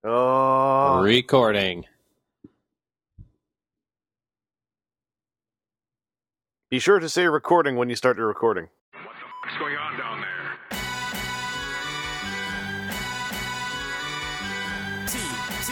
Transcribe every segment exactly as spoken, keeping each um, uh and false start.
Oh. Recording. Be sure to say recording when you start your recording. What the fuck's going on down there? T, T.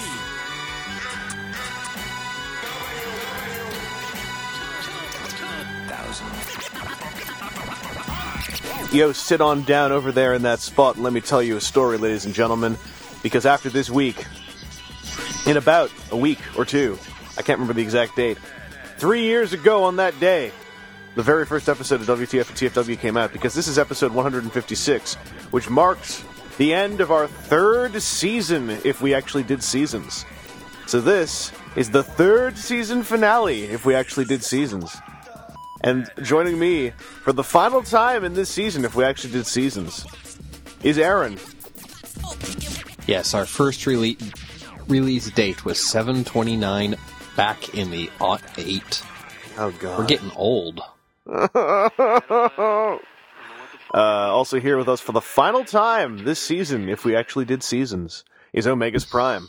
Yo, sit on down over there in that spot and let me tell you a story, ladies and gentlemen. Because after this week, in about a week or two, I can't remember the exact date, three years ago on that day, the very first episode of W T F and T F W came out, because this is episode one hundred fifty-six, which marks the end of our third season, if we actually did seasons. So this is the third season finale, if we actually did seasons. And joining me for the final time in this season, if we actually did seasons, is Aaron. Yes, our first rele- release date was seven twenty-nine back in the aught eight. Oh, God. We're getting old. uh, also here with us for the final time this season, if we actually did seasons, is Omega's Prime.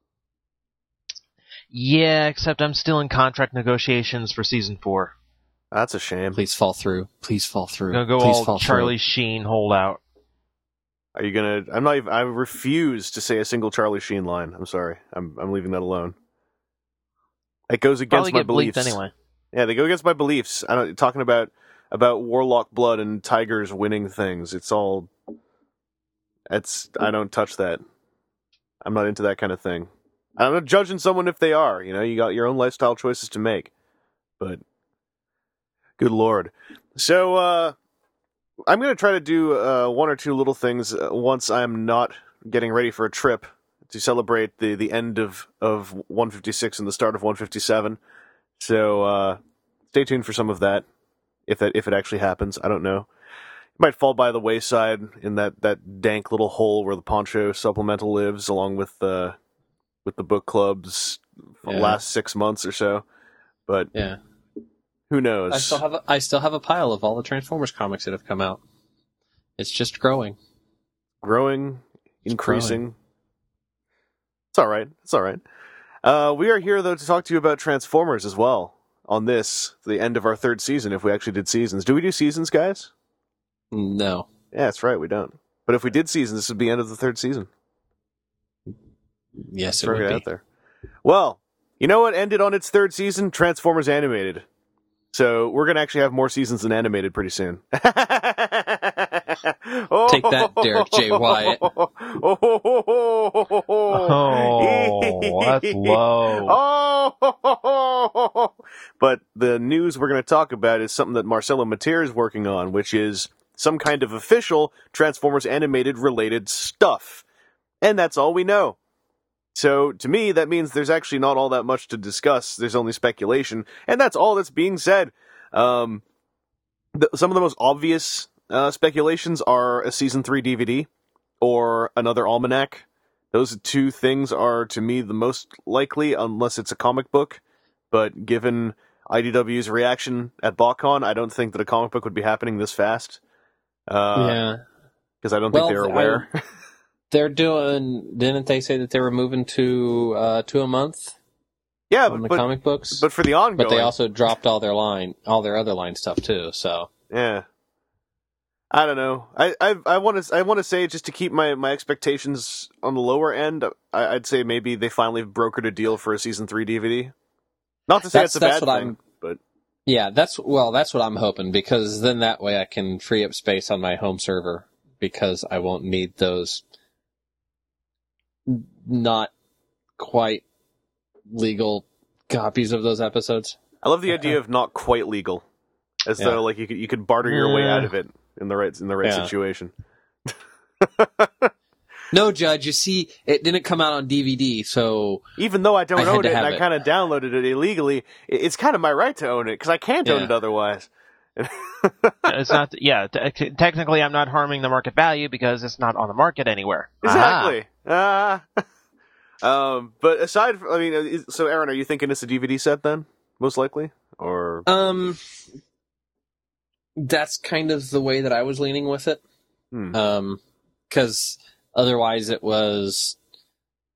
Yeah, except I'm still in contract negotiations for season four. That's a shame. Please fall through. Please fall through. I'm gonna go Please all fall Charlie through. Sheen holdout. Are you gonna? I'm not even. I refuse to say a single Charlie Sheen line. I'm sorry. I'm. I'm leaving that alone. It goes against Probably my get beliefs. bleeped anyway. Yeah, they go against my beliefs. I don't talking about about Warlock blood and tigers winning things. It's all. It's. I don't touch that. I'm not into that kind of thing. I'm not judging someone if they are. You know, you got your own lifestyle choices to make, but. Good Lord. So, uh, I'm going to try to do uh, one or two little things uh, once I'm not getting ready for a trip to celebrate the, the end of, of one fifty-six and the start of one fifty-seven. So, uh, stay tuned for some of that, if that if it actually happens. I don't know. It might fall by the wayside in that, that dank little hole where the Poncho supplemental lives, along with the, with the book clubs for the Yeah. last six months or so. But... Yeah. Who knows? I still have a, I still have a pile of all the Transformers comics that have come out. It's just growing. Growing, increasing. growing. It's all right. It's all right. Uh, we are here, though, to talk to you about Transformers as well on this, the end of our third season, if we actually did seasons. Do we do seasons, guys? No. Yeah, that's right. We don't. But if we did seasons, this would be the end of the third season. Yes, it Throw would it be. out there. Well, you know what ended on its third season? Transformers Animated. So we're going to actually have more seasons than animated pretty soon. Take that, Derek J. Wyatt. Oh, that's low. Oh, but the news we're going to talk about is something that Marcelo Mater is working on, which is some kind of official Transformers Animated related stuff. And that's all we know. So, to me, that means there's actually not all that much to discuss. There's only speculation, and that's all that's being said. Um, the, some of the most obvious uh, speculations are a Season three D V D or another almanac. Those two things are, to me, the most likely, unless it's a comic book. But given I D W's reaction at BotCon, I don't think that a comic book would be happening this fast. Uh, Yeah. Because I don't Well, think they're aware. I- They're doing. Didn't they say that they were moving to uh, to a month yeah, on the but, comic books? but for the ongoing... But they also dropped all their line, all their other line stuff too. So Yeah, I don't know. I I I want to I want to say, just to keep my, my expectations on the lower end, I, I'd say maybe they finally brokered a deal for a season three D V D. Not to say That's- it's a that's bad what thing, I'm- but yeah, that's well, that's what I'm hoping, because then that way I can free up space on my home server, because I won't need those not quite legal copies of those episodes. I love the idea of not quite legal, as Yeah. though like you could you could barter your way Yeah. out of it in the right in the right Yeah. situation. No, Judge, you see, it didn't come out on D V D, so Even though I don't I had own to it and have I it. kind of downloaded it illegally, it- it's kind of my right to own it because I can't own Yeah. it otherwise. It's not. Yeah, t- technically, I'm not harming the market value because it's not on the market anywhere. Exactly. Ah. um, but aside from, I mean, is, so Aaron, are you thinking it's a D V D set then? Most likely? Or. um, that's kind of the way that I was leaning with it. Hmm. Um, because otherwise it was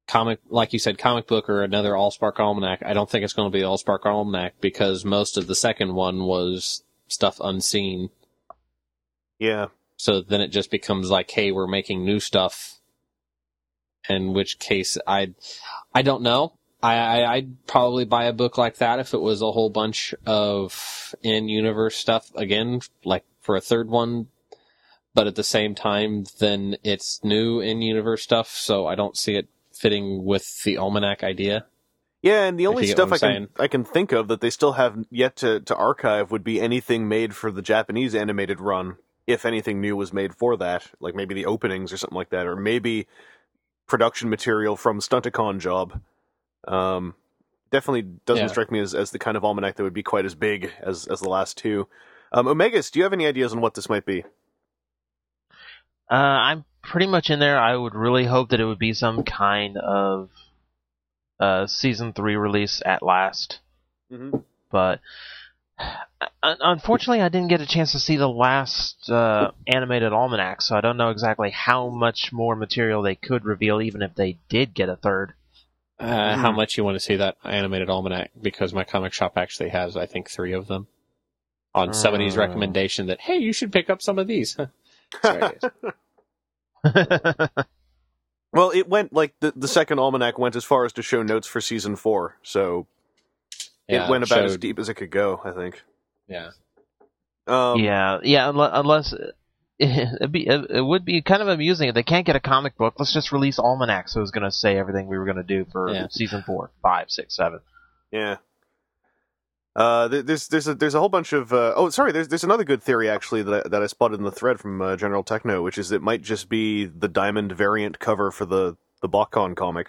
comic, like you said, comic book or another Allspark Almanac. I don't think it's going to be the Allspark Almanac because most of the second one was stuff unseen. Yeah. So then it just becomes like, hey, we're making new stuff. In which case, I, I don't know. I, I, I'd probably buy a book like that if it was a whole bunch of in-universe stuff again, like for a third one. But at the same time, then it's new in-universe stuff, so I don't see it fitting with the Almanac idea. Yeah, and the only stuff I saying. can I can think of that they still have yet to, to archive would be anything made for the Japanese animated run, if anything new was made for that, like maybe the openings or something like that, or maybe production material from Stunticon job. Um, definitely doesn't Yeah. strike me as, as the kind of almanac that would be quite as big as, as the last two. Um, Omegas, do you have any ideas on what this might be? Uh, I'm pretty much in there. I would really hope that it would be some kind of uh, season three release at last. Mm-hmm. But un- unfortunately, I didn't get a chance to see the last uh, animated almanac, so I don't know exactly how much more material they could reveal, even if they did get a third. Uh, How much you want to see that animated almanac? Because my comic shop actually has, I think, three of them. On somebody's Uh. recommendation that, hey, you should pick up some of these. Sorry, guys. Well, it went, like, the, the second almanac went as far as to show notes for season four, so Yeah, it went about as showed- deep as it could go, I think. Yeah. Um, yeah, yeah. Unless, unless it'd be, it, it would be kind of amusing if they can't get a comic book. Let's just release almanac. So it was going to say everything we were going to do for Yeah. season four, five, six, seven. Yeah. Uh, there- there's there's a there's a whole bunch of uh, oh sorry there's there's another good theory actually that I, that I spotted in the thread from uh, General Techno, which is it might just be the diamond variant cover for the the BotCon comic.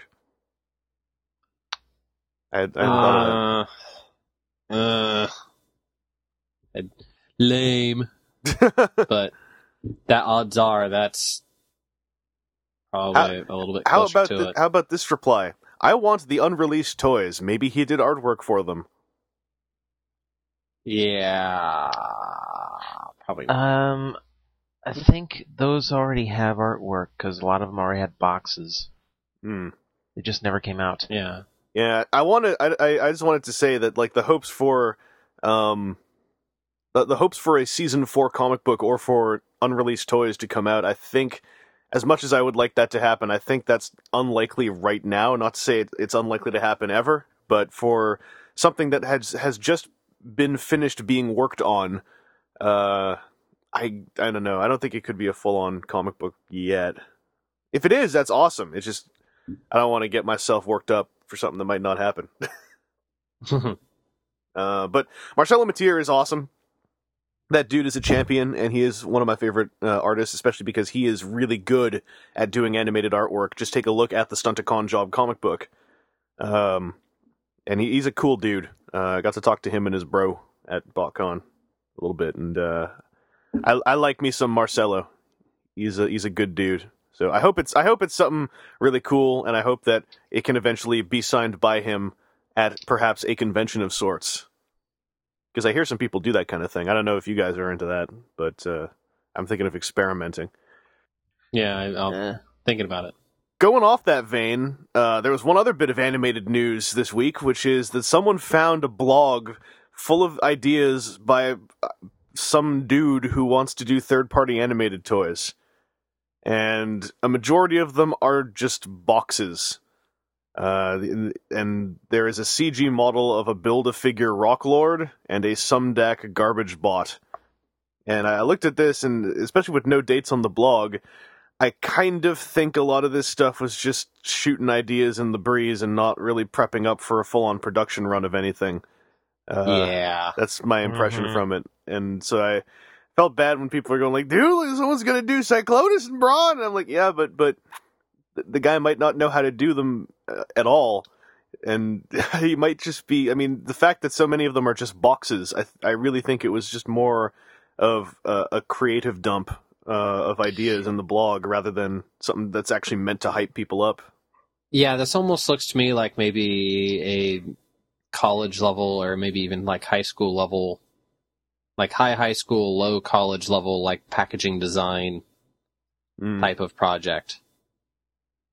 I had, I hadn't thought Uh, uh, I'd- lame. of that. But that odds are that's probably a little bit How closer about to the, it. how about this reply? I want the unreleased toys. Maybe he did artwork for them. Yeah, probably. Not. Um, I think those already have artwork because a lot of them already had boxes. Hmm. They just never came out. Yeah. Yeah, I wanted. I, I I just wanted to say that like the hopes for, um, the, the hopes for a season four comic book or for unreleased toys to come out. I think, as much as I would like that to happen, I think that's unlikely right now. Not to say it, it's unlikely to happen ever, but for something that has has just been finished being worked on, uh, I I don't know. I don't think it could be a full on comic book yet. If it is, that's awesome. It's just I don't want to get myself worked up for something that might not happen. uh, but Marcelo Matier is awesome. That dude is a champion, and he is one of my favorite uh, artists, especially because he is really good at doing animated artwork. Just take a look at the Stunticon Job comic book. Um, and he, he's a cool dude. Uh, I got to talk to him and his bro at BotCon a little bit, and uh, I, I like me some Marcelo. He's a he's a good dude. So I hope it's I hope it's something really cool, and I hope that it can eventually be signed by him at perhaps a convention of sorts. Because I hear some people do that kind of thing. I don't know if you guys are into that, but uh, I'm thinking of experimenting. Yeah, I, I'm Eh. thinking about it. Going off that vein, uh, there was one other bit of animated news this week, which is that someone found a blog full of ideas by uh, some dude who wants to do third-party animated toys. And a majority of them are just boxes. Uh, and there is a C G model of a Build-A-Figure Rocklord and a Sumdac Garbage Bot. And I looked at this, and especially with no dates on the blog, I kind of think a lot of this stuff was just shooting ideas in the breeze and not really prepping up for a full-on production run of anything. Uh, yeah. That's my impression Mhm. from it. And so I felt bad when people are going like, dude, someone's going to do Cyclonus and Brawn. And I'm like, yeah, but but the guy might not know how to do them uh, at all. And he might just be, I mean, the fact that so many of them are just boxes, I I really think it was just more of a, a creative dump uh, of ideas in the blog rather than something that's actually meant to hype people up. Yeah, this almost looks to me like maybe a college level or maybe even like high school level, like high high school, low college level, like packaging design Mm. type of project.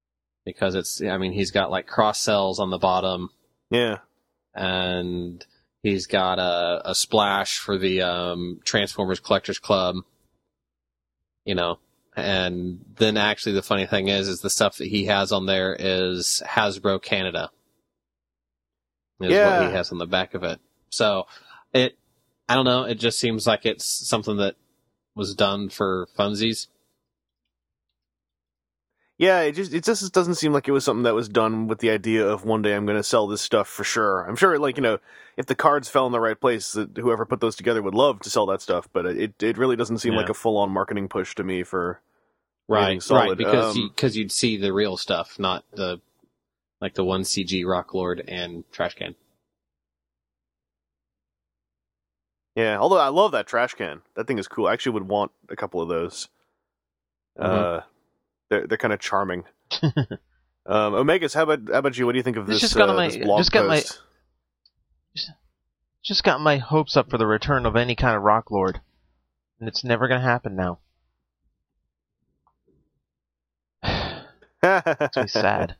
because it's, I mean, he's got like cross cells on the bottom, Yeah. and he's got a, a splash for the um, Transformers Collectors Club, you know. And then actually the funny thing is, is the stuff that he has on there is Hasbro Canada. Is Yeah. what he has on the back of it. So it, I don't know, it just seems like it's something that was done for funsies. Yeah, it just it just doesn't seem like it was something that was done with the idea of one day I'm going to sell this stuff for sure. I'm sure, like, you know, if the cards fell in the right place, that whoever put those together would love to sell that stuff. But it it really doesn't seem Yeah. like a full on marketing push to me for Right, anything solid. right, because Um, you, cause you'd see the real stuff, not the, like the one C G Rock Lord and Trash Can. Yeah, although I love that trash can. That thing is cool. I actually would want a couple of those. Mhm. Uh, they're they're kind of charming. um, Omegas, how about how about you? What do you think of This this, just got uh, my- this blog just got my- post? Just got my hopes up for the return of any kind of Rock Lord, and it's never going to happen now. Makes me sad.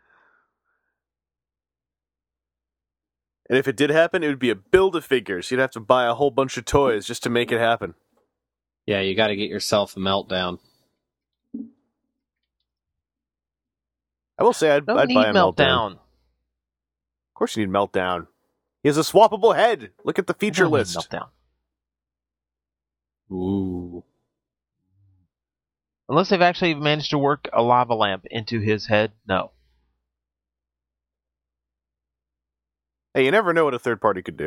And if it did happen, it would be a Build-A-Figures. You'd have to buy a whole bunch of toys just to make it happen. Yeah, you gotta get yourself a meltdown. I will say I'd, Don't I'd need buy a Meltdown. Meltdown. Of course you need Meltdown. He has a swappable head. Look at the I feature don't need list. Meltdown. Ooh. Unless they've actually managed to work a lava lamp into his head, no. Hey, you never know what a third party could do.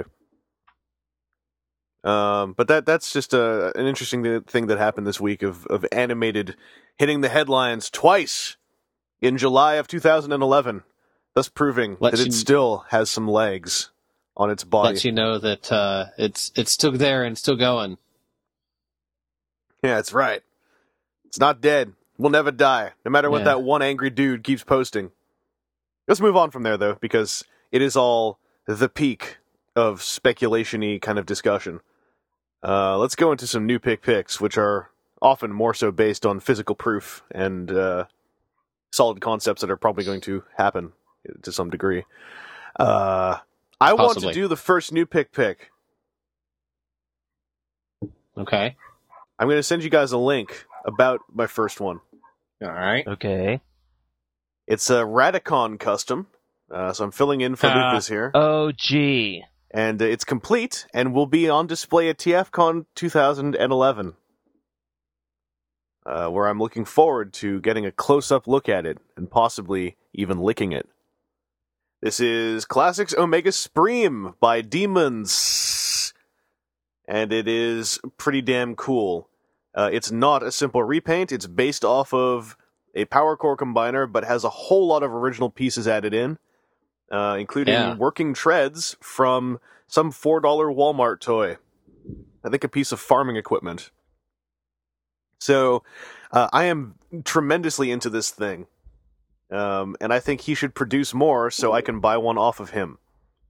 Um, but that that's just a, an interesting th- thing that happened this week of, of animated hitting the headlines twice in July of two thousand eleven, thus proving Lets that you- it still has some legs on its body. Lets you know that uh, it's it's still there and still going. Yeah, that's right. It's not dead. We'll never die, no matter what Yeah. that one angry dude keeps posting. Let's move on from there, though, because it is all the peak of speculation-y kind of discussion. Uh, let's go into some new pick picks, which are often more so based on physical proof and uh, solid concepts that are probably going to happen to some degree. Uh, I want Possibly. to do the first new pick pick. Okay. I'm going to send you guys a link about my first one. All right. Okay. It's a Radicon custom, uh, so I'm filling in for Ah. Lucas here. Oh, gee. And uh, it's complete and will be on display at TFCon twenty eleven, uh, where I'm looking forward to getting a close-up look at it and possibly even licking it. This is Classics Omega Supreme by Demons, and it is pretty damn cool. Uh, it's not a simple repaint. It's based off of a Power Core combiner, but has a whole lot of original pieces added in, uh, including Yeah. working treads from some four dollar Walmart toy. I think a piece of farming equipment. So uh, I am tremendously into this thing. Um, and I think he should produce more so I can buy one off of him.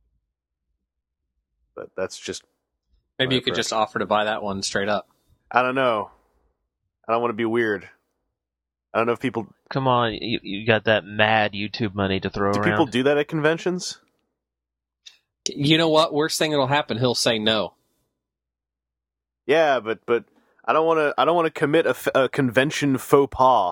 But that's just, Maybe you could Right, just offer to buy that one straight up. I don't know. I don't want to be weird. I don't know if people, Come on, you, you got that mad YouTube money to throw do around. people do that at conventions? You know what? Worst thing that'll happen, he'll say no. Yeah, but, but I don't want to, I don't want to commit a, f- a convention faux pas.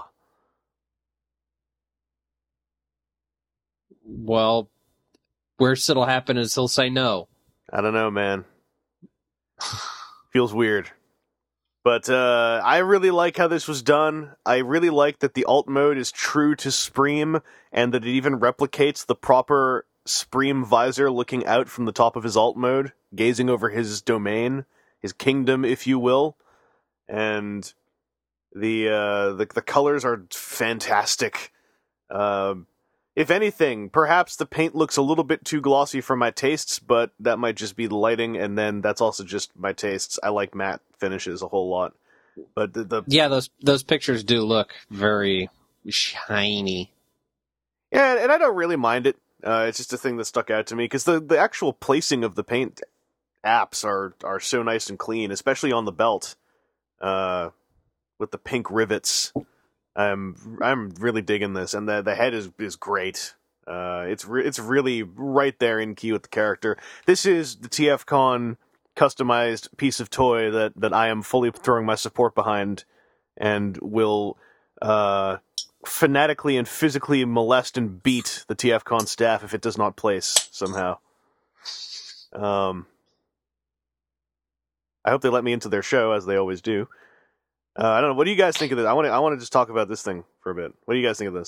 Well, worst that'll happen is he'll say no. I don't know, man. Feels weird. But uh, I really like how this was done. I really like that the alt mode is true to Spreem, and that it even replicates the proper Spreem visor looking out from the top of his alt mode, gazing over his domain, his kingdom, if you will. And the uh, the, the colors are fantastic. Uh, if anything, perhaps the paint looks a little bit too glossy for my tastes, but that might just be the lighting, and then that's also just my tastes. I like matte finishes a whole lot. But the, the Yeah, those those pictures do look very shiny. yeah, and I don't really mind it. Uh, it's just a thing that stuck out to me, because the, the actual placing of the paint apps are, are so nice and clean, especially on the belt, uh, with the pink rivets. I'm I'm really digging this, and the the head is is great. Uh, it's re- it's really right there in key with the character. This is the T F Con customized piece of toy that, that I am fully throwing my support behind, and will uh, fanatically and physically molest and beat the T F Con staff if it does not place somehow. Um, I hope they let me into their show, as they always do. Uh, I don't know. What do you guys think of this? I want to. I want to just talk about this thing for a bit. What do you guys think of this?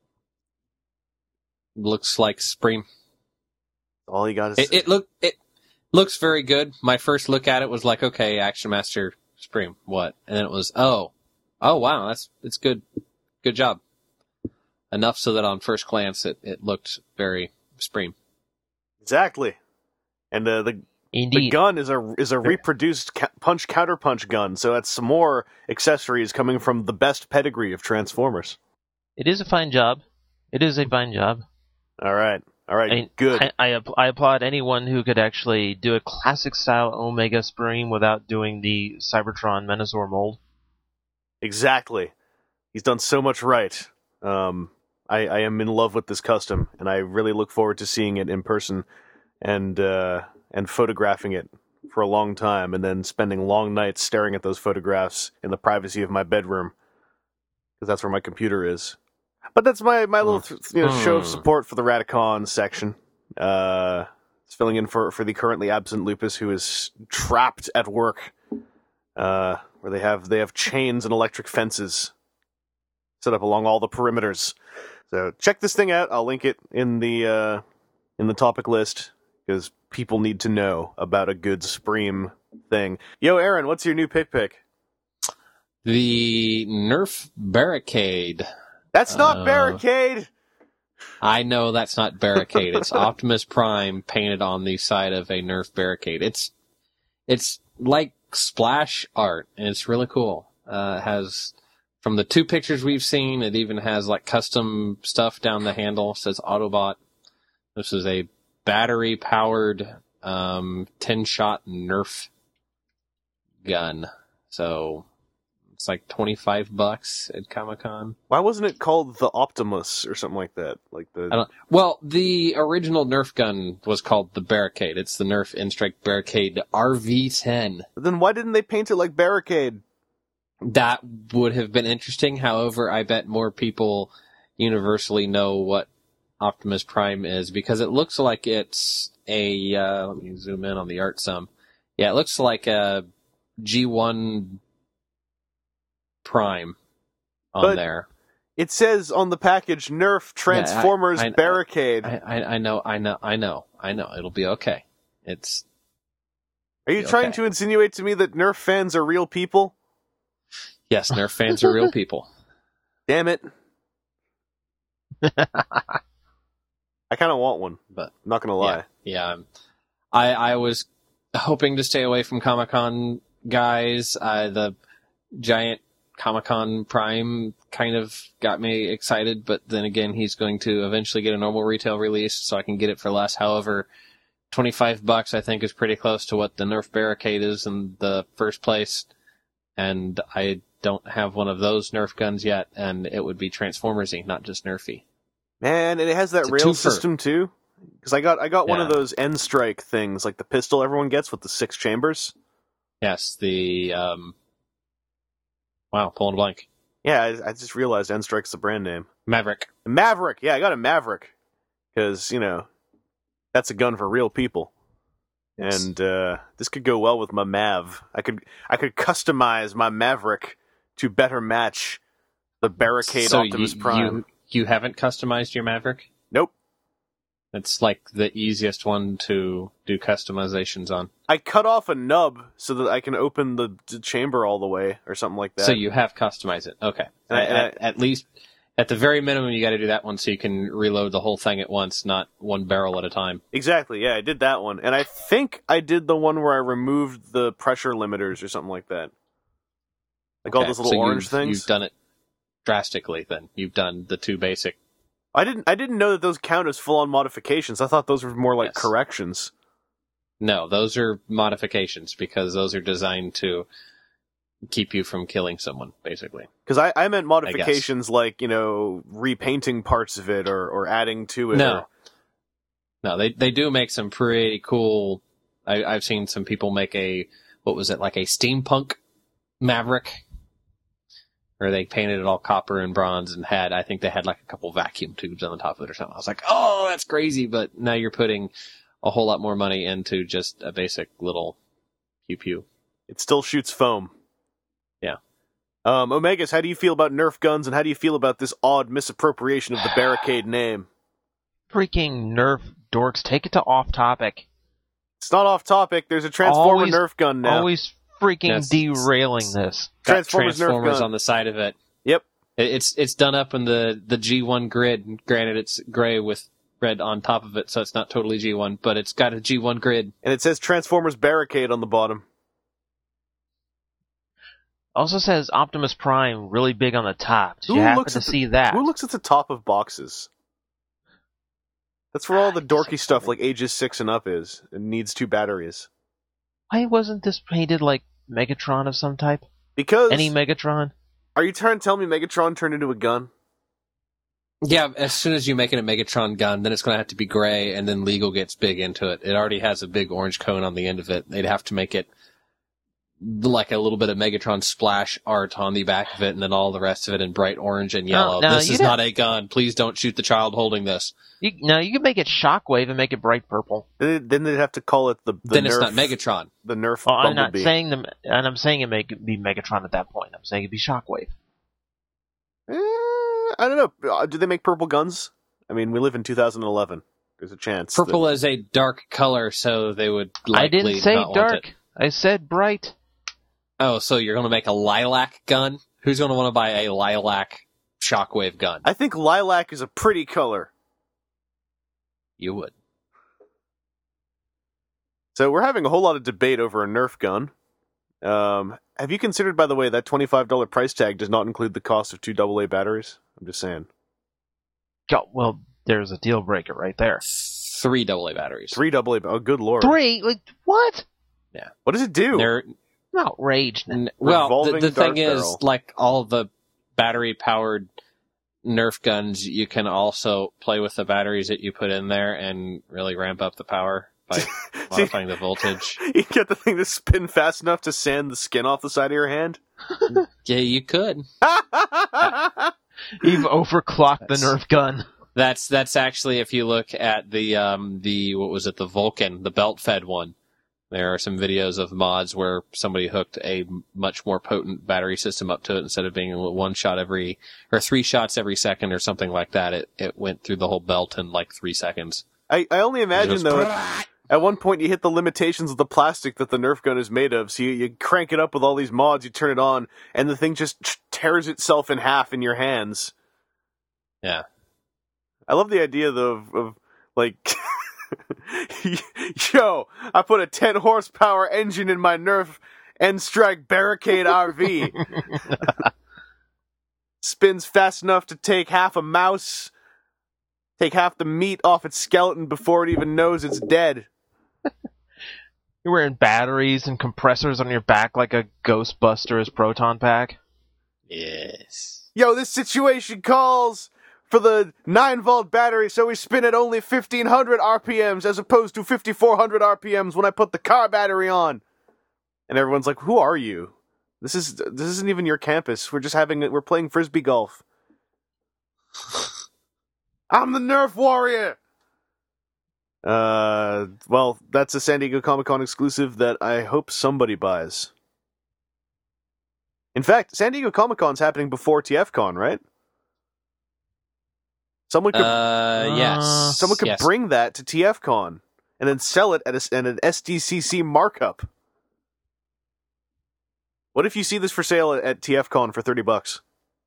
Looks like Supreme. All you got to It, it look it looks very good. My first look at it was like, okay, Action Master Supreme, what? And then it was, oh, oh wow, that's it's good, good job. Enough so that on first glance it, it looked very Supreme. Exactly, and uh, the. Indeed. The gun is a is a reproduced ca- punch counter punch gun, so that's some more accessories coming from the best pedigree of Transformers. It is a fine job. It is a fine job. All right, all right, I mean, good. I, I, I applaud anyone who could actually do a classic style Omega Supreme without doing the Cybertron Menazor mold. Exactly, he's done so much right. Um, I, I am in love with this custom, and I really look forward to seeing it in person, and. Uh, and photographing it for a long time, and then spending long nights staring at those photographs in the privacy of my bedroom, because that's where my computer is. But that's my, my little you know, show of support for the Radicon section. Uh, it's filling in for, for the currently absent Lupus, who is trapped at work, uh, where they have they have chains and electric fences set up along all the perimeters. So check this thing out. I'll link it in the uh, in the topic list, because people need to know about a good Supreme thing. Yo, Aaron, what's your new pick pick? The Nerf Barricade. That's not uh, Barricade! I know that's not Barricade. It's Optimus Prime painted on the side of a Nerf Barricade. It's it's like splash art, and it's really cool. Uh, it has, from the two pictures we've seen, it even has like custom stuff down the handle. It says Autobot. This is a battery-powered um, ten-shot Nerf gun. So it's like twenty-five bucks at Comic-Con. Why wasn't it called the Optimus or something like that? Like the I don't, well, the original Nerf gun was called the Barricade. It's the Nerf N-Strike Barricade R V ten. Then why didn't they paint it like Barricade? That would have been interesting. However, I bet more people universally know what Optimus Prime is, because it looks like it's a, uh, let me zoom in on the art some. Yeah, it looks like a G one Prime on But there. It says on the package, Nerf Transformers Yeah, I- I- Barricade. I, I, I know, I know, I know, I know. It'll be okay. It's, Are you okay. trying to insinuate to me that Nerf fans are real people? yes, Nerf fans are real people. Damn it. I kind of want one, But I'm not going to lie. Yeah, yeah. I I was hoping to stay away from Comic-Con guys. Uh, the giant Comic-Con Prime kind of got me excited, but then again, he's going to eventually get a normal retail release, so I can get it for less. However, twenty-five bucks I think is pretty close to what the Nerf Barricade is in the first place, and I don't have one of those Nerf guns yet, and it would be Transformers-y, not just Nerfy. Man, and it has that It's a rail twofer. system too. Because I got I got one of Yeah. those N-Strike things, like the pistol everyone gets with the six chambers. Yes, the, um, wow, pulling a blank. Yeah, I, I just realized N-Strike's the brand name. Maverick. Maverick, yeah, I got a Maverick. Because, you know, that's a gun for real people. Yes. And uh, this could go well with my Mav. I could I could customize my Maverick to better match the Barricade so Optimus you, Prime. You, you haven't customized your Maverick? Nope. It's like the easiest one to do customizations on. I cut off a nub so that I can open the, the chamber all the way, or something like that. So you have customized it. Okay. And I- at, and I- at, at least, at the very minimum, you got to do that one so you can reload the whole thing at once, not one barrel at a time. Exactly, yeah, I did that one. And I think I did the one where I removed the pressure limiters or something like that. Like all Okay, those little so orange you've, things. You've done it drastically then. You've done the two basic. I didn't I didn't know that those count as full-on modifications. I thought those were more like Yes. corrections. No, those are modifications because those are designed to keep you from killing someone, basically. Because I, I meant modifications like, you know, repainting parts of it or, or adding to it. No. Or... No, they they do make some pretty cool... I, I've seen some people make a, what was it, like a steampunk Maverick, where they painted it all copper and bronze and had, I think they had like a couple vacuum tubes on the top of it or something. I was like, oh, that's crazy, but now you're putting a whole lot more money into just a basic little pew-pew. It still shoots foam. Yeah. Um, Omegas, how do you feel about Nerf guns, and how do you feel about this odd misappropriation of the Barricade name? Freaking Nerf dorks, take it to off-topic. It's not off-topic. There's a Transformer Always- Nerf gun now. Always freaking Yes. derailing this. Got Transformers Nerf Transformers gun. on the side of it. Yep. It- It's it's done up in the, the G one grid. Granted, it's gray with red on top of it, so it's not totally G one, but it's got a G one grid. And it says Transformers Barricade on the bottom. Also says Optimus Prime really big on the top. Did Who you happen looks to at the- see that? Who looks at the top of boxes? That's where all the dorky stuff like ages six and up is. It needs two batteries. Why wasn't this painted like Megatron of some type? Because... Any Megatron? Are you trying to tell me Megatron turned into a gun? Yeah, as soon as you make it a Megatron gun, then it's going to have to be gray, and then Legal gets big into it. It already has a big orange cone on the end of it. They'd have to make it like a little bit of Megatron splash art on the back of it, and then all the rest of it in bright orange and yellow. no, this you is don't- not a gun. Please don't shoot the child holding this. You, no, you can make it Shockwave and make it bright purple. Then then they'd have to call it the, the then Nerf... it's not Megatron. The Nerf Well, I'm not Bumblebee. saying them, and I'm saying it may be Megatron at that point. I'm saying it'd be Shockwave. Eh, I don't know. Uh, Do they make purple guns? I mean, we live in two thousand eleven. There's a chance. that- Purple is a dark color, so they would likely I didn't say not want it. dark. I said bright. Oh, so you're going to make a lilac gun? Who's going to want to buy a lilac shockwave gun? I think lilac is a pretty color. You would. So we're having a whole lot of debate over a Nerf gun. Um, have you considered, by the way, that twenty-five dollars price tag does not include the cost of two double A batteries? I'm just saying. Go- Well, there's a deal breaker right there. Three double A batteries. Three double A. Oh, good lord. Three? Like, what? What does it do? They're, I'm outraged. n- well, the, Revolving the thing dart is, barrel. like all the battery-powered Nerf guns, you can also play with the batteries that you put in there and really ramp up the power by modifying the voltage. You get the thing to spin fast enough to sand the skin off the side of your hand? Yeah, you could. You've overclocked the That's- Nerf gun. That's that's actually, if you look at the um the what was it the Vulcan, the belt fed one, there are some videos of mods where somebody hooked a much more potent battery system up to it. Instead of being one shot every or three shots every second or something like that, it it went through the whole belt in like three seconds. I, I only imagine, Just- though, at one point you hit the limitations of the plastic that the Nerf gun is made of, so you, you crank it up with all these mods, you turn it on, and the thing just tears itself in half in your hands. Yeah. I love the idea, though, of, of like, yo, I put a ten horsepower engine in my Nerf N-Strike Barricade R V. Spins fast enough to take half a mouse, take half the meat off its skeleton before it even knows it's dead. You're wearing batteries and compressors on your back like a Ghostbusters proton pack. Yes. Yo, this situation calls for the nine volt battery, so we spin at only fifteen hundred R P Ms as opposed to fifty-four hundred R P Ms when I put the car battery on. And everyone's like, "Who are you? This is this isn't even your campus. We're just having we're playing frisbee golf." I'm the Nerf warrior. Uh, well, that's a San Diego Comic-Con exclusive that I hope somebody buys. In fact, San Diego Comic-Con's happening before T F Con, right? Someone could Uh, yes. someone could yes. bring that to T F Con and then sell it at, a, at an S D C C markup. What if you see this for sale at, at T F Con for thirty bucks?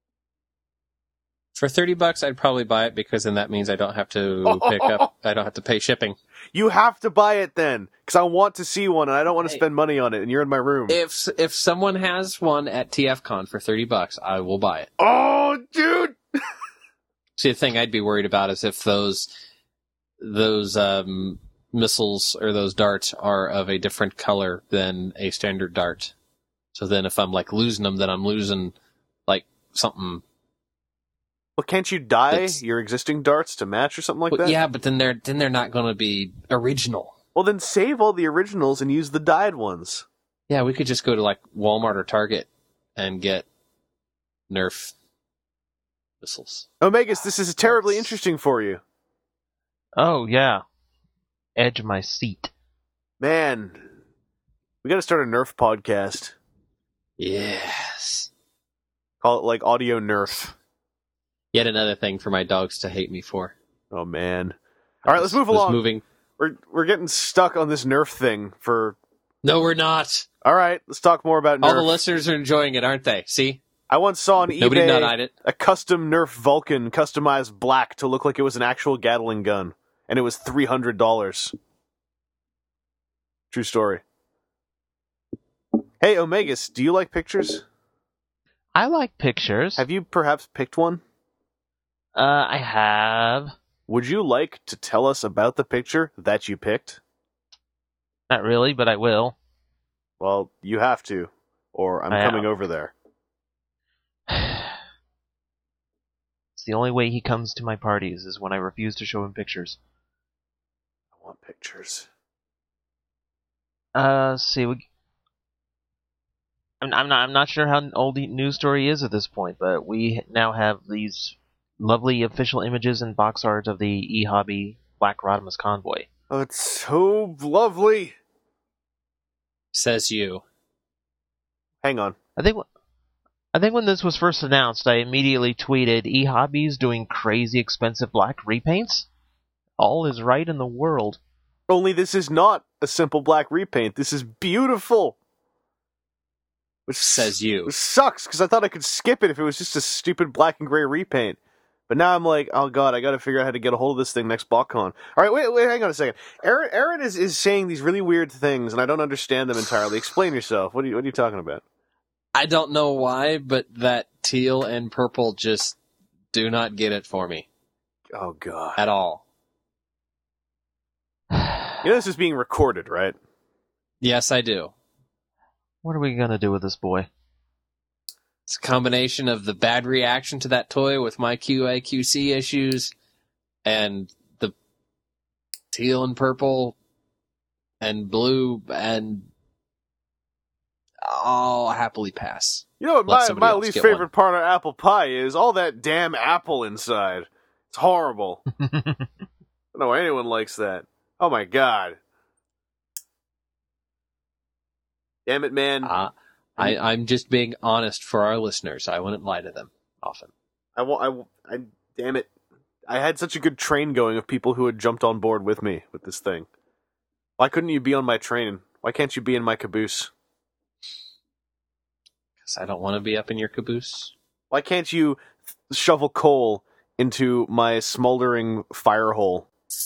For thirty bucks, I'd probably buy it because then that means I don't have to pick up. I don't have to pay shipping. You have to buy it then, because I want to see one and I don't want to Hey. spend money on it. And you're in my room. If if someone has one at T F Con for thirty bucks, I will buy it. Oh, dude! See, the thing I'd be worried about is if those those um, missiles or those darts are of a different color than a standard dart. So then if I'm like losing them, then I'm losing like something. Well, can't you dye That's- your existing darts to match or something like But that? yeah, but then they're then they're not going to be original. Well, then save all the originals and use the dyed ones. Yeah, we could just go to like Walmart or Target and get Nerf missiles. Omegas, this is terribly interesting for you. Oh, yeah. Edge of my seat. Man, we got to start a Nerf podcast. Yes. Call it like Audio Nerf. Yet another thing for my dogs to hate me for. Oh, man. All right, let's Was- move was along. Moving. We're we're getting stuck on this Nerf thing for... No, we're not. All right, let's talk more about Nerf. All the listeners are enjoying it, aren't they? See? I once saw on Nobody eBay nut-eyed it. a custom Nerf Vulcan customized black to look like it was an actual Gatling gun, and it was three hundred dollars. True story. Hey, Omegas, do you like pictures? I like pictures. Have you perhaps picked one? Uh, I have. Would you like to tell us about the picture that you picked? Not really, but I will. Well, you have to, or I'm I coming am. over there. It's the only way he comes to my parties is when I refuse to show him pictures. I want pictures. Uh, let's see, we... I'm, I'm not. I'm not sure how old the news story is at this point, but we now have these lovely official images and box art of the eHobby Black Rodimus convoy. Oh, it's so lovely. Says you. Hang on. I think. I think when this was first announced, I immediately tweeted, eHobby's doing crazy expensive black repaints? All is right in the world. Only this is not a simple black repaint. This is beautiful. Which Says you. Which sucks, because I thought I could skip it if it was just a stupid black and gray repaint. But now I'm like, oh god, I gotta figure out how to get a hold of this thing next BotCon. Alright, wait, wait, hang on a second. Aaron Aaron is, is saying these really weird things, and I don't understand them entirely. Explain yourself. What are you, what are you talking about? I don't know why, but that teal and purple just do not get it for me Oh god. at all. You know this is being recorded, right? Yes, I do. What are we gonna do with this boy? It's a combination of the bad reaction to that toy with my Q A Q C issues and the teal and purple and blue, and I'll happily pass. You know what Let my, somebody my else least get favorite one. part of apple pie is? All that damn apple inside. It's horrible. I don't know why anyone likes that. Oh my god. Damn it, man. Uh, I, I'm just being honest for our listeners. I wouldn't lie to them often. I, wa- I, wa- I, damn it. I had such a good train going of people who had jumped on board with me with this thing. Why couldn't you be on my train? Why can't you be in my caboose? Because I don't want to be up in your caboose. Why can't you th- shovel coal into my smoldering fire hole?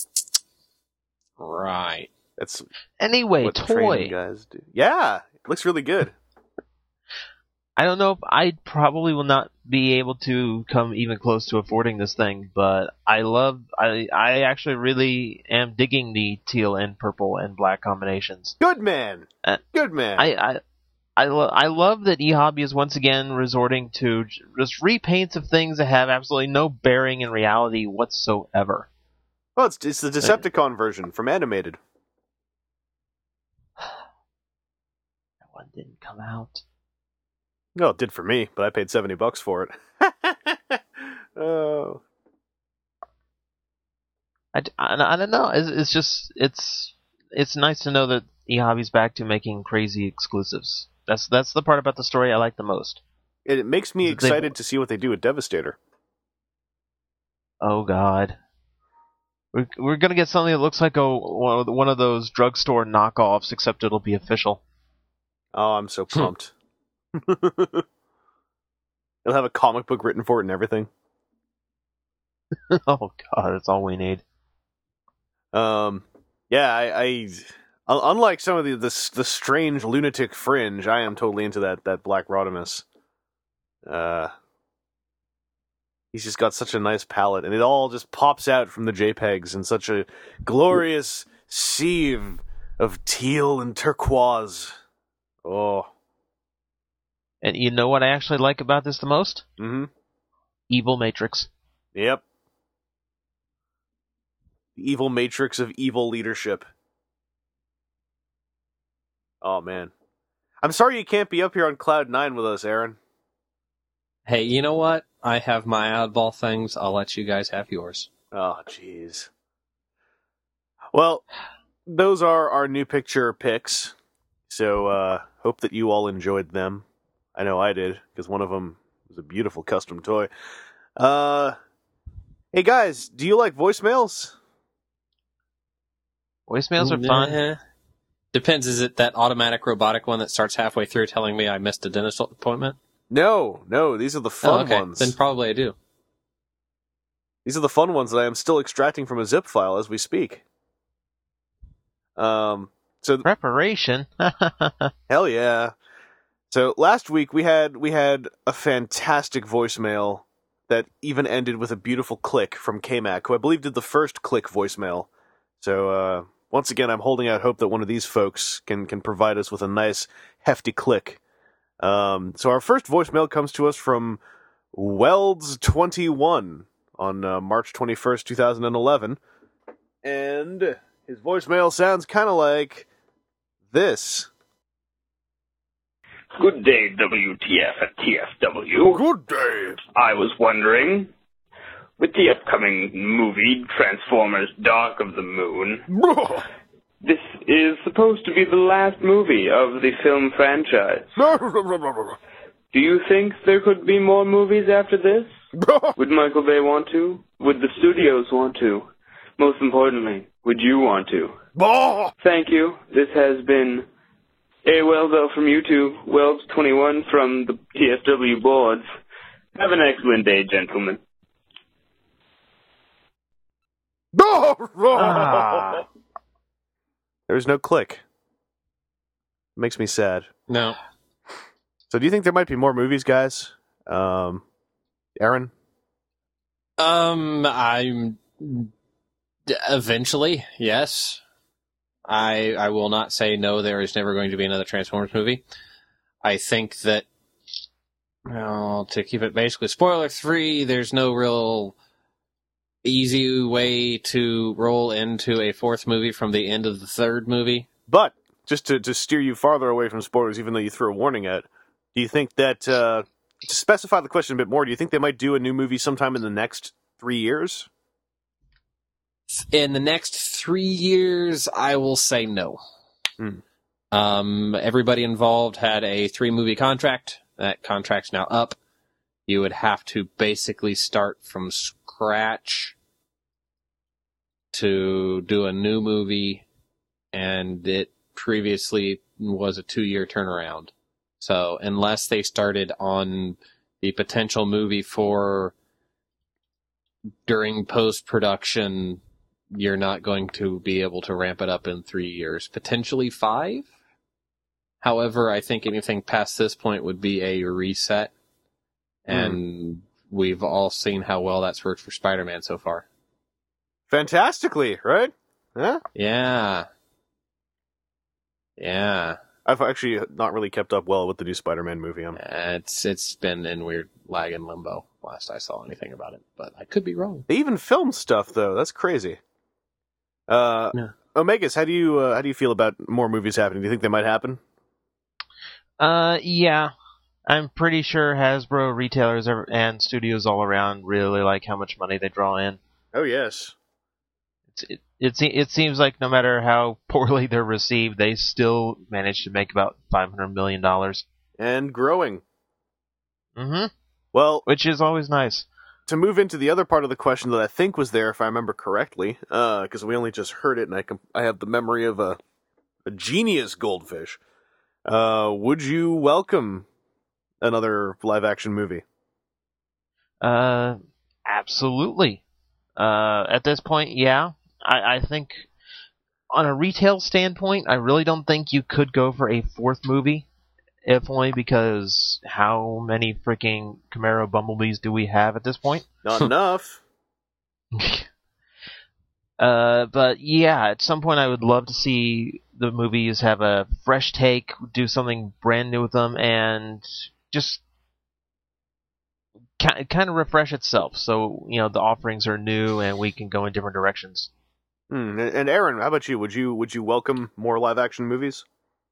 Right. That's Anyway, what toy. training guys do. Yeah, it looks really good. I don't know if I probably will not be able to come even close to affording this thing, but I love, I, I actually really am digging the teal and purple and black combinations. Good man. Uh, Good man. I, I, I, lo- I love that eHobby is once again resorting to j- just repaints of things that have absolutely no bearing in reality whatsoever. Well, it's, it's the Decepticon version from Animated. That one didn't come out. No, it did for me, but I paid seventy bucks for it. Oh. I, d- I, I don't know. It's, it's just it's it's nice to know that eHobby's back to making crazy exclusives. That's that's the part about the story I like the most. It, it makes me They- excited to see what they do with Devastator. Oh God, we're we're gonna get something that looks like a one of the- one of those drugstore knockoffs, except it'll be official. Oh, I'm so pumped. It'll have a comic book written for it and everything. Oh God, that's all we need. Um, yeah, I, I un- unlike some of the, the the strange lunatic fringe, I am totally into that that Black Rodimus. Uh, he's just got such a nice palette, and it all just pops out from the JPEGs in such a glorious sea of, of teal and turquoise. Oh, And you know what I actually like about this the most? Mm-hmm. Evil Matrix. Yep. The evil matrix of evil leadership. Oh, man. I'm sorry you can't be up here on Cloud nine with us, Aaron. Hey, you know what? I have my oddball things. I'll let you guys have yours. Oh, jeez. Well, those are our new picture picks. So, uh, hope that you all enjoyed them. I know I did, because one of them was a beautiful custom toy. Uh, hey guys, do you like voicemails? Voicemails are fun. Nah. Depends. Is it that automatic robotic one that starts halfway through telling me I missed a dentist appointment? No, no, these are the fun oh, okay. ones. Then probably I do. These are the fun ones that I am still extracting from a zip file as we speak. Um, so Preparation. hell yeah. So last week we had we had a fantastic voicemail that even ended with a beautiful click from K-Mac, who I believe did the first click voicemail. So uh, once again, I'm holding out hope that one of these folks can can provide us with a nice hefty click. Um, so our first voicemail comes to us from Welds twenty-one on uh, March twenty-first, twenty eleven, and his voicemail sounds kind of like this. Good day, W T F at T F W. Good day. I was wondering, with the upcoming movie Transformers Dark of the Moon, this is supposed to be the last movie of the film franchise. Do you think there could be more movies after this? Would Michael Bay want to? Would the studios want to? Most importantly, would you want to? Thank you. This has been a Weldo from YouTube, Welds twenty-one from the T F W boards. Have an excellent day, gentlemen. Ah. There's no click. Makes me sad. No. So do you think there might be more movies, guys? Um, Aaron? Um, I'm eventually, yes. I I will not say no. There is never going to be another Transformers movie. I think that, well, to keep it basically spoiler free, there's no real easy way to roll into a fourth movie from the end of the third movie. But, just to, to steer you farther away from spoilers, even though you threw a warning out, do you think that, uh, to specify the question a bit more, do you think they might do a new movie sometime in the next three years? In the next three years, I will say no. Hmm. Um, everybody involved had a three-movie contract. That contract's now up. You would have to basically start from scratch to do a new movie, and it previously was a two-year turnaround. So unless they started on the potential movie for during post-production, you're not going to be able to ramp it up in three years. Potentially five? However, I think anything past this point would be a reset. And mm. we've all seen how well that's worked for Spider-Man so far. Fantastically, right? Yeah? Yeah. Yeah. I've actually not really kept up well with the new Spider-Man movie. I'm... It's It's been in weird lag and limbo last I saw anything about it, but I could be wrong. They even filmed stuff, though. That's crazy. Uh, yeah. Omegas, how do you uh, how do you feel about more movies happening? Do you think they might happen? Uh, yeah. I'm pretty sure Hasbro retailers and studios all around really like how much money they draw in. Oh yes. It's, it it it seems like no matter how poorly they're received, they still manage to make about five hundred million dollars. And growing. Mm-hmm. Well, which is always nice. To move into the other part of the question that I think was there, if I remember correctly, because uh, we only just heard it, and I can, I have the memory of a, a genius goldfish. Uh, would you welcome another live-action movie? Uh, absolutely. Uh, at this point, yeah. I, I think on a retail standpoint, I really don't think you could go for a fourth movie. If only because how many freaking Camaro Bumblebees do we have at this point? Not enough. uh, but yeah, at some point I would love to see the movies have a fresh take, do something brand new with them, and just kind of refresh itself. So, you know, the offerings are new and we can go in different directions. Hmm. And Aaron, how about you? Would you would you welcome more live action movies?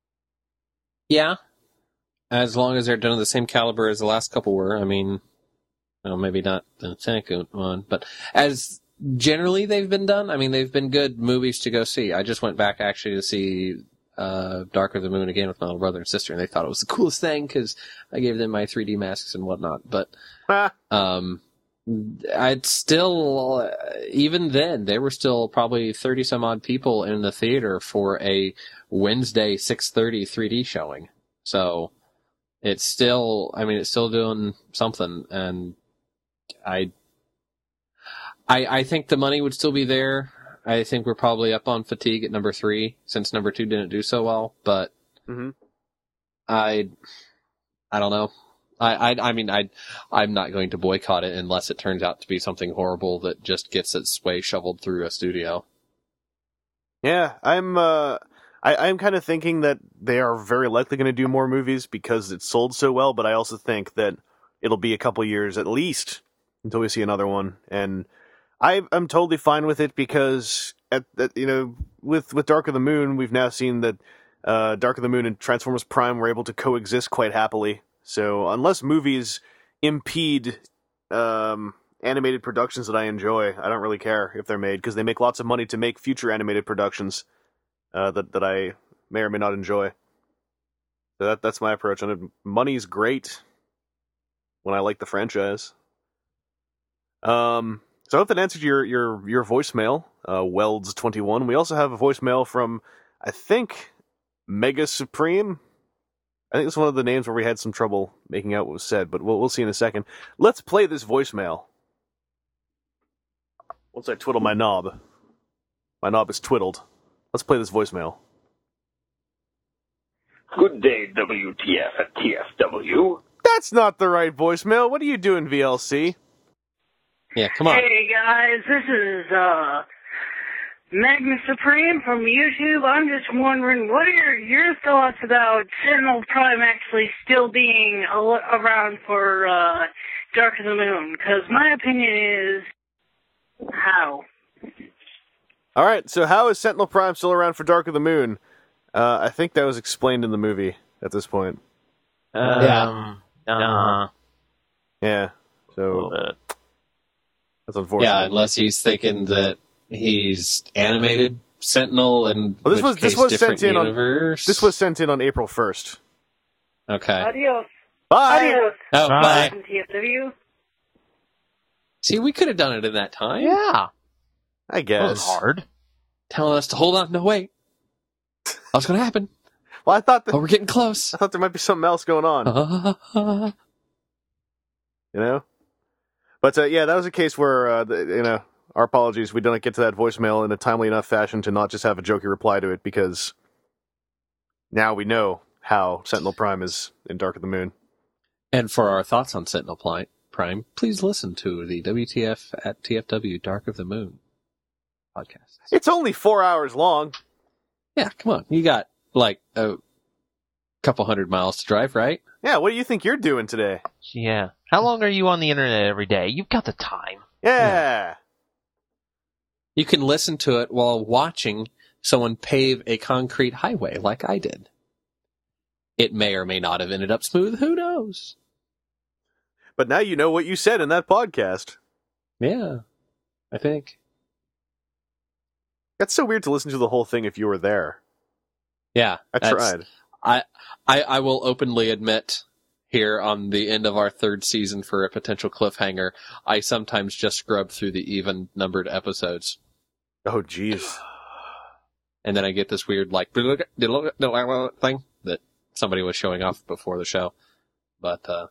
Yeah, as long as they're done of the same caliber as the last couple were. I mean, well, maybe not the second one, but as generally they've been done. I mean, they've been good movies to go see. I just went back actually to see uh, Dark of the Moon again with my little brother and sister, and they thought it was the coolest thing because I gave them my three D masks and whatnot. But um, I'd still, uh, even then, there were still probably thirty some odd people in the theater for a Wednesday six thirty three D showing. So it's still, I mean, it's still doing something, and I, I, I think the money would still be there. I think we're probably up on fatigue at number three since number two didn't do so well. But mm-hmm. I, I don't know. I, I, I mean, I, I'm not going to boycott it unless it turns out to be something horrible that just gets its way shoveled through a studio. Yeah, I'm. Uh, I, I'm kind of thinking that they are very likely going to do more movies because it sold so well. But I also think that it'll be a couple years at least until we see another one, and I, I'm totally fine with it because at, at you know with with Dark of the Moon, we've now seen that uh, Dark of the Moon and Transformers Prime were able to coexist quite happily. So unless movies impede um, animated productions that I enjoy, I don't really care if they're made because they make lots of money to make future animated productions uh, that that I may or may not enjoy. So that that's my approach on it. Money's great when I like the franchise. Um, so I hope that answered your your your voicemail, uh, Welds twenty-one. We also have a voicemail from I think Mega Supreme. I think it's one of the names where we had some trouble making out what was said, but we'll we'll see in a second. Let's play this voicemail. Once I twiddle my knob. My knob is twiddled. Let's play this voicemail. Good day, W T F at T F W. That's not the right voicemail. What are you doing, V L C? Yeah, come on. Hey guys, this is uh Magna Supreme from YouTube. I'm just wondering, what are your thoughts about Sentinel Prime actually still being al- around for uh, Dark of the Moon? Because my opinion is, how? All right, so how is Sentinel Prime still around for Dark of the Moon? Uh, I think that was explained in the movie at this point. Um, uh, Yeah, so that's unfortunate. Yeah, unless he's thinking that he's animated Sentinel and well, this was this was sent in universe. on this was sent in on April first. Okay. Adios. Bye. Adios. Oh, bye. T F W. See, we could have done it in that time. yeah. I That was guess. hard. Telling us to hold on. No, wait. What's going to happen? Well, I thought that Oh, we're getting close. I thought there might be something else going on. You know. But uh, yeah, that was a case where uh, the, you know. Our apologies, we didn't get to that voicemail in a timely enough fashion to not just have a jokey reply to it, because now we know how Sentinel Prime is in Dark of the Moon. And for our thoughts on Sentinel Prime, please listen to the W T F at T F W Dark of the Moon podcast. It's only four hours long. Yeah, come on. You got, like, a couple hundred miles to drive, right? Yeah, what do you think you're doing today? Yeah. How long are you on the internet every day? You've got the time. Yeah. You can listen to it while watching someone pave a concrete highway like I did. It may or may not have ended up smooth. Who knows? But now you know what you said in that podcast. Yeah, I think. That's so weird to listen to the whole thing if you were there. Yeah. I that's- tried. I, I, I will openly admit here on the end of our third season for a potential cliffhanger, I sometimes just scrub through the even-numbered episodes. Oh, jeez. And then I get this weird, like, thing that somebody was showing off before the show. But, uh,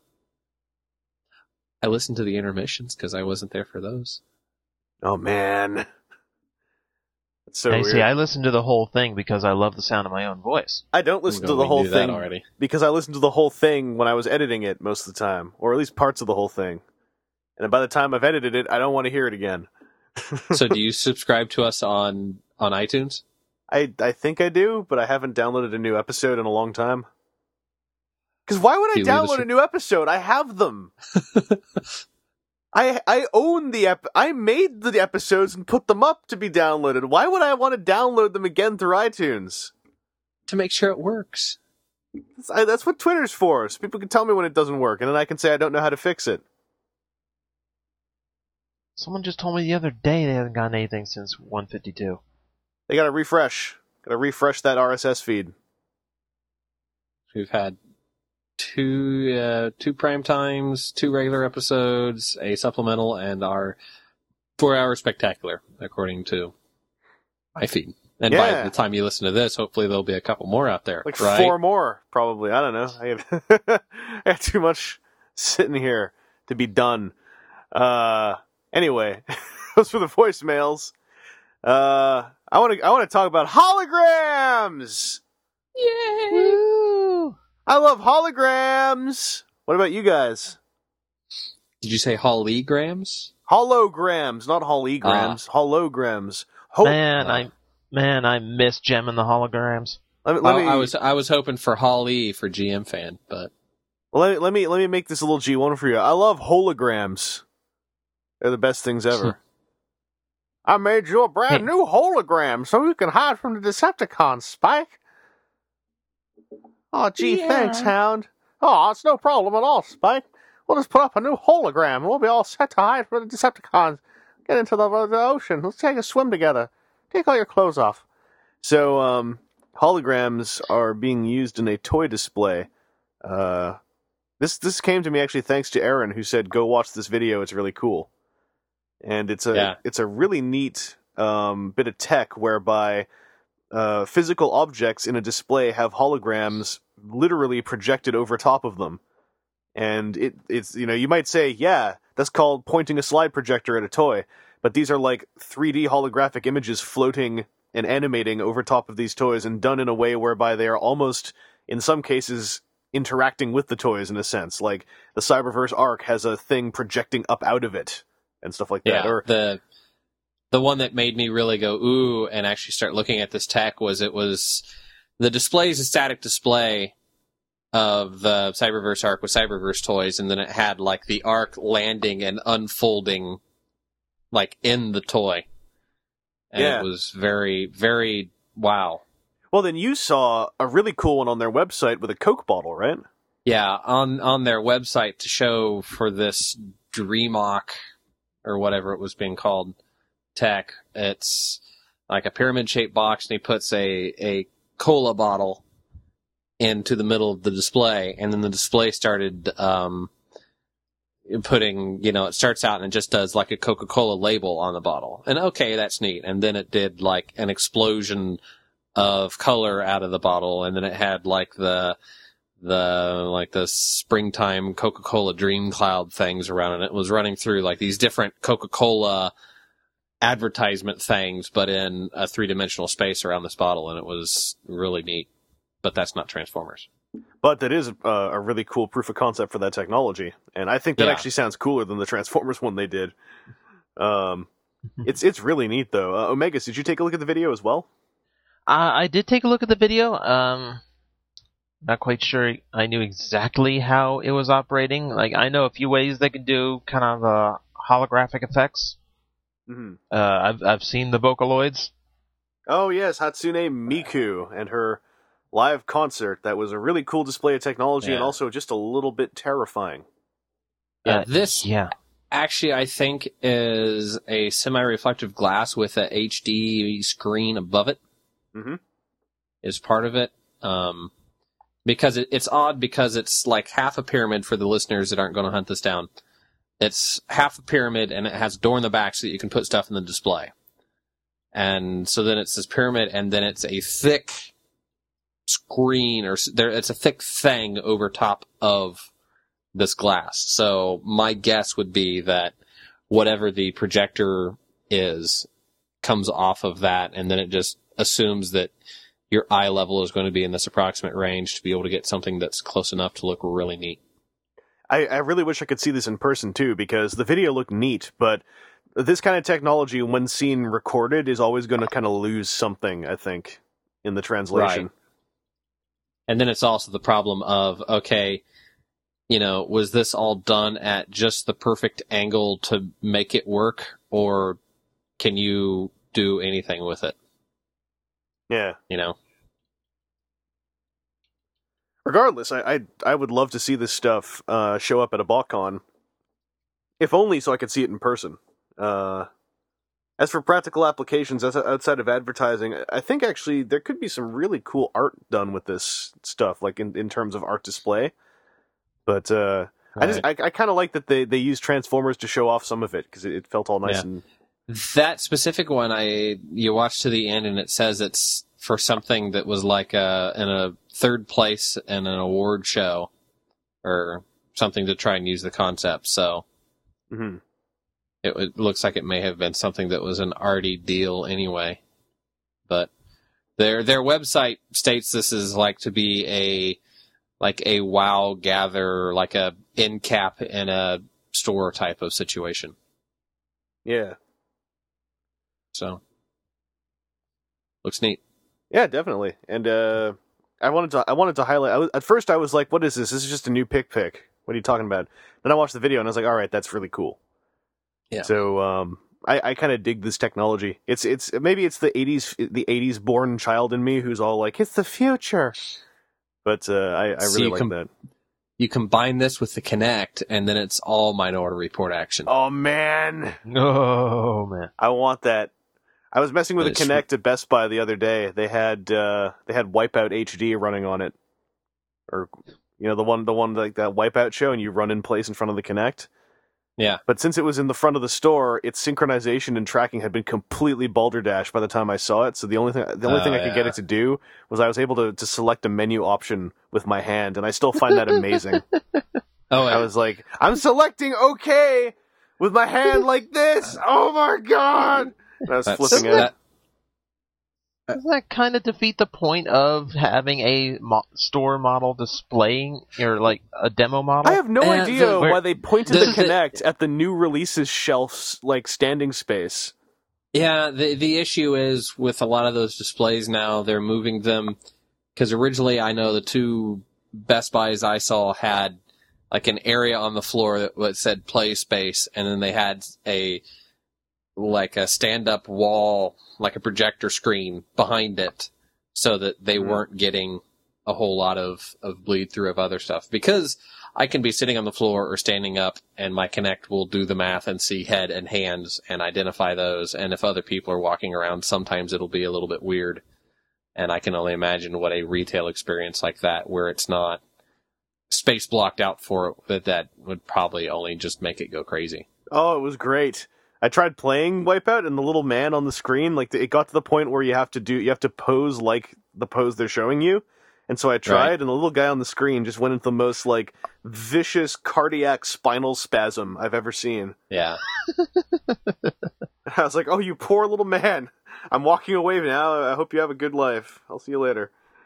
I listened to the intermissions because I wasn't there for those. Oh, man. That's so I weird. see, I listen to the whole thing because I love the sound of my own voice. I don't listen to We the whole knew that thing already. because I listened to the whole thing when I was editing it most of the time, or at least parts of the whole thing. And by the time I've edited it, I don't want to hear it again. So do you subscribe to us on, on iTunes? I I think I do, but I haven't downloaded a new episode in a long time. Because why would I You leave download us- a new episode? I have them. I I own the ep. I made the episodes and put them up to be downloaded. Why would I want to download them again through iTunes? To make sure it works. That's, I, that's what Twitter's for. So people can tell me when it doesn't work, and then I can say I don't know how to fix it. Someone just told me the other day they haven't gotten anything since one fifty-two. They got to refresh. Got to refresh that R S S feed. We've had two uh, two prime times, two regular episodes, a supplemental, and our four-hour spectacular, according to my feed. And Yeah. by the time you listen to this, hopefully there'll be a couple more out there, Like right? four more, probably. I don't know. I have, I have too much sitting here to be done. Uh, anyway, those were the voicemails. Uh, I want to I want to talk about holograms. Yay! Woo! I love holograms. What about you guys? Did you say holograms? Holograms, not holograms. Holograms. Ho- Man, I man, I miss Gem and the holograms. let me, let me, I, I was I was hoping for Holly for G M fan, but let me let me let me make this a little G one for you. I love holograms. They're the best things ever. I made you a brand Hey. new hologram so you can hide from the Decepticons, Spike. Oh, gee, Yeah. thanks, Hound. Oh, it's no problem at all, Spike. We'll just put up a new hologram and we'll be all set to hide from the Decepticons. Get into the, the ocean. Let's take a swim together. Take all your clothes off. So, um, holograms are being used in a toy display. Uh, this this came to me actually thanks to Aaron, who said, "Go watch this video. It's really cool." And it's a Yeah. it's a really neat um, bit of tech whereby uh, physical objects in a display have holograms literally projected over top of them. And it it's you know you might say, yeah, that's called pointing a slide projector at a toy, but these are like three D holographic images floating and animating over top of these toys, and done in a way whereby they are almost, in some cases, interacting with the toys in a sense. Like the Cyberverse Arc has a thing projecting up out of it and stuff like that. yeah, Or the the one that made me really go ooh and actually start looking at this tech was it was the display is a static display of the Cyberverse Arc with Cyberverse toys, and then it had like the Arc landing and unfolding like in the toy. And Yeah. it was very, very wow. well, then you saw a really cool one on their website with a Coke bottle, right? Yeah, on on their website to show for this Dreamlock or whatever it was being called tech, it's like a pyramid shaped box, and he puts a a cola bottle into the middle of the display, and then the display started um putting, you know, it starts out and it just does like a Coca-Cola label on the bottle. And okay, that's neat. And then it did like an explosion of color out of the bottle, and then it had like the the like the springtime Coca-Cola dream cloud things around it. It was running through like these different Coca-Cola advertisement things, but in a three-dimensional space around this bottle, and it was really neat. But that's not Transformers. But that is uh, a really cool proof of concept for that technology, and I think that Yeah. actually sounds cooler than the Transformers one they did. Um, it's it's really neat though. Uh, Omegas, did you take a look at the video as well? Uh, I did take a look at the video. Um, not quite sure I knew exactly how it was operating. Like, I know a few ways they can do kind of uh, holographic effects. Mm-hmm. Uh, I've I've seen the Vocaloids. Oh yes, Hatsune Miku and her live concert. That was a really cool display of technology, and Yeah. also just a little bit terrifying. Uh, Yeah, this Yeah. actually, I think, is a semi-reflective glass with a H D screen above it. Mhm. Is part of it. Um, because it, it's odd because it's like half a pyramid for the listeners that aren't going to hunt this down. It's half a pyramid, and it has a door in the back so that you can put stuff in the display. And so then it's this pyramid, and then it's a thick screen, or s- there, it's a thick thing over top of this glass. So my guess would be that whatever the projector is comes off of that, and then it just assumes that your eye level is going to be in this approximate range to be able to get something that's close enough to look really neat. I, I really wish I could see this in person too, because the video looked neat, but this kind of technology, when seen recorded, is always going to kind of lose something, I think, in the translation. Right. And then it's also the problem of, okay, you know, was this all done at just the perfect angle to make it work, or can you do anything with it? Yeah. You know? Regardless, I, I I would love to see this stuff uh, show up at a BotCon, if only so I could see it in person. Uh, as for practical applications as, outside of advertising, I think actually there could be some really cool art done with this stuff, like in, in terms of art display. But uh, Right. I just I, I kind of like that they, they use Transformers to show off some of it, because it, it felt all nice. Yeah. And That specific one, I you watch to the end and it says it's for something that was like a, in a third place in an award show or something to try and use the concept. So mm-hmm. it, it looks like it may have been something that was an arty deal anyway. But their their website states this is like to be a like a WoW gather, like a end cap in a store type of situation. Yeah. So looks neat. Yeah, definitely. And uh, I wanted to I wanted to highlight. I was, at first, I was like, "What is this? This is just a new pick pick. What are you talking about?" Then I watched the video and I was like, "All right, that's really cool." Yeah. So um, I, I kind of dig this technology. It's it's maybe it's the eighties the eighties born child in me who's all like, "It's the future." But uh, I, I So really you like com- that. You combine this with the Kinect, and then it's all Minority Report action. Oh man, Oh man. I want that. I was messing with a But it's- Kinect at Best Buy the other day. They had uh, they had Wipeout H D running on it, or you know the one the one like that Wipeout show, and you run in place in front of the Kinect. Yeah. But since it was in the front of the store, its synchronization and tracking had been completely balderdashed by the time I saw it. So the only thing the only Oh, thing I could get yeah. it to do was I was able to, to select a menu option with my hand, and I still find that amazing. Oh, I was like, I'm selecting OK with my hand like this. Oh my god! And I was that's, flipping Doesn't it. that, Doesn't that kind of defeat the point of having a mo- store model displaying, or like a demo model? I have no Uh, idea the- why they pointed the- the Kinect at the new releases shelf's like standing space. yeah, the the issue is with a lot of those displays now, they're moving them, because originally I know the two Best Buys I saw had like an area on the floor that that said play space, and then they had a like a stand-up wall, like a projector screen behind it, so that they Mhm. weren't getting a whole lot of, of bleed through of other stuff. Because I can be sitting on the floor or standing up, and my Kinect will do the math and see head and hands and identify those. And if other people are walking around, sometimes it'll be a little bit weird. And I can only imagine what a retail experience like that, where it's not space blocked out for it, that that would probably only just make it go crazy. Oh, it was great. I tried playing Wipeout, and the little man on the screen, like it got to the point where you have to do, you have to pose like the pose they're showing you. And so I tried, Right. and the little guy on the screen just went into the most like vicious cardiac spinal spasm I've ever seen. Yeah. I was like, "Oh, you poor little man! I'm walking away now. I hope you have a good life. I'll see you later."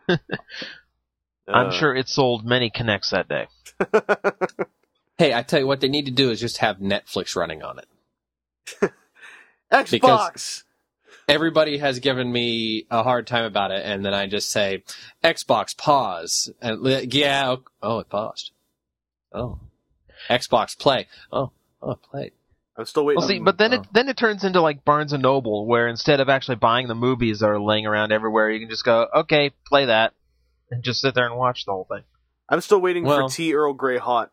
I'm Uh, sure it sold many Kinects that day. Hey, I tell you what they need to do is just have Netflix running on it. Xbox. Because- Everybody has given me a hard time about it, and then I just say, Xbox, pause. And li- yeah, o- oh, it paused. Oh. Xbox, play. Oh, oh, it played. I'm still waiting. Well, see, but then oh. it then it turns into like Barnes and Noble, where instead of actually buying the movies that are laying around everywhere, you can just go, okay, play that, and just sit there and watch the whole thing. I'm still waiting Well- for Tea Earl Grey Hot.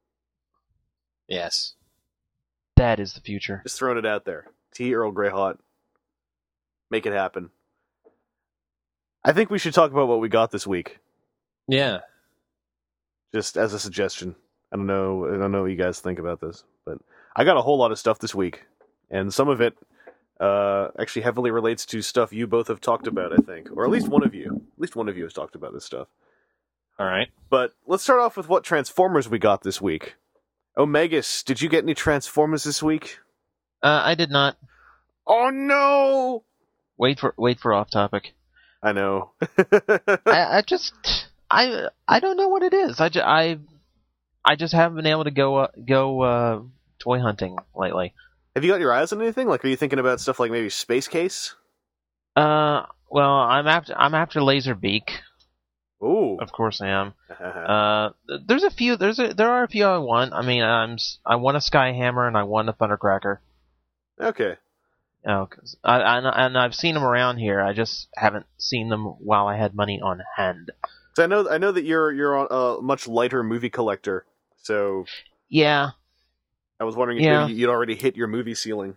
Yes. That is the future. Just throwing it out there. Tea Earl Grey Hot. Make it happen. I think we should talk about what we got this week. Yeah. Just as a suggestion. I don't know. I don't know what you guys think about this, but I got a whole lot of stuff this week, and some of it uh, actually heavily relates to stuff you both have talked about. I think, or at least one of you. At least one of you has talked about this stuff. All right. But let's start off with what Transformers we got this week. Omegas, did you get any Transformers this week? Uh, I did not Oh no! wait for wait for off topic. I know. I, I just I I don't know what it is. I, ju- I, I just haven't been able to go uh, go uh, toy hunting lately. Have you got your eyes on anything? Like, are you thinking about stuff like maybe Space Case? Uh, well, I'm after I'm after Laserbeak. Ooh, Of course I am. uh, there's a few. There's a there are a few I want. I mean, I'm s- I want a Skyhammer and I want a Thundercracker. Okay. Oh, cause I, I and I've seen them around here. I just haven't seen them while I had money on hand. So I know I know that you're you're a much lighter movie collector. So Yeah. I was wondering if Yeah. maybe you'd already hit your movie ceiling.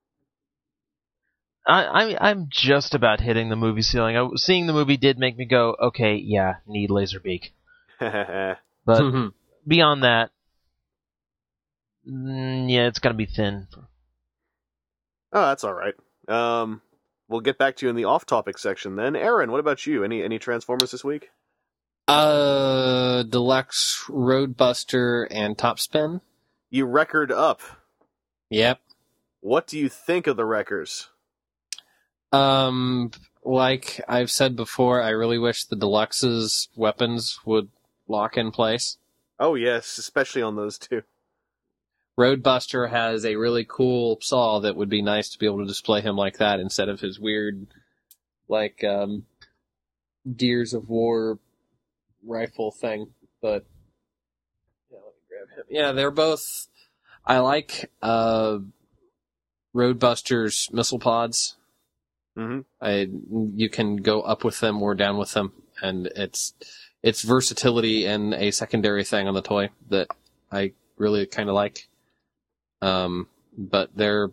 I, I I'm just about hitting the movie ceiling. I, seeing the movie did make me go, okay, yeah, need Laserbeak. Oh, But beyond that, mm, yeah, it's gonna be thin. that's all right. Um, we'll get back to you in the off-topic section then. Aaron, what about you? Any any Transformers this week? Uh, Deluxe Roadbuster and Topspin. You record up. Yep. What do you think of the wreckers? Um, like I've said before, I really wish the Deluxe's weapons would lock in place. Oh yes, especially on those two. Roadbuster has a really cool saw that would be nice to be able to display him like that instead of his weird, like, um, Gears of War rifle thing. But, yeah, let me grab him. Yeah, they're both, I like, uh, Roadbuster's missile pods. Mm-hmm. I, you can go up with them or down with them, and it's, it's versatility and a secondary thing on the toy that I really kind of like. Um, but they're,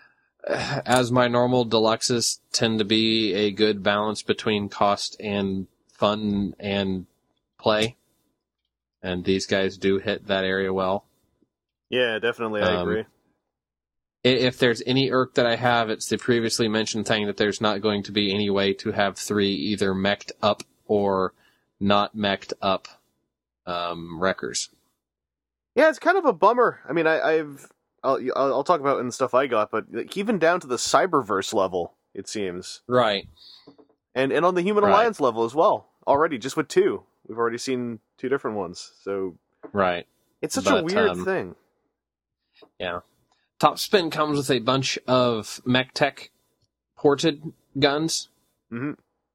as my normal deluxes tend to be a good balance between cost and fun and play. And these guys do hit that area well. Yeah, definitely, I Um, agree. I- If there's any irk that I have, it's the previously mentioned thing that there's not going to be any way to have three either meched up or not meched up, um, wreckers. Yeah, it's kind of a bummer. I mean, I, I've I'll, I'll I'll talk about it in stuff I got, but like, even down to the Cyberverse level, it seems, Right. and and on the Human Right. Alliance level as well. Already, just with two, we've already seen two different ones. So Right. it's such a But, weird um, thing. Yeah. Topspin comes with a bunch of MechTech ported guns. Mm-hmm.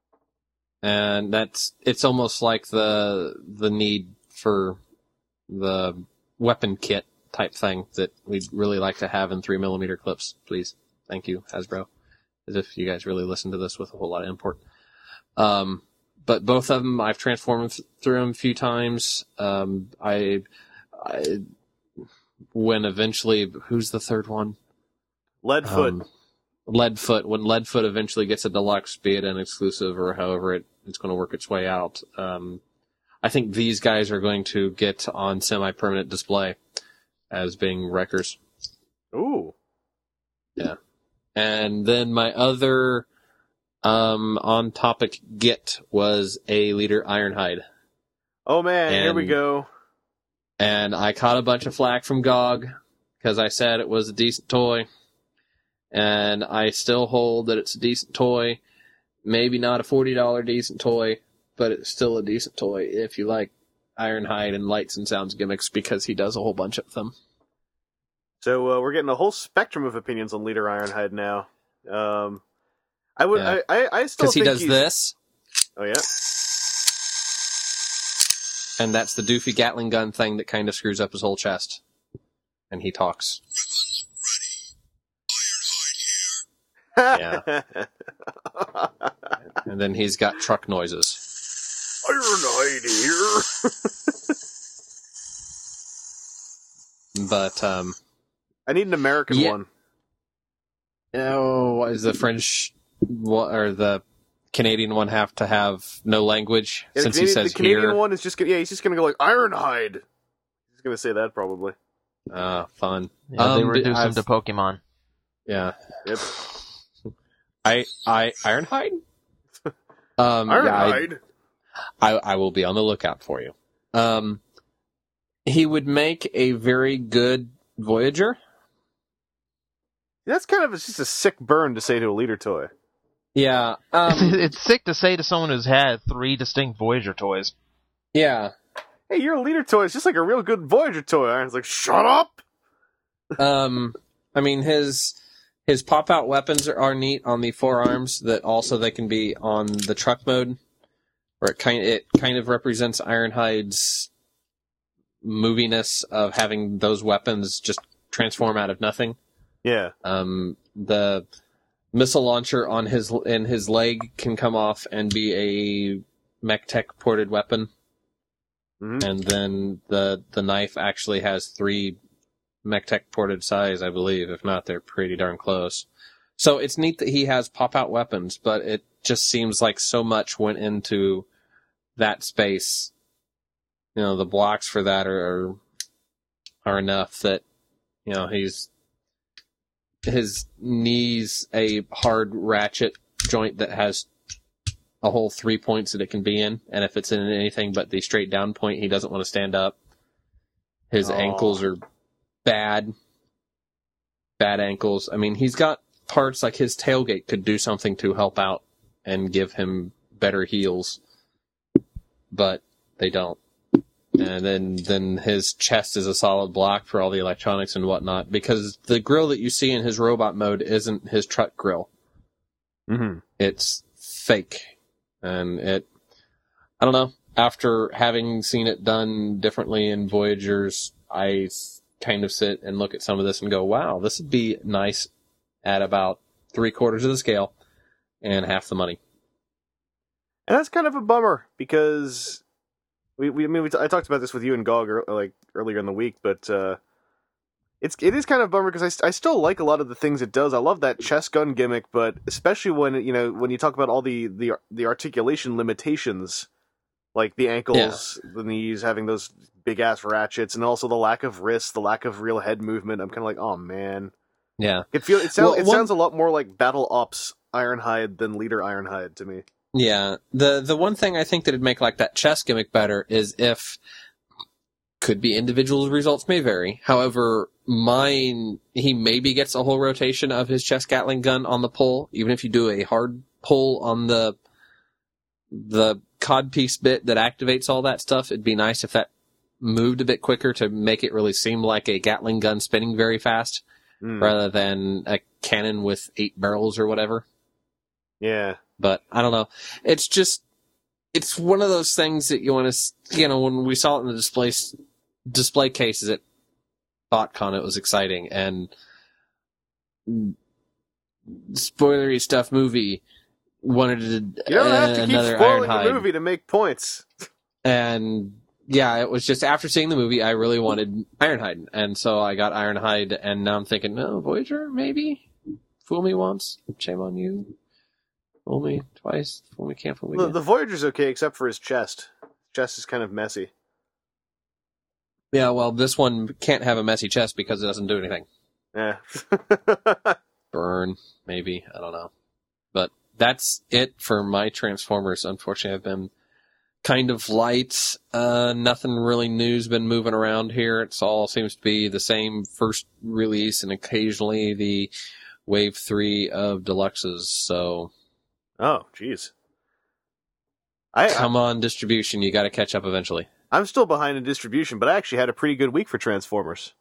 And that's, it's almost like the, the need for the weapon kit type thing that we'd really like to have in three millimeter clips, please. Thank you, Hasbro. As if you guys really listen to this with a whole lot of import. Um, but both of them, I've transformed th- through them a few times. Um, I, I, when eventually, who's the third one? Leadfoot. Um, Leadfoot. When Leadfoot eventually gets a deluxe, be it an exclusive or however it, it's going to work its way out, um, I think these guys are going to get on semi-permanent display as being wreckers. Ooh. Yeah. And then my other um, on-topic get was a leader Ironhide. Oh man, here we And- go. And I caught a bunch of flack from G O G because I said it was a decent toy. And I still hold that it's a decent toy. Maybe not a forty dollars decent toy, but it's still a decent toy if you like Ironhide and lights and sounds gimmicks because he does a whole bunch of them. So uh, we're getting a whole spectrum of opinions on Leader Ironhide now. Um, I would, Yeah. I, I, I still Because he think does he's... this, Oh yeah. and that's the doofy Gatling gun thing that kind of screws up his whole chest. And he talks. Yeah. And then he's got truck noises. Ironhide here. But, um, I need an American Yeah. one. oh, is the French one, or the Canadian one have to have no language Yeah, the since Canadian, he says the Canadian here? one is just gonna, yeah, he's just gonna go like Ironhide. He's gonna say that probably. Ah, fun. Yeah, they Um, reduced him I've- to Pokemon. Yeah. Yep. I, I, Ironhide? um, yeah, I- Ironhide. I, I will be on the lookout for you. Um, he would make a very good Voyager. That's kind of it's just a sick burn to say to a leader toy. Yeah. Um, It's sick to say to someone who's had three distinct Voyager toys. yeah. Hey, your leader toy is just like a real good Voyager toy. Iron's like, shut up. Um, I mean, his his pop out weapons are, are neat on the forearms. That also they can be on the truck mode. Or it kind it kind of represents Ironhide's moviness of having those weapons just transform out of nothing. Yeah. Um, the missile launcher on his in his leg can come off and be a MechTech ported weapon. Mm-hmm. And then the the knife actually has three MechTech ported size, I believe. If not, they're pretty darn close. So it's neat that he has pop-out weapons, but it just seems like so much went into that space. You know, the blocks for that are are enough that, you know, he's his knee's a hard ratchet joint that has a whole three points that it can be in, and if it's in anything but the straight down point, he doesn't want to stand up. His Aww. ankles are bad. Bad ankles. I mean, he's got parts like his tailgate could do something to help out and give him better heels, but they don't. And then, then his chest is a solid block for all the electronics and whatnot, because the grill that you see in his robot mode isn't his truck grill. Mm-hmm. It's fake. And it, I don't know, after having seen it done differently in Voyagers, I kind of sit and look at some of this and go, wow, this would be nice at about three quarters of the scale and half the money. And that's kind of a bummer, because we, we I mean, we t- I talked about this with you and Gog er, like earlier in the week, but uh, it's it is kind of a bummer because I, st- I still like a lot of the things it does. I love that chest gun gimmick, but especially when you know when you talk about all the the, the articulation limitations, like the ankles, yeah. the knees having those big ass ratchets, and also the lack of wrists, the lack of real head movement. I'm kind of like, oh man. Yeah, it feel it, sound, well, it one... sounds a lot more like Battle Ops Ironhide than Leader Ironhide to me. Yeah, the the one thing I think that'd make like that chest gimmick better is if could be individual results may vary. However, mine he maybe gets a whole rotation of his chest Gatling gun on the pull, even if you do a hard pull on the the codpiece bit that activates all that stuff. It'd be nice if that moved a bit quicker to make it really seem like a Gatling gun spinning very fast. Mm. Rather than a cannon with eight barrels or whatever. Yeah. But, I don't know. It's just, it's one of those things that you want to, you know, when we saw it in the display, display cases at BotCon, it was exciting. And spoilery stuff movie wanted to, you don't have to keep spoiling Ironhide. the movie to make points. And yeah, it was just after seeing the movie, I really wanted Ironhide, and so I got Ironhide, and now I'm thinking, no, Voyager, maybe? Fool me once, shame on you. Fool me twice, fool me can't, fool me the, again. The Voyager's okay, except for his chest. Chest is kind of messy. Yeah, well, this one can't have a messy chest because it doesn't do anything. Yeah. Burn, maybe, I don't know. But that's it for my Transformers. Unfortunately, I've been kind of light. Uh, nothing really new's been moving around here. It's all seems to be the same first release and occasionally the wave three of deluxes. So, oh, jeez. I come on, distribution. You got to catch up eventually. I'm still behind in distribution, but I actually had a pretty good week for Transformers.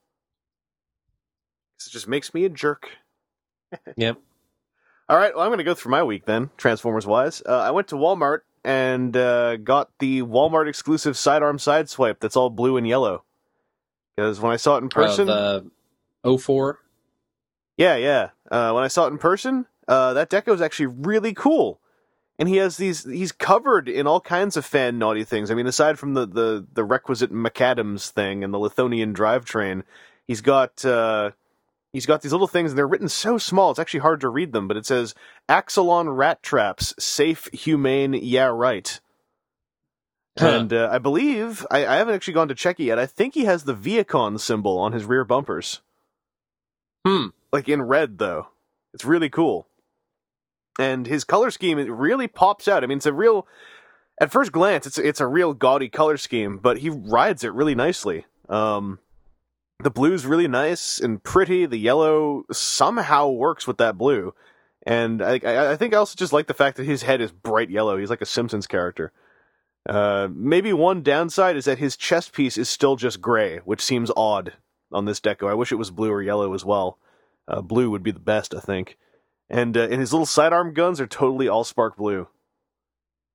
It just makes me a jerk. Yep. All right, well, I'm going to go through my week then, Transformers-wise. Uh, I went to Walmart and uh, got the Walmart exclusive sidearm sideswipe that's all blue and yellow. Because when I saw it in person... Uh, the oh four? Yeah, yeah. Uh, when I saw it in person, uh, that deco is actually really cool. And he has these... He's covered in all kinds of fan naughty things. I mean, aside from the, the, the requisite McAdams thing and the Lithonian drivetrain, he's got... Uh, He's got these little things, and they're written so small, it's actually hard to read them, but it says, Axelon rat traps, safe, humane, yeah, right. Huh. And uh, I believe, I, I haven't actually gone to check it yet, I think he has the Viacon symbol on his rear bumpers. Hmm. Like in red, though. It's really cool. And his color scheme, it really pops out. I mean, it's a real, at first glance, it's, it's a real gaudy color scheme, but he rides it really nicely. Um... The blue's really nice and pretty. The yellow somehow works with that blue. And I, I, I think I also just like the fact that his head is bright yellow. He's like a Simpsons character. Uh, maybe one downside is that his chest piece is still just gray, which seems odd on this deco. I wish it was blue or yellow as well. Uh, blue would be the best, I think. And, uh, and his little sidearm guns are totally all spark blue.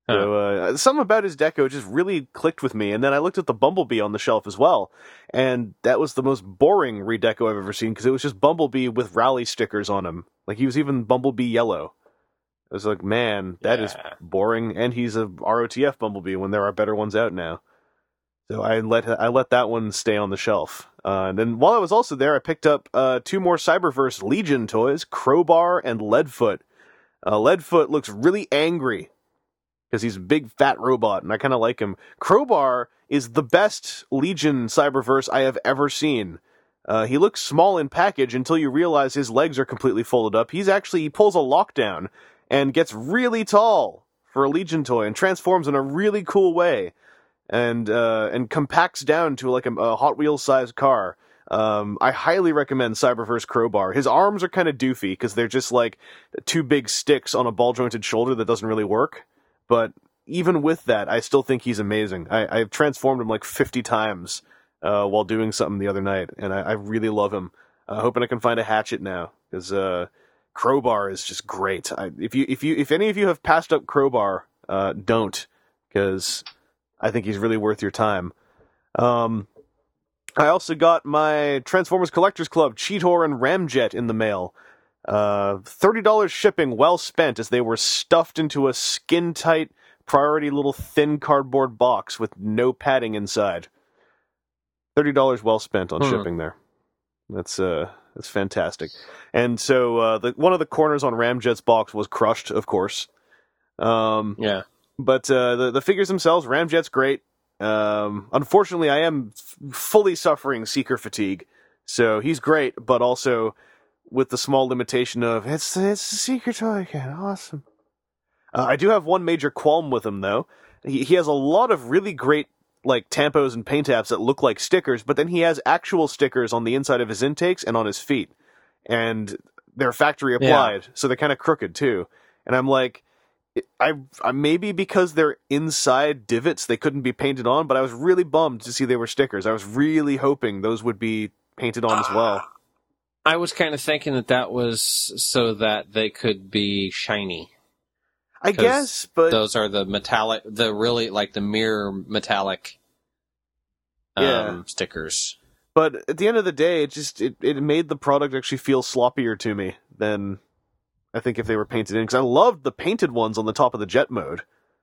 So uh, something about his deco just really clicked with me, and then I looked at the Bumblebee on the shelf as well, and that was the most boring redeco I've ever seen, because it was just Bumblebee with Rally stickers on him. Like, he was even Bumblebee yellow. I was like, man, that yeah. is boring, and he's a R O T F Bumblebee when there are better ones out now. So I let I let that one stay on the shelf. Uh, and then while I was also there, I picked up uh, two more Cyberverse Legion toys, Crowbar and Leadfoot. Uh, Leadfoot looks really angry, because he's a big fat robot, and I kind of like him. Crowbar is the best Legion Cyberverse I have ever seen. Uh, he looks small in package until you realize his legs are completely folded up. He's actually, he pulls a lockdown and gets really tall for a Legion toy and transforms in a really cool way, and uh, and compacts down to like a, a Hot Wheels sized car. Um, I highly recommend Cyberverse Crowbar. His arms are kind of doofy because they're just like two big sticks on a ball jointed shoulder that doesn't really work. But even with that, I still think he's amazing. I, I've transformed him like fifty times uh, while doing something the other night, and I, I really love him. Uh, hoping I can find a hatchet now, because uh, Crowbar is just great. I, if you, if you, if any of you have passed up Crowbar, uh, don't, because I think he's really worth your time. Um, I also got my Transformers Collectors Club Cheetor and Ramjet in the mail. Uh, thirty dollars shipping well spent, as they were stuffed into a skin-tight, priority little thin cardboard box with no padding inside. thirty dollars well spent on hmm. shipping there. That's uh, that's fantastic. And so uh, the one of the corners on Ramjet's box was crushed, of course. Um, yeah. But uh, the, the figures themselves, Ramjet's great. Um, unfortunately, I am f- fully suffering Seeker fatigue. So he's great, but also with the small limitation of, it's, it's a Seeker toy again, awesome. Uh, I do have one major qualm with him, though. He, he has a lot of really great like tampos and paint apps that look like stickers, but then he has actual stickers on the inside of his intakes and on his feet. And they're factory applied, yeah. so they're kind of crooked, too. And I'm like, I, I maybe because they're inside divots, they couldn't be painted on, but I was really bummed to see they were stickers. I was really hoping those would be painted on as well. I was kind of thinking that that was so that they could be shiny. I guess, but those are the metallic, the really like the mirror metallic um, yeah. stickers. But at the end of the day, it just it, it made the product actually feel sloppier to me than I think if they were painted in, because I loved the painted ones on the top of the jet mode.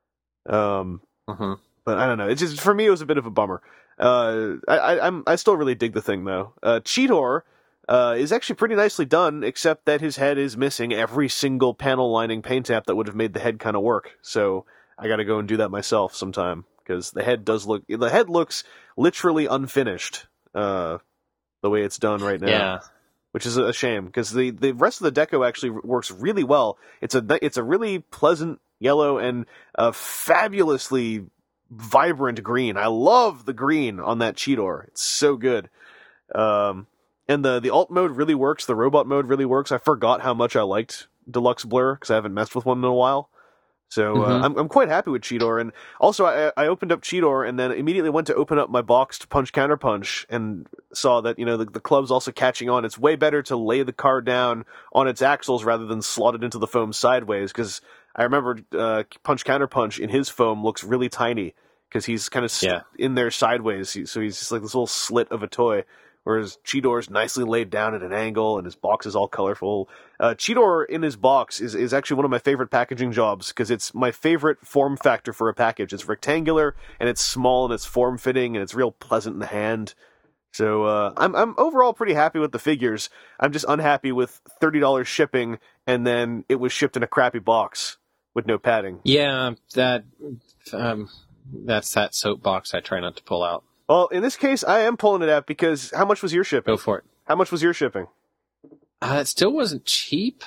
Um, mm-hmm. But I don't know. It's just for me, it was a bit of a bummer. Uh, I, I I'm I still really dig the thing though. Uh, Cheetor uh, is actually pretty nicely done, except that his head is missing every single panel lining paint app that would have made the head kind of work. So I got to go and do that myself sometime, because the head does look the head looks literally unfinished. Uh, the way it's done right now. Yeah. Which is a shame, because the, the rest of the deco actually works really well. It's a it's a really pleasant yellow and a fabulously vibrant green. I love the green on that Cheetor. It's so good. Um, and the, the alt mode really works. The robot mode really works. I forgot how much I liked Deluxe Blur, because I haven't messed with one in a while. So uh, mm-hmm. I'm I'm quite happy with Cheetor. And also, I, I opened up Cheetor and then immediately went to open up my boxed Punch Counter Punch and saw that, you know, the, the club's also catching on. It's way better to lay the car down on its axles rather than slot it into the foam sideways, because I remember uh, Punch Counter Punch in his foam looks really tiny because he's kind of st- yeah. in there sideways. So he's just like this little slit of a toy. Whereas Cheetor's nicely laid down at an angle, and his box is all colorful. Uh, Cheetor in his box is, is actually one of my favorite packaging jobs, because it's my favorite form factor for a package. It's rectangular, and it's small, and it's form-fitting, and it's real pleasant in the hand. So uh, I'm I'm overall pretty happy with the figures. I'm just unhappy with thirty dollars shipping, and then it was shipped in a crappy box with no padding. Yeah, that um, that's that soapbox I try not to pull out. Well, in this case, I am pulling it out, because how much was your shipping? Go for it. How much was your shipping? Uh, it still wasn't cheap.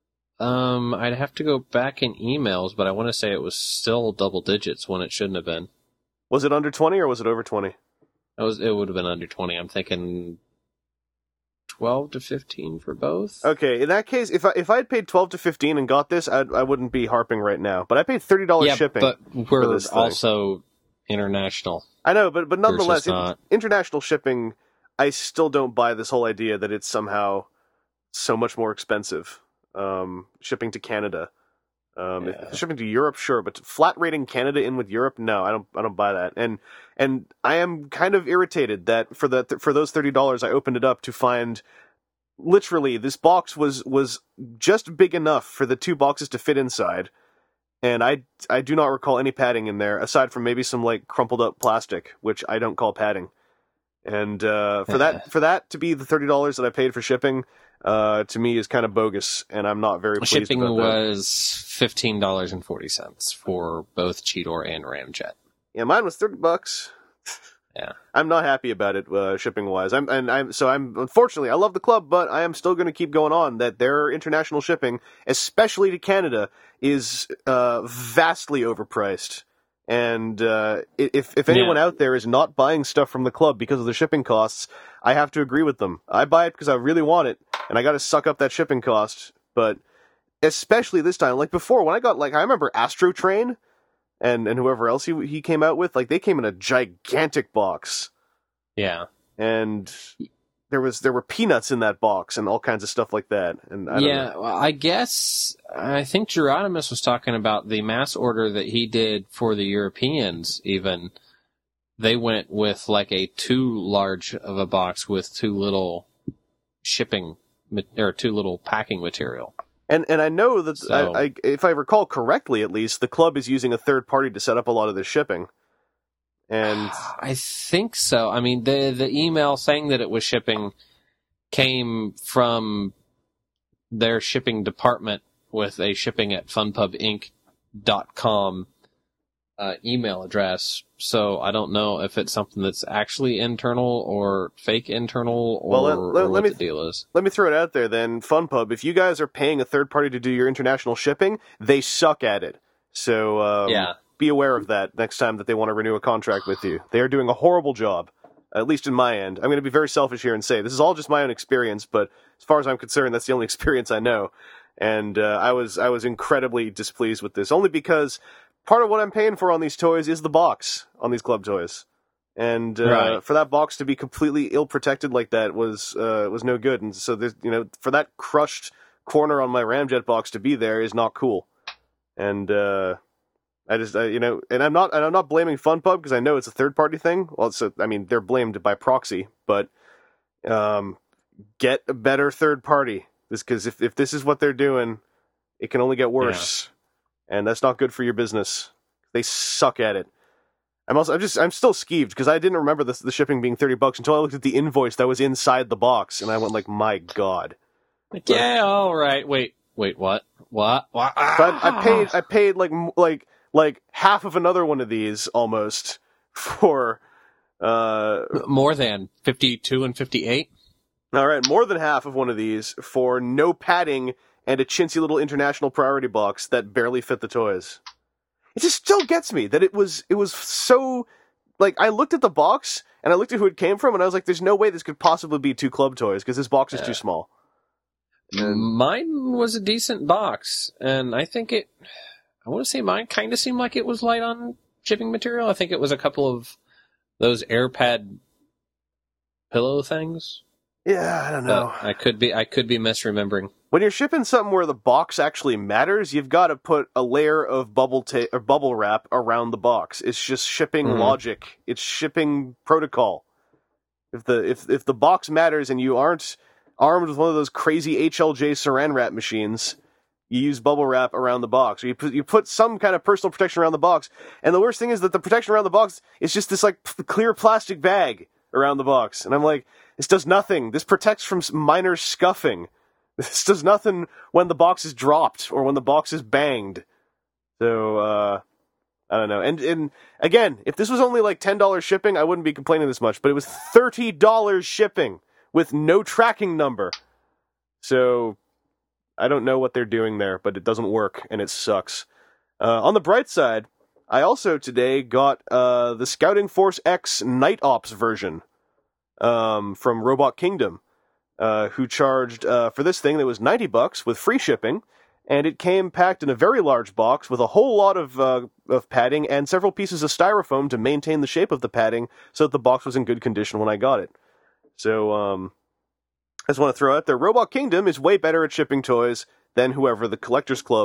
Um, I'd have to go back in emails, but I want to say it was still double digits when it shouldn't have been. Was it under twenty or was it over twenty? It was. It would have been under twenty. I'm thinking twelve to fifteen for both. Okay, in that case, if I if I had paid twelve to fifteen and got this, I'd, I wouldn't be harping right now. But I paid thirty dollars yeah, shipping. But we're also international. I know, but but nonetheless, in, international shipping, I still don't buy this whole idea that it's somehow so much more expensive um, shipping to Canada. Um, Yeah. if shipping to Europe, sure, but flat rating Canada in with Europe, no, I don't. I don't buy that. And and I am kind of irritated that for the for those thirty dollars, I opened it up to find literally this box was was just big enough for the two boxes to fit inside, and I I do not recall any padding in there aside from maybe some like crumpled up plastic, which I don't call padding. And uh, for that for that to be the thirty dollars that I paid for shipping. Uh, to me is kind of bogus, and I'm not very pleased Shipping about that. was fifteen dollars and forty cents for both Cheetor and Ramjet. Yeah, mine was thirty bucks. Yeah, I'm not happy about it uh, shipping wise. I'm and I'm so I'm unfortunately I love the club, but I am still going to keep going on that their international shipping, especially to Canada, is uh, vastly overpriced. And uh, if if anyone Yeah. out there is not buying stuff from the club because of the shipping costs, I have to agree with them. I buy it because I really want it, and I got to suck up that shipping cost. But especially this time, like before, when I got like I remember Astro Train, and and whoever else he he came out with, like they came in a gigantic box, yeah, and there was there were peanuts in that box and all kinds of stuff like that. And I don't yeah. know. Well, I guess I think Geronimus was talking about the mass order that he did for the Europeans. Even they went with like a too large of a box with too little shipping ma- or too little packing material. And and I know that So- I, I, if I recall correctly, at least the club is using a third party to set up a lot of this shipping. And I think so. I mean, the the email saying that it was shipping came from their shipping department with a shipping at funpub inc dot com uh, email address. So I don't know if it's something that's actually internal or fake internal or, Well, let- let- or let what me- the deal is. let me throw it out there then, FunPub, if you guys are paying a third party to do your international shipping, they suck at it. So um, Yeah. be aware of that next time that they want to renew a contract with you. They are doing a horrible job, at least in my end. I'm going to be very selfish here and say this is all just my own experience, but as far as I'm concerned, that's the only experience I know. And uh, I was I was incredibly displeased with this, only because part of what I'm paying for on these toys is the box on these club toys. And uh, Right. for that box to be completely ill protected like that was uh, was no good. And so there's you know for that crushed corner on my Ramjet box to be there is not cool. And uh, I just I, you know, and I'm not and I'm not blaming FunPub because I know it's a third party thing. Well, it's a, I mean they're blamed by proxy, but um, get a better third party. This because if if this is what they're doing, it can only get worse, and that's not good for your business. They suck at it. I'm also I'm just I'm still skeeved because I didn't remember the the shipping being thirty bucks until I looked at the invoice that was inside the box, and I went like, my god. Like, yeah, all right. Wait, wait, what? What? What? So I, I paid I paid like m- like like half of another one of these almost for uh More than fifty-two and fifty-eight? all right more than half of one of these for no padding and a chintzy little international priority box that barely fit the toys. It just still gets me that it was it was so like I looked at the box and I looked at who it came from and I was like, there's no way this could possibly be two club toys because this box is Yeah. too small. And- Mine was a decent box, and I think it. I want to say mine kind of seemed like it was light on shipping material. I think it was a couple of those AirPad pillow things. Yeah, I don't know. But I could be. I could be misremembering. When you're shipping something where the box actually matters, you've got to put a layer of bubble ta- or bubble wrap around the box. It's just shipping Mhm. logic. It's shipping protocol. If the if if the box matters and you aren't armed with one of those crazy H L J saran wrap machines, you use bubble wrap around the box. Or you put you put some kind of personal protection around the box. And the worst thing is that the protection around the box is just this like p- clear plastic bag around the box. And I'm like, this does nothing. This protects from s- minor scuffing. This does nothing when the box is dropped or when the box is banged. So, uh, I don't know. And and again, if this was only like ten dollars shipping, I wouldn't be complaining this much. But it was thirty dollars shipping with no tracking number. So, I don't know what they're doing there, but it doesn't work, and it sucks. Uh, on the bright side, I also today got uh, the Scouting Force X Night Ops version um, from Robot Kingdom. Uh, who charged uh, for this thing that was ninety bucks with free shipping, and it came packed in a very large box with a whole lot of uh, of padding and several pieces of styrofoam to maintain the shape of the padding so that the box was in good condition when I got it. So, um, I just want to throw out there, Robot Kingdom is way better at shipping toys than whoever the Collectors Club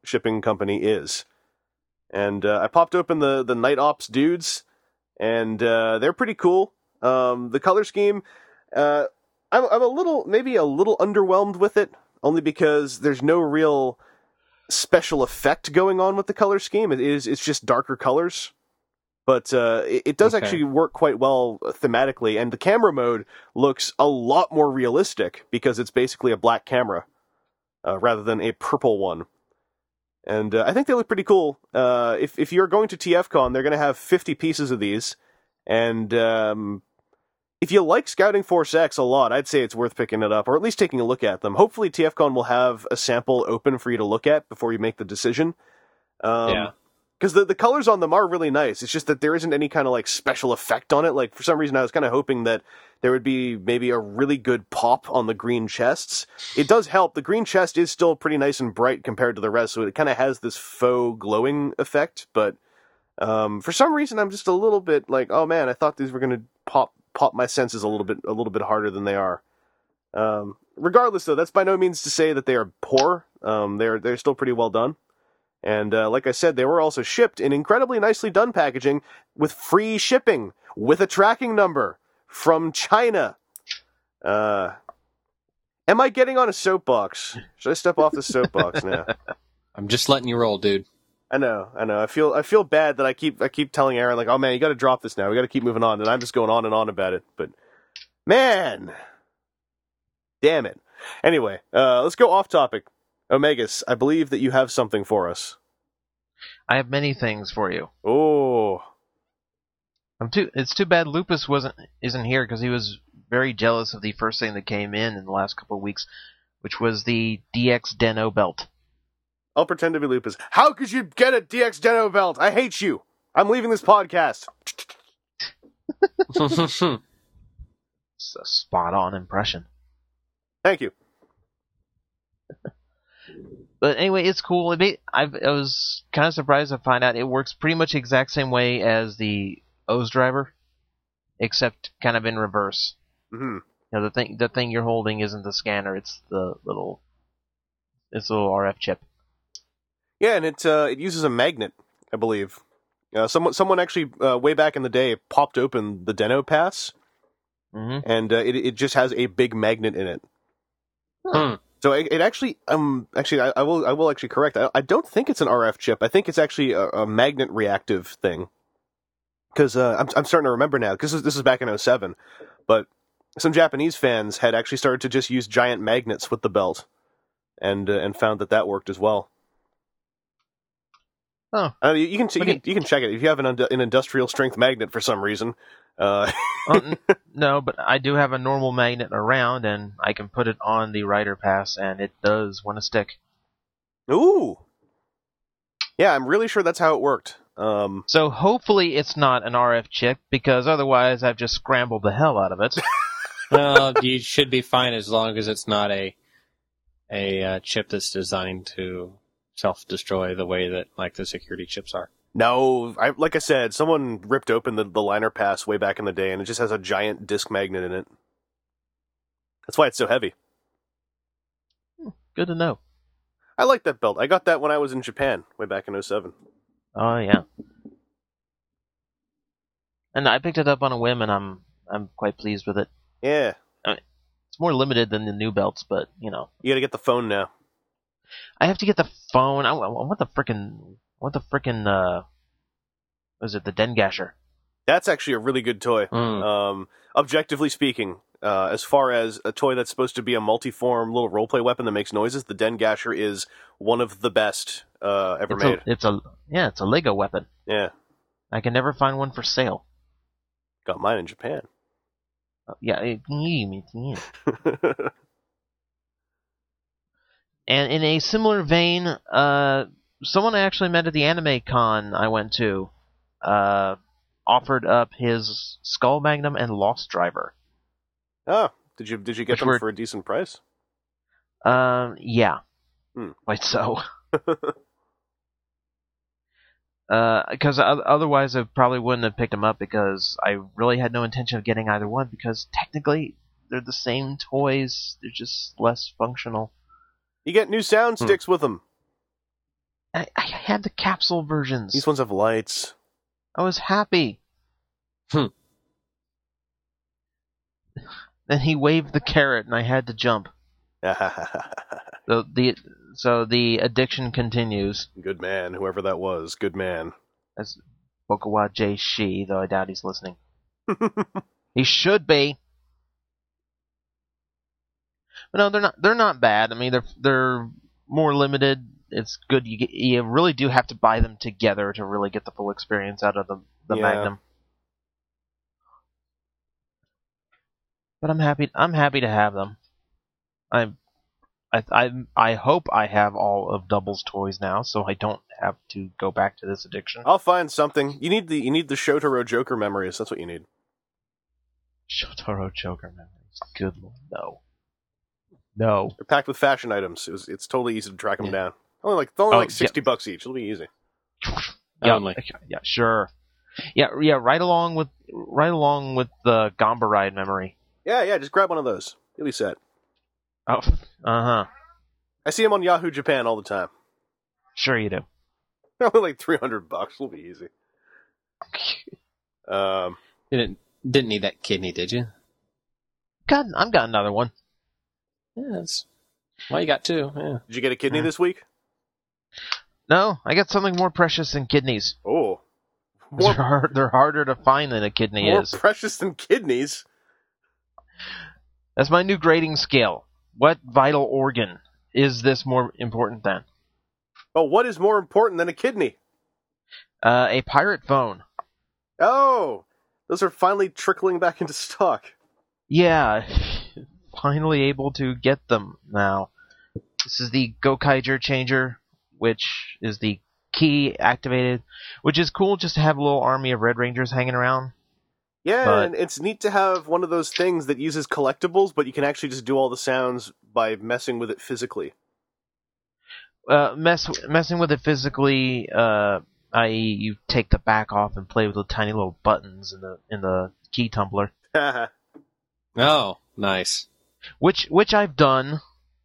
shipping company is. And uh, I popped open the, the Night Ops dudes, and uh, they're pretty cool. Um, the color scheme, uh, I'm, I'm a little, maybe a little underwhelmed with it, only because there's no real special effect going on with the color scheme. It is, it's just darker colors. But uh, it, it does Okay. actually work quite well thematically, and the camera mode looks a lot more realistic because it's basically a black camera uh, rather than a purple one. And uh, I think they look pretty cool. Uh, if if you're going to T F Con, they're going to have fifty pieces of these, and um, if you like Scouting Force X a lot, I'd say it's worth picking it up, or at least taking a look at them. Hopefully T F Con will have a sample open for you to look at before you make the decision. Um, Yeah. Because the, the colors on them are really nice. It's just that there isn't any kind of like special effect on it. Like for some reason I was kind of hoping that there would be maybe a really good pop on the green chests. It does help. The green chest is still pretty nice and bright compared to the rest, so it kind of has this faux glowing effect. But um, for some reason I'm just a little bit like, oh man, I thought these were going to pop pop my senses a little bit a little bit harder than they are. Um, regardless, though, that's by no means to say that they are poor. Um, they're they're still pretty well done. And uh, like I said, they were also shipped in incredibly nicely done packaging with free shipping, with a tracking number from China. Uh, am I getting on a soapbox? Should I step off the soapbox now? I'm just letting you roll, dude. I know, I know. I feel I feel bad that I keep I keep telling Aaron, like, oh man, you got to drop this now. We got to keep moving on, and I'm just going on and on about it. But man, damn it. Anyway, uh, let's go off topic. Omegas, I believe that you have something for us. I have many things for you. Oh, I'm too. It's too bad Lupus wasn't isn't here because he was very jealous of the first thing that came in in the last couple of weeks, which was the D X Den-O belt. I'll pretend to be Lupus. How could you get a D X Den-O belt? I hate you. I'm leaving this podcast. It's a spot-on impression. Thank you. But anyway, it's cool. It made, I've, I was kind of surprised to find out it works pretty much the exact same way as the O's driver, except kind of in reverse. Mm-hmm. You know, the thing the thing you're holding isn't the scanner; it's the little it's a little R F chip. Yeah, and it uh, it uses a magnet, I believe. Uh, someone someone actually uh, way back in the day popped open the Den-O Pass, Mm-hmm. and uh, it it just has a big magnet in it. Hmm. So it, it actually, um, actually, I, I will, I will actually correct. I, I don't think it's an R F chip. I think it's actually a, a magnet reactive thing. Because uh, I'm, I'm starting to remember now. Because this, this is back in oh seven, but some Japanese fans had actually started to just use giant magnets with the belt, and uh, and found that that worked as well. Oh, Uh, you, you can you Okay. can you can check it if you have an und- an industrial strength magnet for some reason. Uh, well, n- no, but I do have a normal magnet around, and I can put it on the Rider Pass, and it does want to stick. ooh, yeah, I'm really sure that's how it worked. Um, So hopefully it's not an R F chip, because otherwise I've just scrambled the hell out of it. Well, you should be fine as long as it's not a a uh, chip that's designed to self-destroy the way that like the security chips are. No, I, like I said, someone ripped open the, the liner pass way back in the day, and it just has a giant disc magnet in it. That's why it's so heavy. Good to know. I like that belt. I got that when I was in Japan, way back in oh seven. Oh yeah. And I picked it up on a whim, and I'm I'm quite pleased with it. Yeah, It's more limited than the new belts, but you know, you gotta get the phone now. I have to get the phone. I, I want the frickin' I want the frickin' uh, what is it, the Dengasher? That's actually a really good toy. Mm. Um, objectively speaking, uh, as far as a toy that's supposed to be a multi-form little roleplay weapon that makes noises, the Dengasher is one of the best uh, ever It's made. a, it's a yeah, it's a Lego weapon. Yeah, I can never find one for sale. got mine in Japan. Uh, yeah, it, yeah. And in a similar vein, uh, someone I actually met at the anime con I went to uh, offered up his Skull Magnum and Lost Driver. Oh, did you did you get Which them were- for a decent price? Um, yeah, Hmm. quite so. Because uh, otherwise I probably wouldn't have picked them up, because I really had no intention of getting either one, because technically they're the same toys, they're just less functional. You get new sound Hmm. sticks with them. I, I had the capsule versions. These ones have lights. I was happy. Hmm. Then he waved the carrot, and I had to jump. So the so the addiction continues. Good man, whoever that was. Good man. That's Bokawa J. Shi, though I doubt he's listening. He should be. But no, they're not. They're not bad. I mean, they're they're more limited. It's good. You get, you really do have to buy them together to really get the full experience out of the the Yeah. Magnum. But I'm happy. I'm happy to have them. I'm. I, I I hope I have all of Double's toys now, so I don't have to go back to this addiction. I'll find something. You need the you need the Shotaro Joker memories. That's what you need. Shotaro Joker memories. Good lord, no. No. They're packed with fashion items. It was, it's totally easy to track them Yeah. down. Only like only Oh, like sixty bucks each. It'll be easy. Yeah, Only. okay, yeah, sure. Yeah, yeah, right along with right along with the Gamba Ride memory. Yeah, yeah. Just grab one of those. You'll be set. Oh, uh-huh. I see them on Yahoo Japan all the time. Sure you do. They're only like three hundred bucks. It'll be easy. Um, You didn't didn't need that kidney, did you? God, I've got another one. Yes. Well, you got two. Yeah. did you get a kidney Yeah. this week? No, I got something more precious than kidneys. Oh, They're, more, hard, they're harder to find than a kidney more is. precious than kidneys. That's my new grading scale. What vital organ is this more important than? Oh, what is more important than a kidney? Uh, a pirate phone. Oh, those are finally trickling back into stock. Yeah, finally able to get them now. This is the Gokaiger changer, which is the key activated, which is cool just to have a little army of Red Rangers hanging around. Yeah, But- and it's neat to have one of those things that uses collectibles, but you can actually just do all the sounds by messing with it physically. Uh, mess messing with it physically, uh, that is, you take the back off and play with the tiny little buttons in the in the key tumbler, I Oh, nice. which which I've done.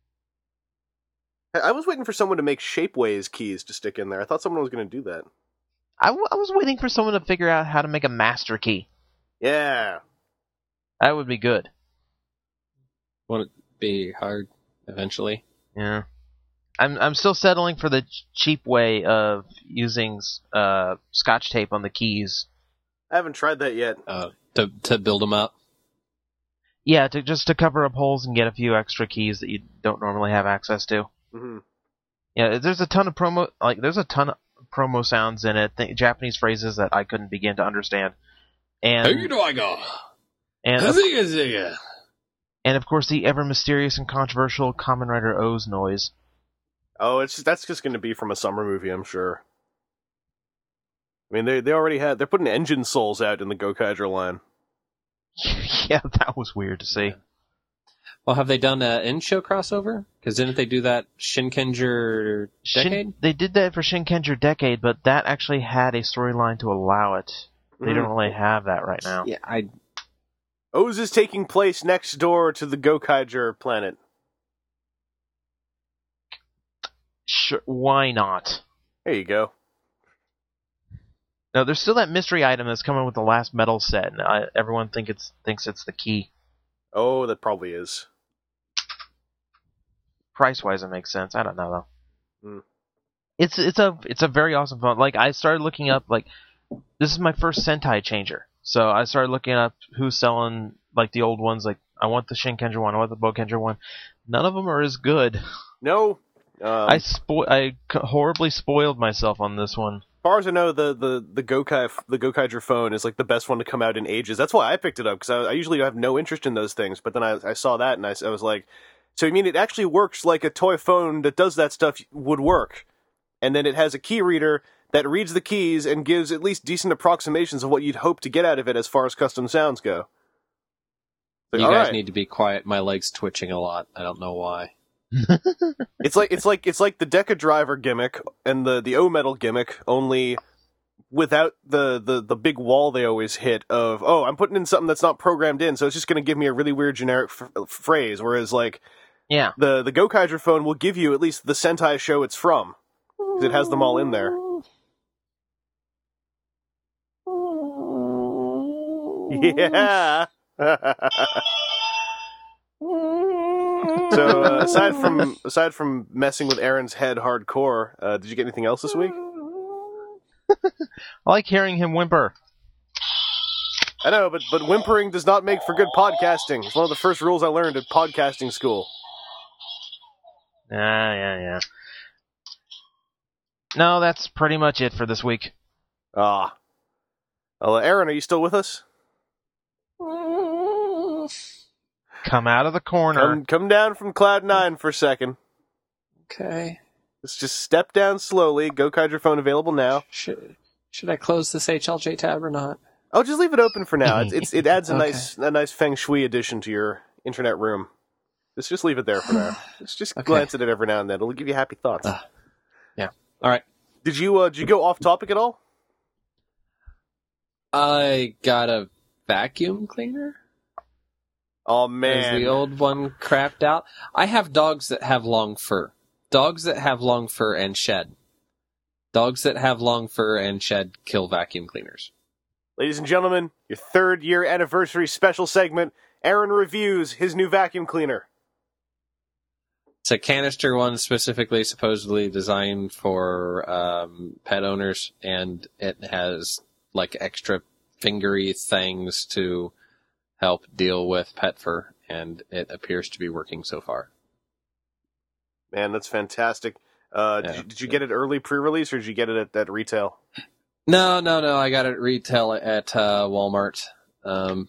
I was waiting for someone to make Shapeways keys to stick in there. I thought someone was going to do that. I, w- I was waiting for someone to figure out how to make a master key. Yeah. That would be good. Won't it be hard eventually? Yeah. I'm I'm still settling for the ch- cheap way of using uh, Scotch tape on the keys. I haven't tried that yet. Uh, to to build them up. Yeah, to just to cover up holes and get a few extra keys that you don't normally have access to. hmm Yeah, there's a ton of promo like there's a ton of promo sounds in it, th- Japanese phrases that I couldn't begin to understand. And I go? and of, Ziga. and of course the ever mysterious and controversial Kamen Rider O's noise. Oh, it's that's just going to be from a summer movie, I'm sure. I mean, they they already had they're putting Engine Souls out in the Gokaiger line. Yeah, that was weird to see. Well, have they done an in-show crossover? Because didn't they do that Shinkenger Decade? Shin, they did that for Shinkenger Decade, but that actually had a storyline to allow it. They Mhm. don't really have that right now. Yeah, I O's is taking place next door to the Gokaiger planet. Sure, why not? There you go. No, there's still that mystery item that's coming with the last metal set, and I, everyone think it's thinks it's the key. Oh, that probably is. Price wise, it makes sense. I don't know though. Hmm. It's it's a it's a very awesome phone. Like I started looking up like this is my first Sentai changer, so I started looking up who's selling like the old ones. Like I want the Shinkenger one, I want the Bokenger one. None of them are as good. No. Um, I spo- I c- horribly spoiled myself on this one. As far as I know, the the the Gokai the Gokaiger phone is like the best one to come out in ages. That's why I picked it up because I, I usually have no interest in those things. But then I, I saw that and I, I was like, so you mean it actually works like a toy phone that does that stuff would work? And then it has a key reader that reads the keys and gives at least decent approximations of what you'd hope to get out of it as far as custom sounds go. Like, you all guys right. need to be quiet. My leg's twitching a lot. I don't know why. It's like it's like it's like the Deca Driver gimmick and the the O Metal gimmick, only without the, the, the big wall they always hit of, oh, I'm putting in something that's not programmed in, so it's just going to give me a really weird generic f- phrase. Whereas like Yeah. the the Gokaiger phone will give you at least the Sentai show it's from. It has them all in there. Yeah. So uh, aside from aside from messing with Aaron's head hardcore, uh, did you get anything else this week? I like hearing him whimper. I know, but but whimpering does not make for good podcasting. It's one of the first rules I learned at podcasting school. Yeah, yeah, yeah. No, that's pretty much it for this week. Ah. Well, uh, Aaron, are you still with us? Come out of the corner. Come, come down from Cloud nine for a second. Okay. Let's just step down slowly. Go Hydrophone available now. Should should I close this H L J tab or not? Oh, just leave it open for now. It's, it's it adds a Okay. nice a nice feng shui addition to your internet room. Just just leave it there for now. Just just Okay. glance at it every now and then. It'll give you happy thoughts. Uh, yeah. All right. Did you uh, did you go off topic at all? I got a vacuum cleaner. Oh Is man, the old one crapped out? I have dogs that have long fur. Dogs that have long fur and shed. Dogs that have long fur and shed kill vacuum cleaners. ladies and gentlemen, your third year anniversary special segment. Aaron reviews his new vacuum cleaner. It's a canister one specifically supposedly designed for um, pet owners, and it has like extra fingery things to help deal with pet fur, and it appears to be working so far. Man, that's fantastic. Uh, Yeah. did, you, did you get it early pre-release, or did you get it at, at retail? No, no, no. I got it retail at uh, Walmart. Um,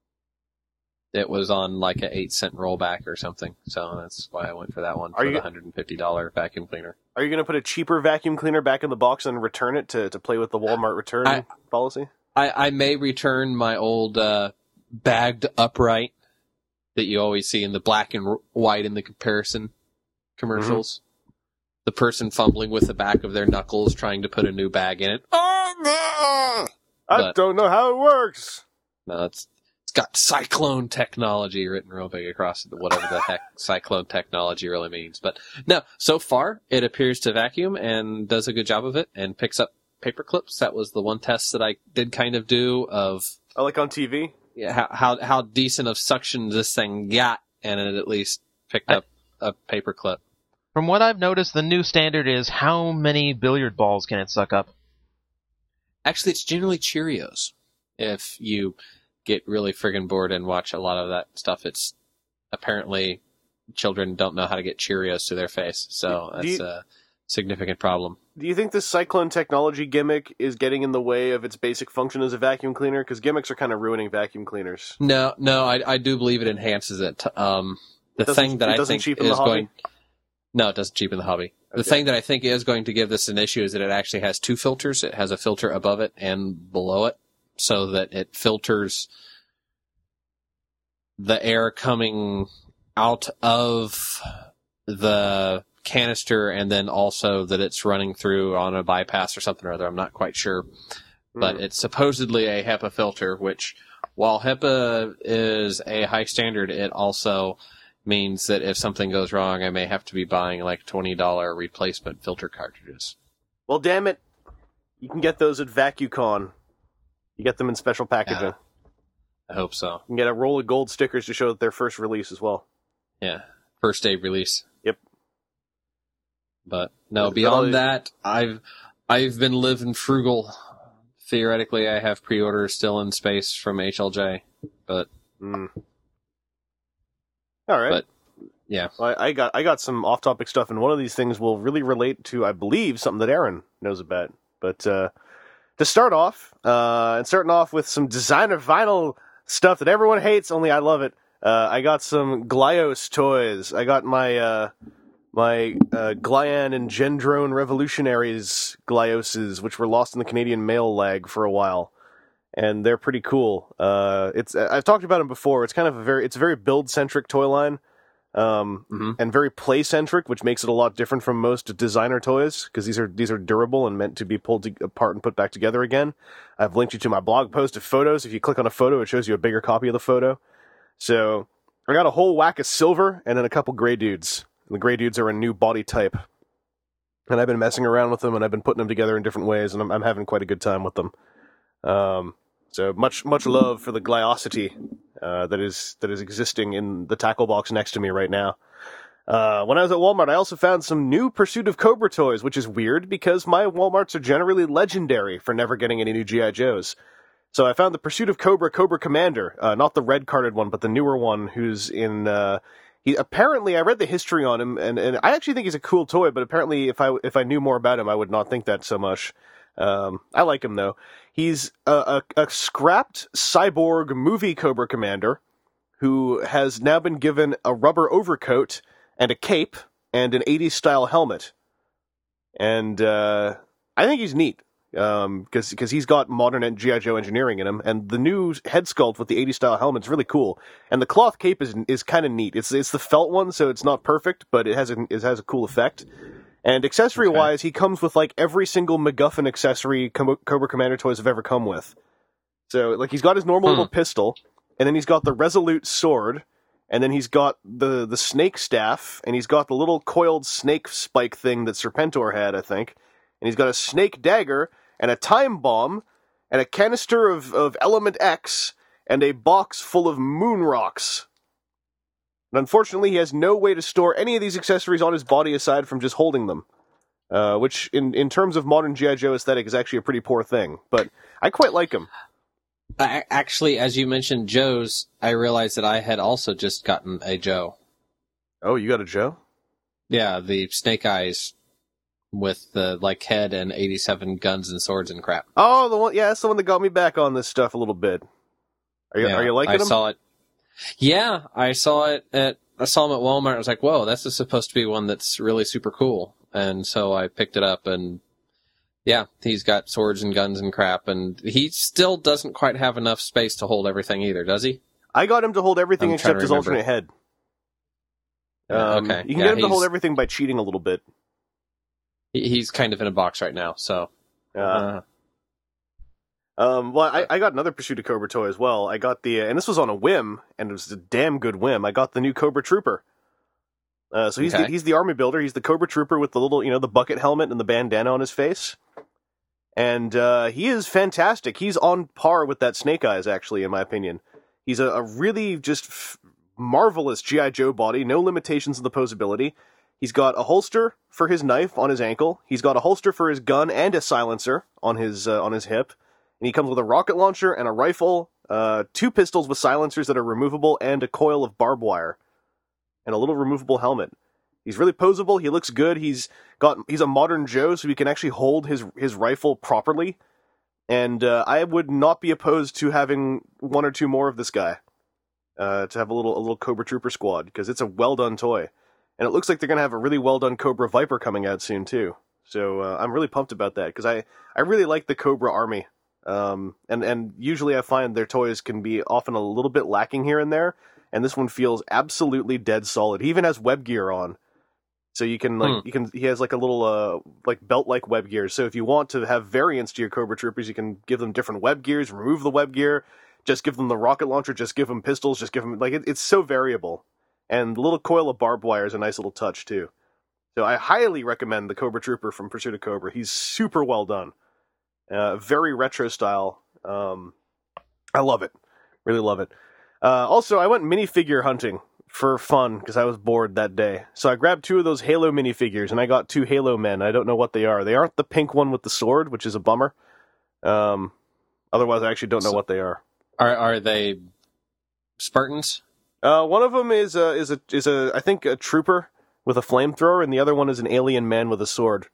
it was on like an eight cent rollback or something, so that's why I went for that one Are for you- the one hundred fifty dollars vacuum cleaner. Are you going to put a cheaper vacuum cleaner back in the box and return it to, to play with the Walmart return I- policy? I, I may return my old uh, bagged upright that you always see in the black and r- white in the comparison commercials. The person fumbling with the back of their knuckles trying to put a new bag in it. Oh, no! I But- don't know how it works. No, it's it's got cyclone technology written real big across it, whatever the heck cyclone technology really means. But no, so far it appears to vacuum and does a good job of it and picks up paper clips. That was the one test that I did kind of do of I like on T V. yeah, how how how decent of suction this thing got, and it at least picked I- up a paper clip. From what I've noticed, the new standard is how many billiard balls can it suck up? Actually, it's generally Cheerios. If you get really friggin' bored and watch a lot of that stuff, it's apparently children don't know how to get Cheerios to their face, so Do that's you- a significant problem. Do you think this cyclone technology gimmick is getting in the way of its basic function as a vacuum cleaner? Because gimmicks are kind of ruining vacuum cleaners. No, no, I, I do believe it enhances it. Um, the Doesn't- thing that it I doesn't think cheapen is the hobby? going, no, it doesn't cheapen the hobby. The Okay. thing that I think is going to give this an issue is that it actually has two filters. It has a filter above it and below it, so that it filters the air coming out of the canister, and then also that it's running through on a bypass or something or other. I'm not quite sure. But Mm. it's supposedly a HEPA filter, which, while HEPA is a high standard, it also means that if something goes wrong, I may have to be buying like twenty dollars replacement filter cartridges. Well, damn it. You can get those at VacuCon. You get them in special packaging. Yeah. I hope so. You can get a roll of gold stickers to show that their first release as well. Yeah. First day release. Yep. But no, But beyond all- that, I've I've been living frugal. Theoretically, I have pre-orders still in space from H L J, but Mm. All right. But, yeah. Well, I, I got I got some off-topic stuff, and one of these things will really relate to, I believe, something that Aaron knows about. But uh, to start off, uh, and starting off with some designer vinyl stuff that everyone hates, only I love it. Uh, I got some Glyos toys. I got my uh, my uh, Glyan and Gendrone Revolutionaries Glyoses, which were lost in the Canadian mail lag for a while. And they're pretty cool. Uh, it's I've talked about them before. It's kind of a very it's a very build centric toy line, um, Mhm. and very play centric, which makes it a lot different from most designer toys because these are these are durable and meant to be pulled to, apart and put back together again. I've linked you to my blog post of photos. If you click on a photo, it shows you a bigger copy of the photo. So I got a whole whack of silver and then a couple gray dudes. And the gray dudes are a new body type. and I've been messing around with them, and I've been putting them together in different ways, and I'm, I'm having quite a good time with them. Um, so much much love for the Glyosity uh, that is that is existing in the tackle box next to me right now. Uh, when I was at Walmart, I also found some new Pursuit of Cobra toys, which is weird because my Walmarts are generally legendary for never getting any new G I. Joes. So I found the Pursuit of Cobra Cobra Commander, uh, not the red-carded one, but the newer one, who's in... Uh, he apparently, I read the history on him, and, and I actually think he's a cool toy, but apparently if I if I knew more about him, I would not think that so much. Um, I like him, though. He's a, a, a scrapped cyborg movie Cobra Commander who has now been given a rubber overcoat and a cape and an eighties-style helmet. And uh, I think he's neat. Um, because because he's got modern G I. Joe engineering in him, and the new head sculpt with the eighties style helmet is really cool. And the cloth cape is is kind of neat. It's it's the felt one, so it's not perfect, but it has a, it has a cool effect. And accessory okay. wise, he comes with like every single MacGuffin accessory Cobra Commander toys have ever come with. So like he's got his normal hmm. little pistol, and then he's got the Resolute sword, and then he's got the the snake staff, and he's got the little coiled snake spike thing that Serpentor had, I think, and he's got a snake dagger. And a time bomb, and a canister of, of Element X, and a box full of moon rocks. And unfortunately, he has no way to store any of these accessories on his body aside from just holding them. Uh, which, in, in terms of modern G I. Joe aesthetic, is actually a pretty poor thing. But I quite like him. I, actually, as you mentioned Joe's, I realized that I had also just gotten a Joe. Oh, you got a Joe? Yeah, the Snake Eyes with the like head and eighty-seven guns and swords and crap. Oh, the one, yeah, that's the one that got me back on this stuff a little bit. Are you, yeah, are you liking I them? I saw it. Yeah, I saw it at, I saw him at Walmart. I was like, whoa, this is supposed to be one that's really super cool. And so I picked it up, and yeah, he's got swords and guns and crap, and he still doesn't quite have enough space to hold everything either, does he? I got him to hold everything I'm except his alternate head. Um, okay. You can yeah, get him to hold everything by cheating a little bit. He's kind of in a box right now, so. Uh, uh, um, well, I, I got another Pursuit of Cobra toy as well. I got the, uh, and this was on a whim, and it was a damn good whim. I got the new Cobra Trooper. Uh, so he's okay. the, he's the army builder. He's the Cobra Trooper with the little, you know, the bucket helmet and the bandana on his face. And uh, he is fantastic. He's on par with that Snake Eyes, actually, in my opinion. He's a, a really just f- marvelous G I. Joe body, no limitations in the posability. He's got a holster for his knife on his ankle. He's got a holster for his gun and a silencer on his uh, on his hip. And he comes with a rocket launcher and a rifle, uh, two pistols with silencers that are removable, and a coil of barbed wire, and a little removable helmet. He's really posable. He looks good. He's got he's a modern Joe, so he can actually hold his his rifle properly. And uh, I would not be opposed to having one or two more of this guy, uh, to have a little a little Cobra Trooper squad, because it's a well done toy. And it looks like they're going to have a really well-done Cobra Viper coming out soon, too. So uh, I'm really pumped about that, because I, I really like the Cobra Army. Um, and, and usually I find their toys can be often a little bit lacking here and there, and this one feels absolutely dead solid. He even has web gear on. So you can, like, hmm. you can, he has, like, a little, uh, like, belt-like web gear. So if you want to have variants to your Cobra Troopers, you can give them different web gears, remove the web gear, just give them the rocket launcher, just give them pistols, just give them, like, it, it's so variable. And the little coil of barbed wire is a nice little touch, too. So I highly recommend the Cobra Trooper from Pursuit of Cobra. He's super well done. Uh, very retro style. Um, I love it. Really love it. Uh, also, I went minifigure hunting for fun, because I was bored that day. So I grabbed two of those Halo minifigures, and I got two Halo men. I don't know what they are. They aren't the pink one with the sword, which is a bummer. Um, otherwise, I actually don't know so, what they are. Are are they Spartans? Uh, one of them is a, is a, is a, I think, a trooper with a flamethrower, and the other one is an alien man with a sword.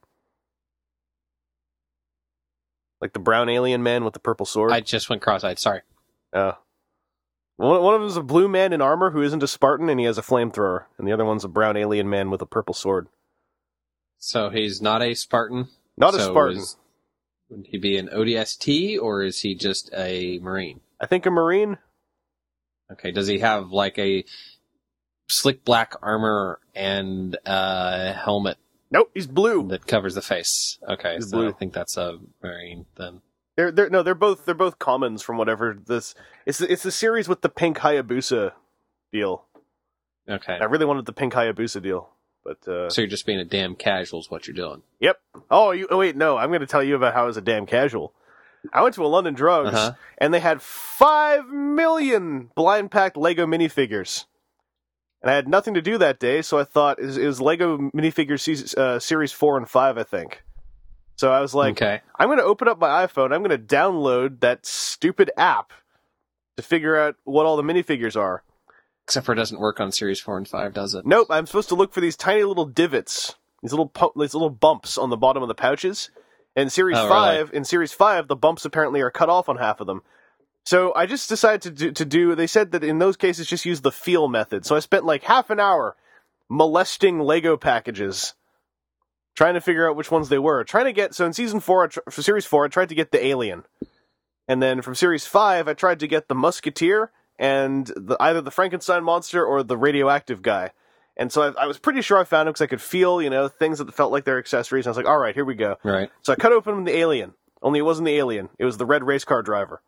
Like the brown alien man with the purple sword. I just went cross-eyed, sorry. Uh, one, one of them is a blue man in armor who isn't a Spartan, and he has a flamethrower, and the other one's a brown alien man with a purple sword. So he's not a Spartan? Not so a Spartan. Is, would he be an O D S T, or is he just a Marine? I think a Marine. Okay, does he have, like, a slick black armor and a helmet? Nope, he's blue. That covers the face. Okay, he's so blue. I think that's a Marine, then. They're, they're, no, they're both they're both commons from whatever this... It's, it's the series with the pink Hayabusa deal. Okay. I really wanted the pink Hayabusa deal. But uh, So you're just being a damn casual is what you're doing. yep. Oh, you, oh wait, no. I'm going to tell you about how I was a damn casual. I went to a London Drugs, Uh-huh. and they had five million blind-packed Lego minifigures. And I had nothing to do that day, so I thought it was, it was Lego minifigure se- uh, Series four and five, I think. So I was like, Okay. I'm going to open up my iPhone, I'm going to download that stupid app to figure out what all the minifigures are. Except for it doesn't work on Series four and five, does it? Nope, I'm supposed to look for these tiny little divots, these little pu- these little bumps on the bottom of the pouches. In Series Oh, five, really? in Series five, the bumps apparently are cut off on half of them. So I just decided to do, to do. They said that in those cases, just use the feel method. So I spent like half an hour molesting Lego packages, trying to figure out which ones they were. Trying to get so in season four, I tr- for Series four, I tried to get the alien, and then from Series five, I tried to get the Musketeer and the, either the Frankenstein monster or the radioactive guy. And so I, I was pretty sure I found them because I could feel, you know, things that felt like their accessories. And I was like, all right, here we go. Right. So I cut open the alien. Only it wasn't the alien. It was the red race car driver.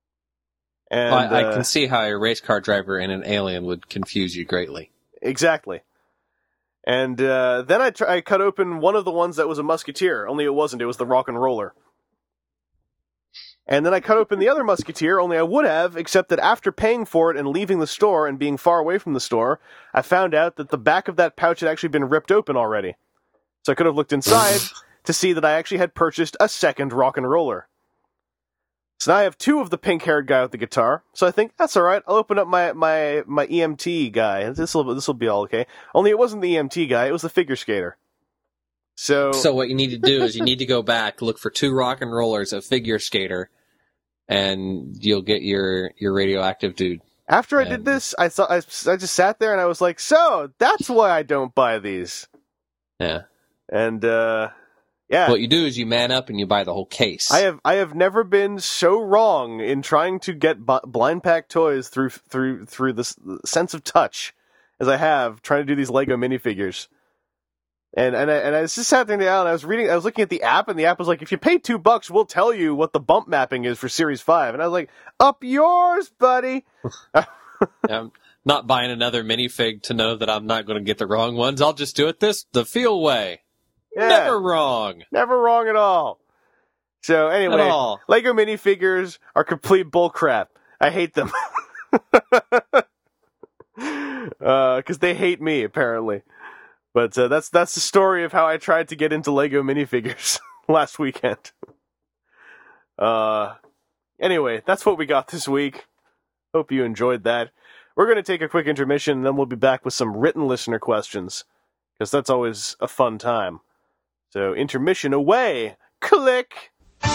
And Well, I, uh, I can see how a race car driver and an alien would confuse you greatly. exactly. And uh, then I, tr- I cut open one of the ones that was a Musketeer. Only it wasn't. It was the Rock and Roller. And then I cut open the other Musketeer, only I would have, except that after paying for it and leaving the store and being far away from the store, I found out that the back of that pouch had actually been ripped open already. So I could have looked inside to see that I actually had purchased a second Rock and Roller. So now I have two of the pink-haired guy with the guitar. So I think, that's alright, I'll open up my, my, my E M T guy. This'll, this'll be all okay. Only it wasn't the E M T guy, it was the figure skater. So, So what you need to do is you need to go back, look for two rock and rollers, a figure skater, and you'll get your, your radioactive dude. after I Um, did this, I thought I, I just sat there and I was like, so that's why I don't buy these. Yeah. And uh, yeah, What you do is you man up and you buy the whole case. I have I have never been so wrong in trying to get b- blind pack toys through through through this sense of touch as I have trying to do these Lego minifigures. And and I, and I just sat there down. And I was reading. I was looking at the app, and the app was like, "If you pay two bucks, we'll tell you what the bump mapping is for Series Five." And I was like, "Up yours, buddy." I'm not buying another minifig to know that I'm not going to get the wrong ones. I'll just do it this the feel way. Yeah. Never wrong. Never wrong at all. So anyway, At all. Lego minifigures are complete bullcrap. I hate them. Because uh, they hate me, apparently. But uh, that's that's the story of how I tried to get into Lego minifigures last weekend. Uh, anyway, that's what we got this week. Hope you enjoyed that. We're going to take a quick intermission, and then we'll be back with some written listener questions, because that's always a fun time. So, intermission away! Click!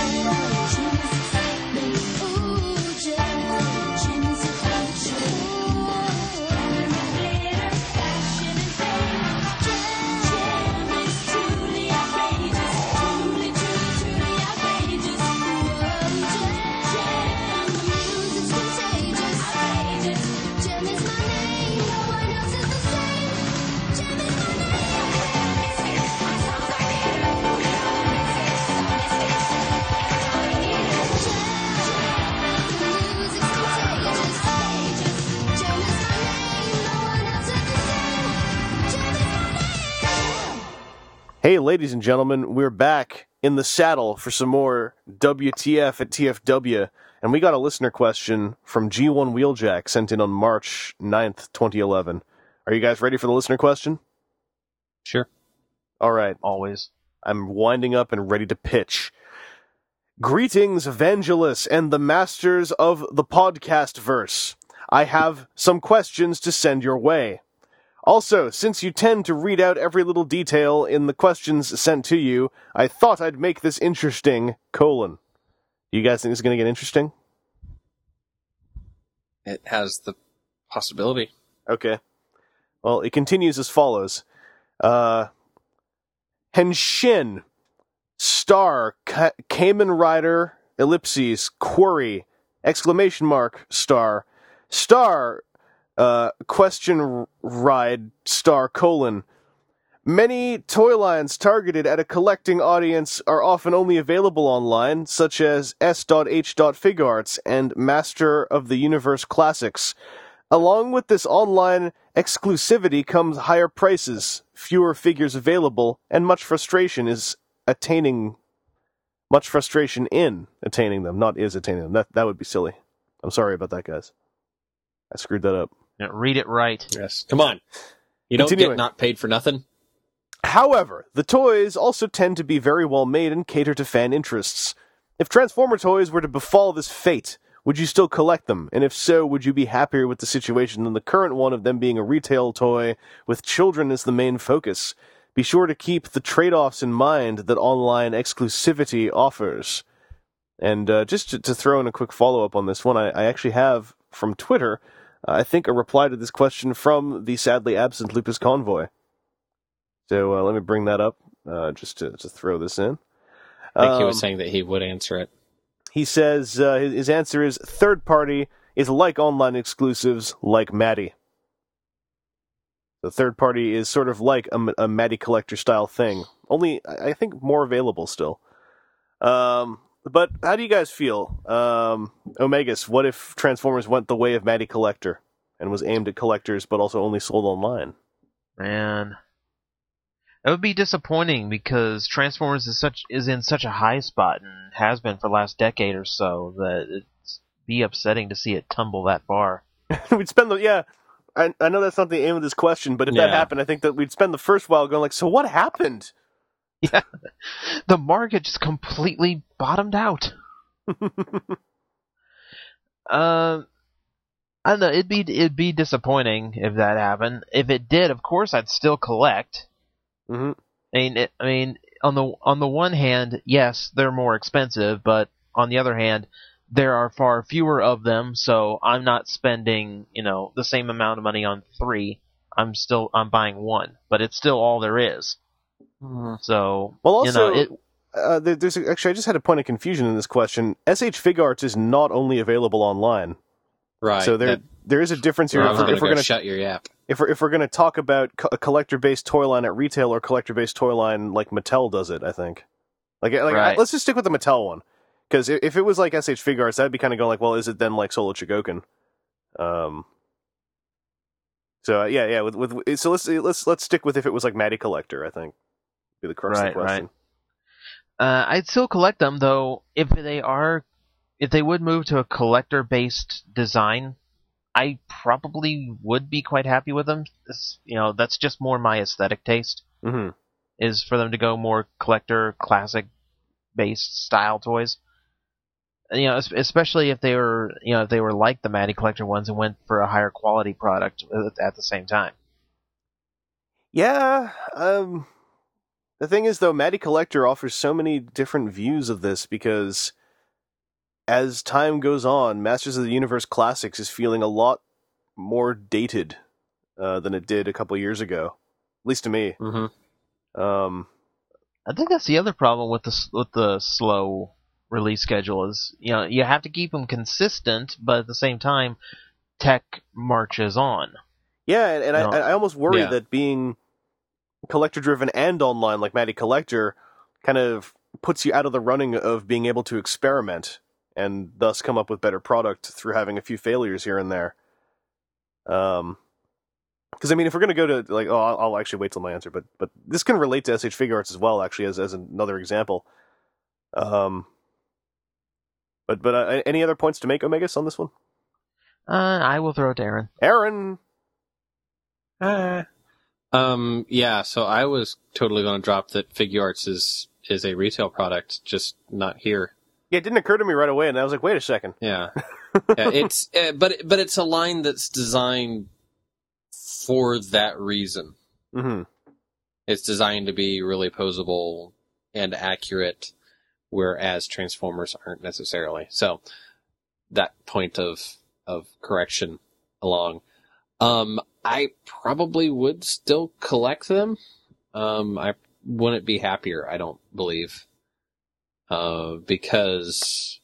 Hey, ladies and gentlemen, we're back in the saddle for some more W T F at T F W, and we got a listener question from G one Wheeljack sent in on March ninth, twenty eleven. Are you guys ready for the listener question? Sure. All right. Always. I'm winding up and ready to pitch. Greetings, Evangelus and the masters of the podcast verse. I have some questions to send your way. Also, since you tend to read out every little detail in the questions sent to you, I thought I'd make this interesting, colon. Do you guys think this is going to get interesting? It has the possibility. Okay. Well, it continues as follows. Uh, Henshin, star, Ka- Kamen Rider, ellipses, query, exclamation mark, star, star, uh, question ride, star, colon. Many toy lines targeted at a collecting audience are often only available online, such as S H Fig Arts and Master of the Universe Classics. Along with this online exclusivity comes higher prices, fewer figures available, and much frustration is attaining, much frustration in attaining them, not is attaining them. That that would be silly. I'm sorry about that, guys. I screwed that up. Yeah, read it right. Yes. Come on. You don't Continuing. get not paid for nothing? However, the toys also tend to be very well made and cater to fan interests. If Transformer toys were to befall this fate, would you still collect them? And if so, would you be happier with the situation than the current one of them being a retail toy with children as the main focus? Be sure to keep the trade-offs in mind that online exclusivity offers. And uh, just to, to throw in a quick follow-up on this one, I, I actually have, from Twitter, uh, I think a reply to this question from the sadly absent Lupus Convoy. So uh, let me bring that up, uh, just to, to throw this in. I think he was Um, saying that he would answer it. He says uh, his, his answer is third party is like online exclusives, like Maddie. The third party is sort of like a, a Maddie collector style thing, only I I think more available still. Um, but how do you guys feel, um, Omegas? What if Transformers went the way of Maddie Collector and was aimed at collectors, but also only sold online? Man, that would be disappointing because Transformers is such is in such a high spot and has been for the last decade or so that it'd be upsetting to see it tumble that far. We'd spend the yeah. I, I know that's not the aim of this question, but if that Yeah. happened, I think that we'd spend the first while going like, so what happened? Yeah, the market just completely bottomed out. Um, I don't know. It'd be it'd be disappointing if that happened. If it did, of course, I'd still collect. Mm-hmm. I mean, it, I mean, on the on the one hand, yes, they're more expensive, but on the other hand, there are far fewer of them, so I'm not spending, you know, the same amount of money on three. I'm still I'm buying one, but it's still all there is. So, Well, also, you know, it, uh, there, there's a, actually I just had a point of confusion in this question. S H Figuarts is not only available online, Right. so there that, there is a difference here. I'm If we're, going if we're to going to shut your yap. if we're if we're going to talk about co- a collector-based toy line at retail or collector-based toy line like Mattel does it, I think. Like, like Right. I, let's just stick with the Mattel one, because if, if it was like S H Figuarts, that'd be kind of going like, well, is it then like Solo Chigoken? Um. So uh, yeah, yeah. With with so let's let's let's stick with if it was like Maddie Collector. I think be the crux of Right, the question. Uh, I'd still collect them, though. If they are, if they would move to a collector-based design, I probably would be quite happy with them. This, you know, that's just more my aesthetic taste. Mm-hmm. Is for them to go more collector, classic-based style toys. And, you know, es- especially if they were, you know, if they were like the Maddie Collector ones and went for a higher quality product at- at the same time. Yeah, um, the thing is, though, Maddie Collector offers so many different views of this because as time goes on, Masters of the Universe Classics is feeling a lot more dated uh, than it did a couple years ago, at least to me. Mm-hmm. Um, I think that's the other problem with the s- with the slow release schedule is, you know, you have to keep them consistent, but at the same time, tech marches on. yeah, and, and No. I, I almost worry Yeah. that being collector-driven and online, like Maddie Collector, kind of puts you out of the running of being able to experiment and thus come up with better product through having a few failures here and there. Um, because I mean, if we're gonna go to like, oh, I'll, I'll actually wait till my answer, but but this can relate to S H Figuarts as well, actually, as as another example. Um, but but uh, any other points to make, Omegas, on this one? Uh, I will throw it to Aaron. Aaron, Um, yeah, so I was totally going to drop that Figuarts is, is a retail product, just not here. yeah, it didn't occur to me right away, and I was like, wait a second. Yeah. yeah it's, uh, but, but it's a line that's designed for that reason. Mm-hmm. It's designed to be really posable and accurate, whereas Transformers aren't necessarily. So, that point of, of correction along. Um, I probably would still collect them. Um, I wouldn't be happier, I don't believe. Uh, because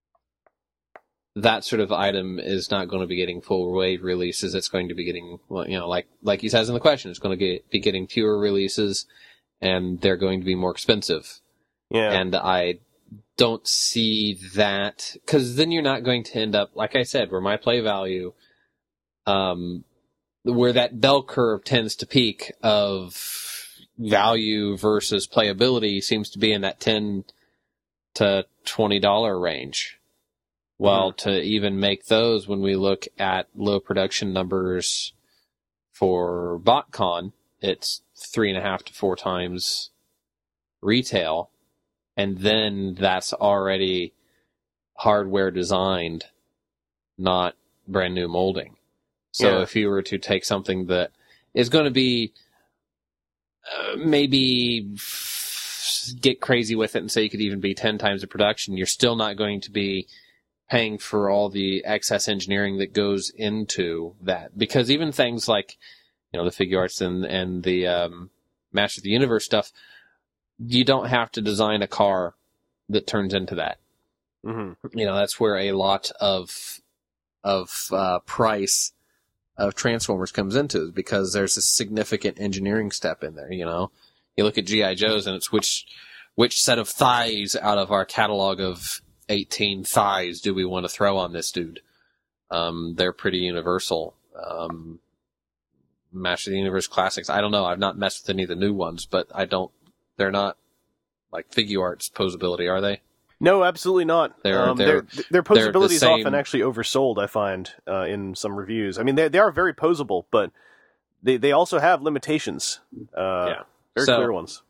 that sort of item is not going to be getting full wave releases. It's going to be getting, well, you know, like, like he says in the question, it's going to get, be getting fewer releases and they're going to be more expensive. Yeah, And I don't see that, because then you're not going to end up, like I said, where my play value um, where that bell curve tends to peak of value versus playability seems to be in that ten to twenty dollars range. Well, mm-hmm. to even make those, when we look at low production numbers for BotCon, it's three and a half to four times retail, and then that's already hardware designed, not brand new molding. So yeah. if you were to take something that is going to be uh, maybe f- get crazy with it and say you could even be ten times the production, you're still not going to be paying for all the excess engineering that goes into that. Because even things like, you know, the figure arts and, and the um, Master of the Universe stuff, you don't have to design a car that turns into that. Mm-hmm. You know, that's where a lot of of uh, price of Transformers comes into, because there's a significant engineering step in there. You know, you look at G I. Joes, and it's which which set of thighs out of our catalog of eighteen thighs do we want to throw on this dude? Um, they're pretty universal. Um, Master of the Universe classics, I don't know. I've not messed with any of the new ones, but I don't. They're not like figure arts posability, are they? No, absolutely not. They're, um, they're, their their posability the is same... often actually oversold, I find, uh, in some reviews. I mean, they they are very posable, but they, they also have limitations. Uh, yeah. Very so, clear ones.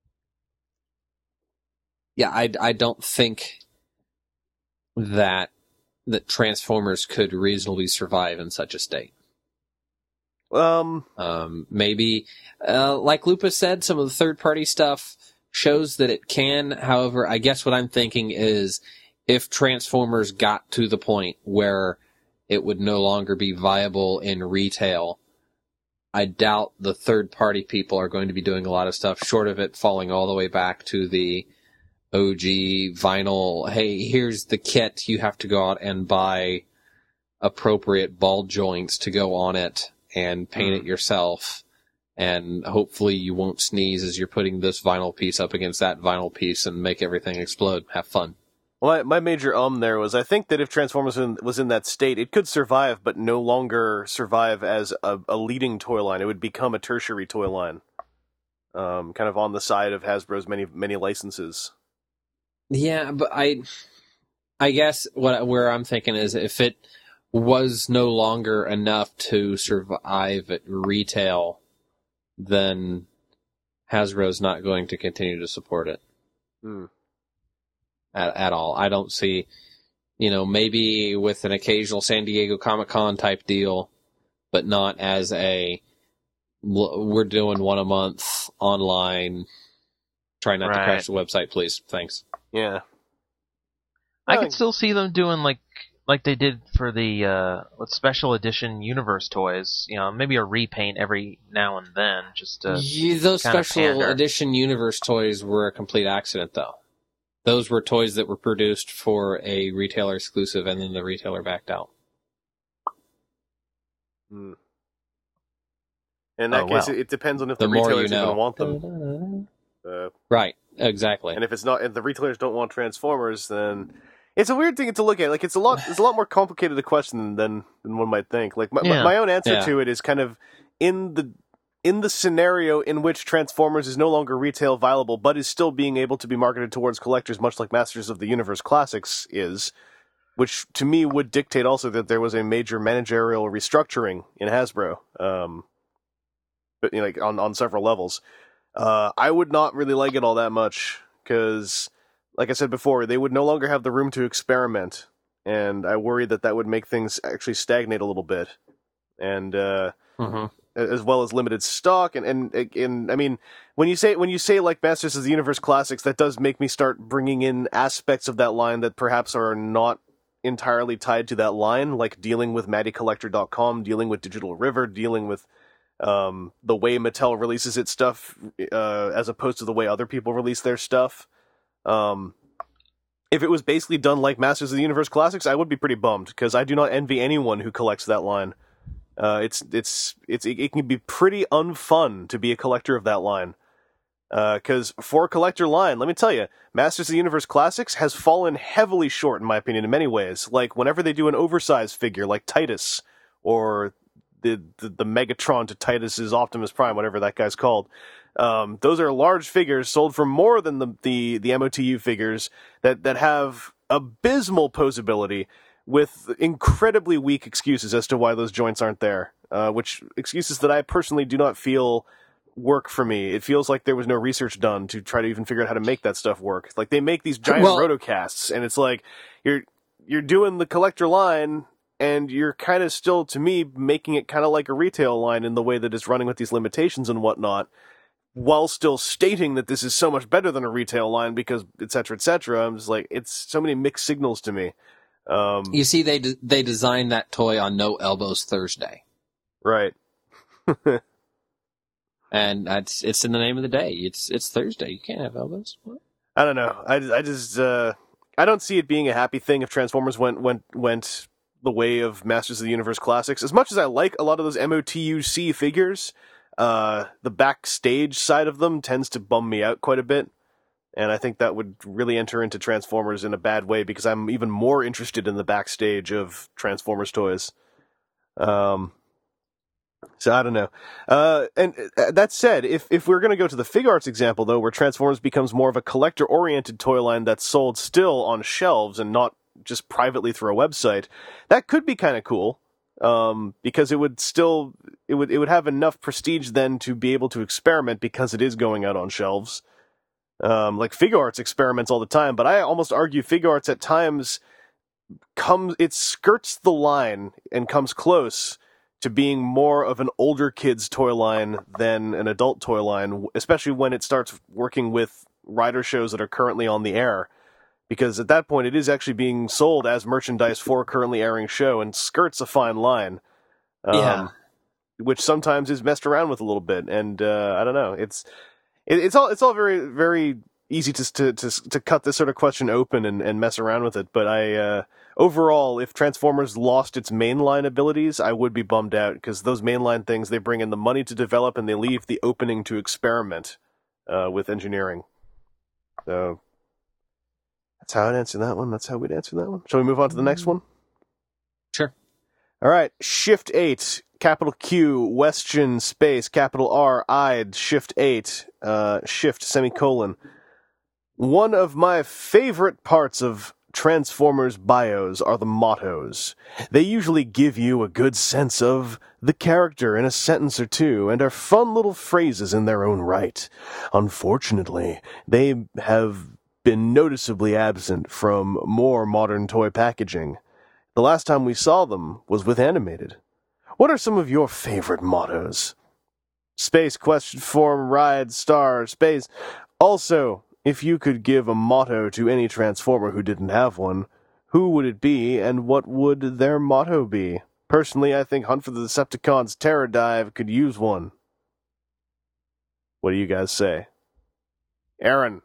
Yeah, I, I don't think that that Transformers could reasonably survive in such a state. Um, um maybe, uh, like Lupus said, some of the third-party stuff shows that it can. However, I guess what I'm thinking is if Transformers got to the point where it would no longer be viable in retail, I doubt the third-party people are going to be doing a lot of stuff short of it falling all the way back to the O G vinyl. Hey, here's the kit. You have to go out and buy appropriate ball joints to go on it and paint mm. it yourself. And hopefully you won't sneeze as you're putting this vinyl piece up against that vinyl piece and make everything explode. Have fun. Well, my, my major um there was I think that if Transformers in, was in that state, it could survive, but no longer survive as a, a leading toy line. It would become a tertiary toy line, um, kind of on the side of Hasbro's many many licenses. Yeah, but I, I guess what where I'm thinking is if it was no longer enough to survive at retail, then Hasbro's not going to continue to support it mm. at, at all. I don't see, you know, maybe with an occasional San Diego Comic-Con type deal, but not as a, we're doing one a month online. Try not right. to crash the website, please. Thanks. Yeah. I could still see them doing like like they did for the uh, special edition Universe toys. You know, maybe a repaint every now and then, just to yeah, those special pander. edition Universe toys were a complete accident, though. Those were toys that were produced for a retailer exclusive, and then the retailer backed out. Hmm. In that oh, case, well. it depends on if the, the, the retailers you know. even want them. Uh, right, exactly. And if it's not, if the retailers don't want Transformers, then it's a weird thing to look at. Like it's a lot, it's a lot more complicated a question than than one might think. Like my, yeah. my own answer yeah. to it is kind of in the in the scenario in which Transformers is no longer retail viable, but is still being able to be marketed towards collectors, much like Masters of the Universe Classics is, which to me would dictate also that there was a major managerial restructuring in Hasbro, um, but you know, like on on several levels. Uh, I would not really like it all that much, because, like I said before, they would no longer have the room to experiment, and I worry that that would make things actually stagnate a little bit, and uh, mm-hmm. as well as limited stock, and, and and I mean, when you say when you say like Masters of the Universe Classics, that does make me start bringing in aspects of that line that perhaps are not entirely tied to that line, like dealing with Matty Collector dot com, dealing with Digital River, dealing with Um, the way Mattel releases its stuff, uh, as opposed to the way other people release their stuff. Um, if it was basically done like Masters of the Universe Classics, I would be pretty bummed, because I do not envy anyone who collects that line. Uh, it's it's it's it can be pretty unfun to be a collector of that line. Because uh, for a collector line, let me tell you, Masters of the Universe Classics has fallen heavily short, in my opinion, in many ways. Like whenever they do an oversized figure, like Titus, or the, the, the Megatron to Titus's Optimus Prime, whatever that guy's called. Um, those are large figures sold for more than the, the, the M O T U figures that, that have abysmal posability with incredibly weak excuses as to why those joints aren't there, uh, which excuses that I personally do not feel work for me. It feels like there was no research done to try to even figure out how to make that stuff work. Like, they make these giant Well, rotocasts, and it's like, you're you're doing the collector line, and you're kind of still, to me, making it kind of like a retail line in the way that it's running with these limitations and whatnot, while still stating that this is so much better than a retail line because et cetera, et cetera. I'm just like, it's so many mixed signals to me. Um, you see, they de- they designed that toy on No Elbows Thursday, right. and that's it's in the name of the day. It's it's Thursday. You can't have elbows. What? I don't know. I, I just uh, I don't see it being a happy thing if Transformers went went went the way of Masters of the Universe Classics. As much as I like a lot of those M O T U C figures, uh, the backstage side of them tends to bum me out quite a bit. And I think that would really enter into Transformers in a bad way because I'm even more interested in the backstage of Transformers toys. Um, so I don't know. Uh, and that said, if if we're going to go to the Fig Arts example, though, where Transformers becomes more of a collector-oriented toy line that's sold still on shelves and not just privately through a website, that could be kind of cool. Um, because it would still it would it would have enough prestige then to be able to experiment because it is going out on shelves. Um, like Fig Arts experiments all the time, but I almost argue Fig Arts at times comes, it skirts the line and comes close to being more of an older kid's toy line than an adult toy line, especially when it starts working with rider shows that are currently on the air. Because at that point, it is actually being sold as merchandise for a currently airing show and skirts a fine line. Um, Yeah. Which sometimes is messed around with a little bit. And, uh, I don't know, it's, It's all it's all very very easy to to to, to cut this sort of question open and, and mess around with it. But I uh, overall, if Transformers lost its mainline abilities, I would be bummed out because those mainline things, they bring in the money to develop and they leave the opening to experiment uh, with engineering. So that's how I'd answer that one. That's how we'd answer that one. Shall we move on to the next one? Sure. All right, Shift eight, capital Q, Western space, capital R, I'd, Shift eight, uh, Shift, semicolon. One of my favorite parts of Transformers bios are the mottos. They usually give you a good sense of the character in a sentence or two, and are fun little phrases in their own right. Unfortunately, they have been noticeably absent from more modern toy packaging. The last time we saw them was with Animated. What are some of your favorite mottos? Space, question form, ride, star, space. Also, if you could give a motto to any Transformer who didn't have one, who would it be and what would their motto be? Personally, I think Hunt for the Decepticons Terror Dive could use one. What do you guys say? Aaron.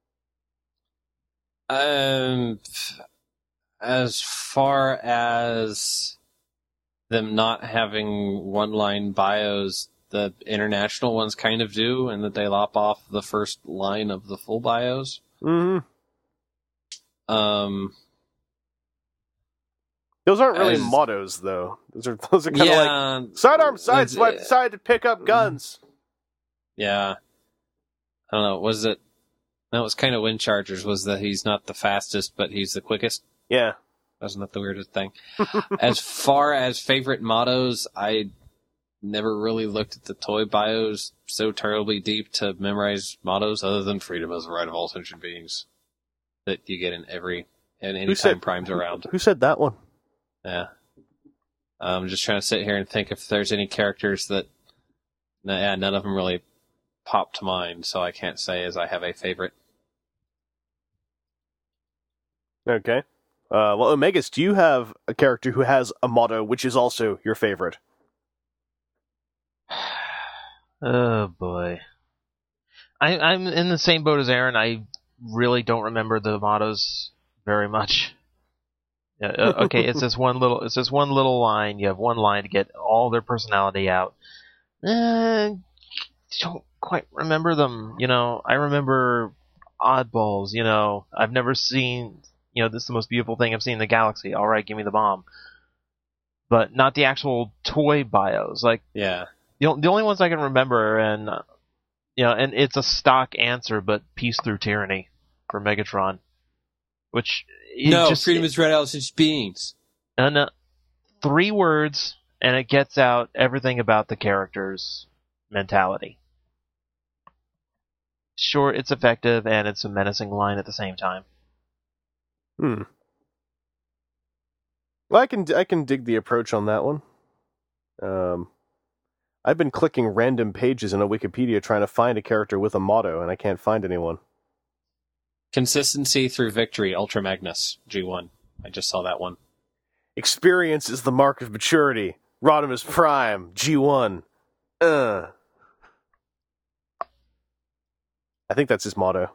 Um, as far as them not having one-line bios, the international ones kind of do, and that they lop off the first line of the full bios. Mm-hmm. Um, those aren't really as, mottos, though. Those are those are kind of yeah, like sidearm, side it's- swipe, decide to pick up guns. Yeah. I don't know, was it... That was kind of Wind Chargers, was that he's not the fastest, but he's the quickest. Yeah. Wasn't that the weirdest thing? As far as favorite mottos, I never really looked at the toy bios so terribly deep to memorize mottos, other than freedom is the right of all sentient beings that you get in every and any said- time Prime's around. Who said that one? Yeah. I'm just trying to sit here and think if there's any characters that, yeah, none of them really pop to mind, so I can't say as I have a favorite. Okay. Uh, well, Omegas, do you have a character who has a motto which is also your favorite? Oh boy, I, I'm in the same boat as Aaron. I really don't remember the mottos very much. Yeah, uh, okay, it's this one little, it's this one little line. You have one line to get all their personality out. Uh, don't quite remember them. You know, I remember oddballs. You know, I've never seen. You know, this is the most beautiful thing I've seen in the galaxy. All right, give me the bomb. but not the actual toy bios. Like, Yeah. the, o- the only ones I can remember, and uh, you know, and it's a stock answer, but Peace Through Tyranny for Megatron, which it No, just, freedom is red Eldritch beings. and, uh, three words, and it gets out everything about the character's mentality. Sure, it's effective, and it's a menacing line at the same time. Hmm. Well, I can I can dig the approach on that one. Um, I've been clicking random pages in a Wikipedia trying to find a character with a motto, and I can't find anyone. Consistency through victory, Ultra Magnus, G one. I just saw that one. Experience is the mark of maturity. Rodimus Prime, G one. Uh. I think that's his motto.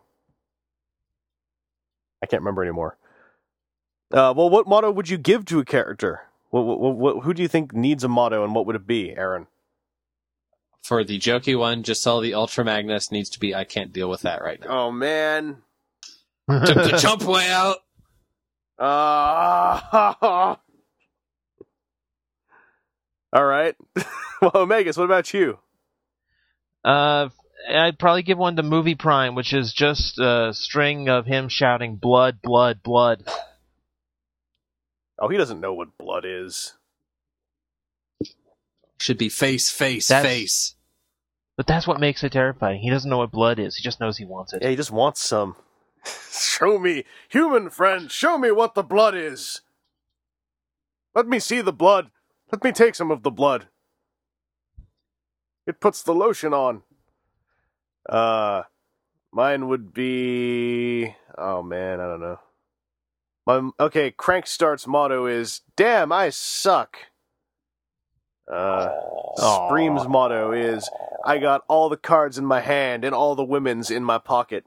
I can't remember anymore. Uh, well, what motto would you give to a character? What, what, what, who do you think needs a motto, and what would it be, Aaron? For the jokey one, just saw the Ultra Magnus needs to be, I can't deal with that right now. Oh, man. Took the jump way out. Uh, all right. Well, Omegas, what about you? Uh, I'd probably give one to Movie Prime, which is just a string of him shouting blood, blood, blood. Oh, he doesn't know what blood is. Should be face, face, That's- face. But that's what makes it terrifying. He doesn't know what blood is. He just knows he wants it. Yeah, he just wants some. Show me, human friend, show me what the blood is. Let me see the blood. Let me take some of the blood. It puts the lotion on. Uh, mine would be... Oh, man, I don't know. My, okay, Crankstart's motto is, damn, I suck. Uh, Scream's motto is, I got all the cards in my hand and all the women's in my pocket.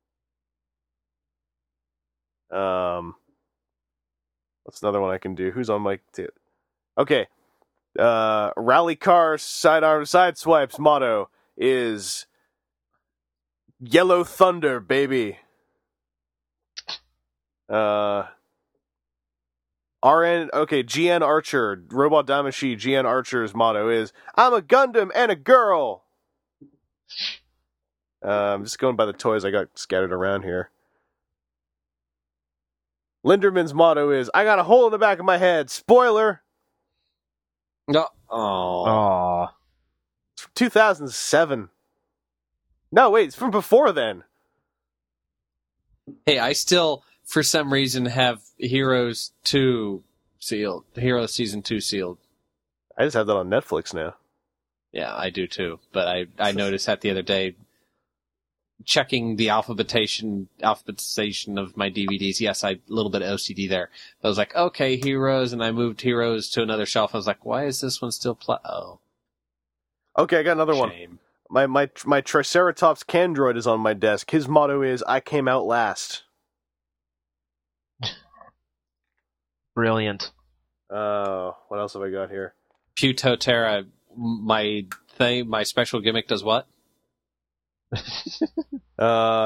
Um, what's another one I can do? Who's on my... T- okay. Uh, Rally Car Sidearm Sideswipe's motto is Yellow Thunder, baby. Uh, R N, okay, G N Archer, Robot Damashi, G N Archer's motto is, I'm a Gundam and a girl. Uh, I'm just going by the toys I got scattered around here. Linderman's motto is, I got a hole in the back of my head. Spoiler! No. Oh. Aww. It's from two thousand seven. No, wait, it's from before then. Hey, I still, for some reason, have Heroes two sealed. Heroes Season two sealed. I just have that on Netflix now. Yeah, I do too. But I, I noticed that the other day, checking the alphabetation alphabetization of my D V Ds. Yes, I a little bit of O C D there. I was like, okay, Heroes, and I moved Heroes to another shelf. I was like, why is this one still pla- Oh, Okay, I got another one. shame. My my my Triceratops Candroid is on my desk. His motto is, I came out last. Brilliant. Uh, what else have I got here? Putotera, my thing, my special gimmick does what? Uh,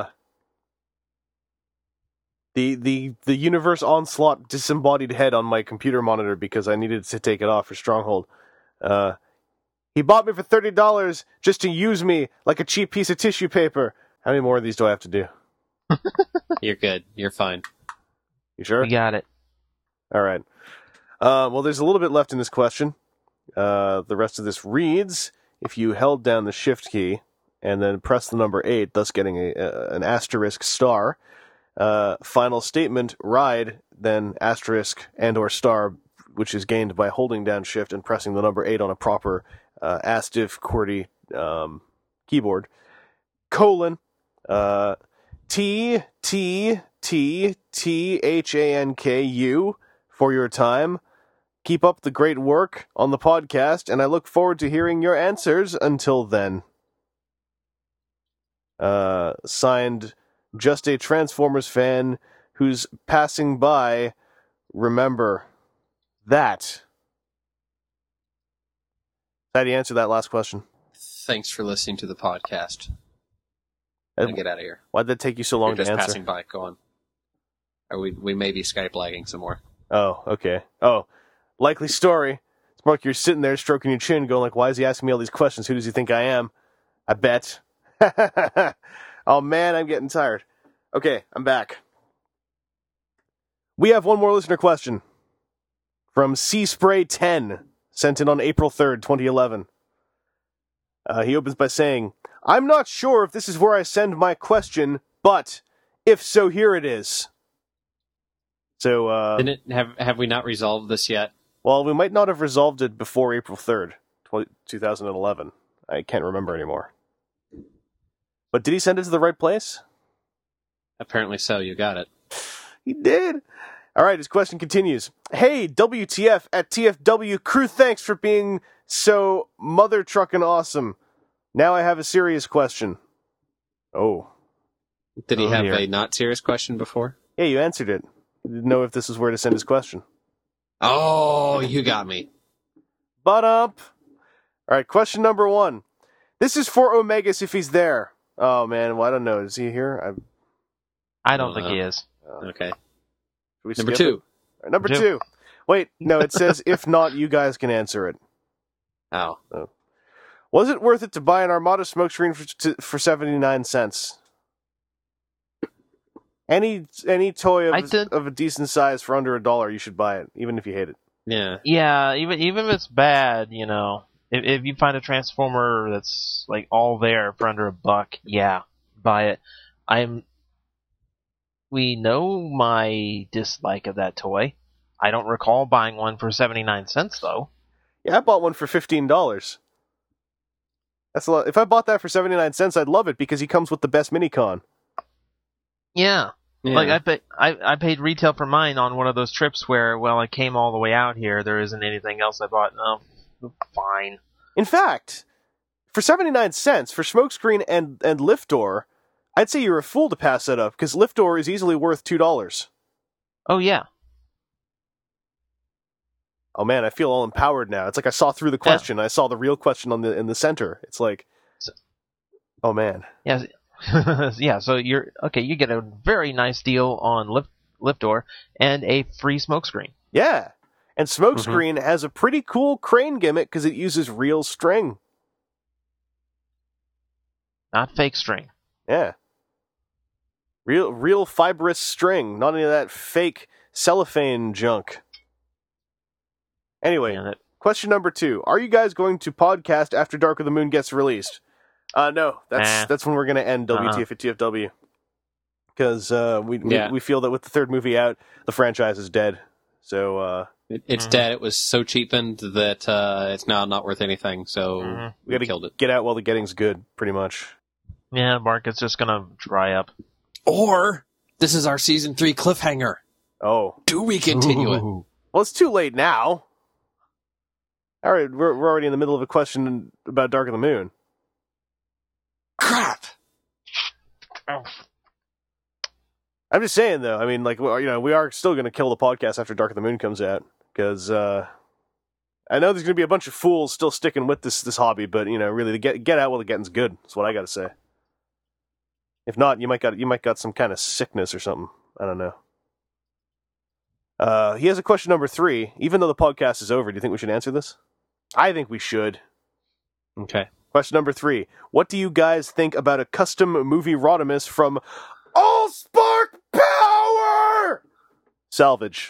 the the the Universe Onslaught disembodied head on my computer monitor because I needed to take it off for Stronghold. Uh, he bought me for thirty dollars just to use me like a cheap piece of tissue paper. How many more of these do I have to do? You're good. You're fine. You sure? We got it. All right. Uh, well, there's a little bit left in this question. Uh, the rest of this reads, if you held down the shift key and then press the number eight, thus getting a, a, an asterisk star, uh, final statement, ride, then asterisk and or star, which is gained by holding down shift and pressing the number eight on a proper uh, ASDIF QWERTY um, keyboard, colon, uh, T, T, T, T, H, A, N, K, U, for your time. Keep up the great work on the podcast, and I look forward to hearing your answers until then. Uh, signed, just a Transformers fan who's passing by. Remember that. How do you answer that last question? Thanks for listening to the podcast. Uh, Now get out of here. Why'd that take you so long You're just to answer? passing by. Go on. Or we we may be Skype lagging some more. Oh, okay. Oh, likely story. Mark, you're sitting there stroking your chin, going like, "Why is he asking me all these questions? Who does he think I am?" I bet. Oh man, I'm getting tired. Okay, I'm back. We have one more listener question from C Spray ten, sent in on April third, twenty eleven. Uh, he opens by saying, "I'm not sure if this is where I send my question, but if so, here it is." So, uh, Didn't it, have have we not resolved this yet? well, we might not have resolved it before April third, twenty eleven. I can't remember anymore. But did he send it to the right place? Apparently so. You got it. He did. All right, his question continues. "Hey, W T F at T F W crew, thanks for being so mother trucking awesome. Now I have a serious question." Oh. Did he Oh, have dear. a not serious question before? Yeah, you answered it. You didn't know if this is where to send his question. Oh, you got me. But up. All right, question number one. This is for Omegas if he's there. Oh, man, well, I don't know. Is he here? I, I don't Uh, think he is. Okay. should we Number skip two. it? All right, number Two. two. Wait, no, it says if not, you guys can answer it. Oh. Was it worth it to buy an Armada smokescreen for, to, for seventy-nine cents? Any any toy I of, did- of a decent size for under a dollar, you should buy it, even if you hate it. Yeah. Yeah, even even if it's bad, you know, if if you find a Transformer that's like all there for under a buck, yeah, buy it. I'm. We know my dislike of that toy. I don't recall buying one for seventy-nine cents though. Yeah, I bought one for fifteen dollars. That's a lot. If I bought that for seventy-nine cents, I'd love it because he comes with the best Minicon. Yeah. yeah. Like I, pay, I I paid retail for mine on one of those trips where, well, I came all the way out here. There isn't anything else I bought. No, fine. In fact, for seventy-nine cents for smokescreen and and lift door, I'd say you're a fool to pass that up because lift door is easily worth two dollars. Oh yeah. Oh man, I feel all empowered now. It's like I saw through the question. I saw the real question on the in the center. It's like, oh man. Yeah. Yeah. So you're okay. You get a very nice deal on lift lift door and a free smokescreen. Yeah, and smokescreen has a pretty cool crane gimmick because it uses real string. Not fake string. Yeah. Real real fibrous string, not any of that fake cellophane junk. Anyway, Man, it- question number two. Are you guys going to podcast after Dark of the Moon gets released? Uh, no, that's Nah. that's when we're going to end W T F at T F W. Because uh, we, Yeah. we we feel that with the third movie out, the franchise is dead. So, uh, It, it's Mhm. dead. It was so cheapened that uh, it's now not worth anything. So Mhm. we got we killed to it. get out while the getting's good, pretty much. Yeah, market's just gonna dry up. Or this is our season three cliffhanger. Oh. Do we continue it? Ooh. Well, it's too late now. All right, we're, we're already in the middle of a question about Dark of the Moon. Crap. I'm just saying, though. I mean, like, well, you know, we are still going to kill the podcast after Dark of the Moon comes out because uh, I know there's going to be a bunch of fools still sticking with this this hobby, but you know, really, the get get out while the getting's good. That's what I got to say. If not, you might got you might got some kind of sickness or something. I don't know. Uh, he has a question number three. Even though the podcast is over, do you think we should answer this? I think we should. Okay. Question number three. What do you guys think about a custom movie Rodimus from Allspark Power? Salvage.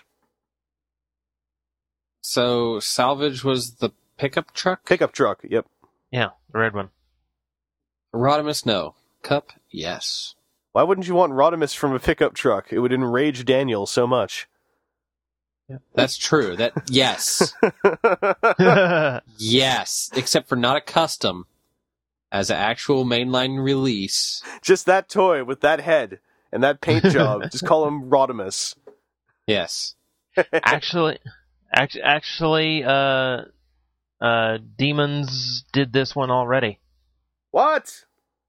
So salvage was the pickup truck. Pickup truck, yep. Yeah, the red one. Rodimus, no. Cup, yes. Why wouldn't you want Rodimus from a pickup truck? It would enrage Daniel so much. That's true. That yes, yes. Except for not a custom, as an actual mainline release. Just that toy with that head and that paint job. Just call him Rodimus. Yes. actually, act, actually, uh, uh, Demons did this one already. What?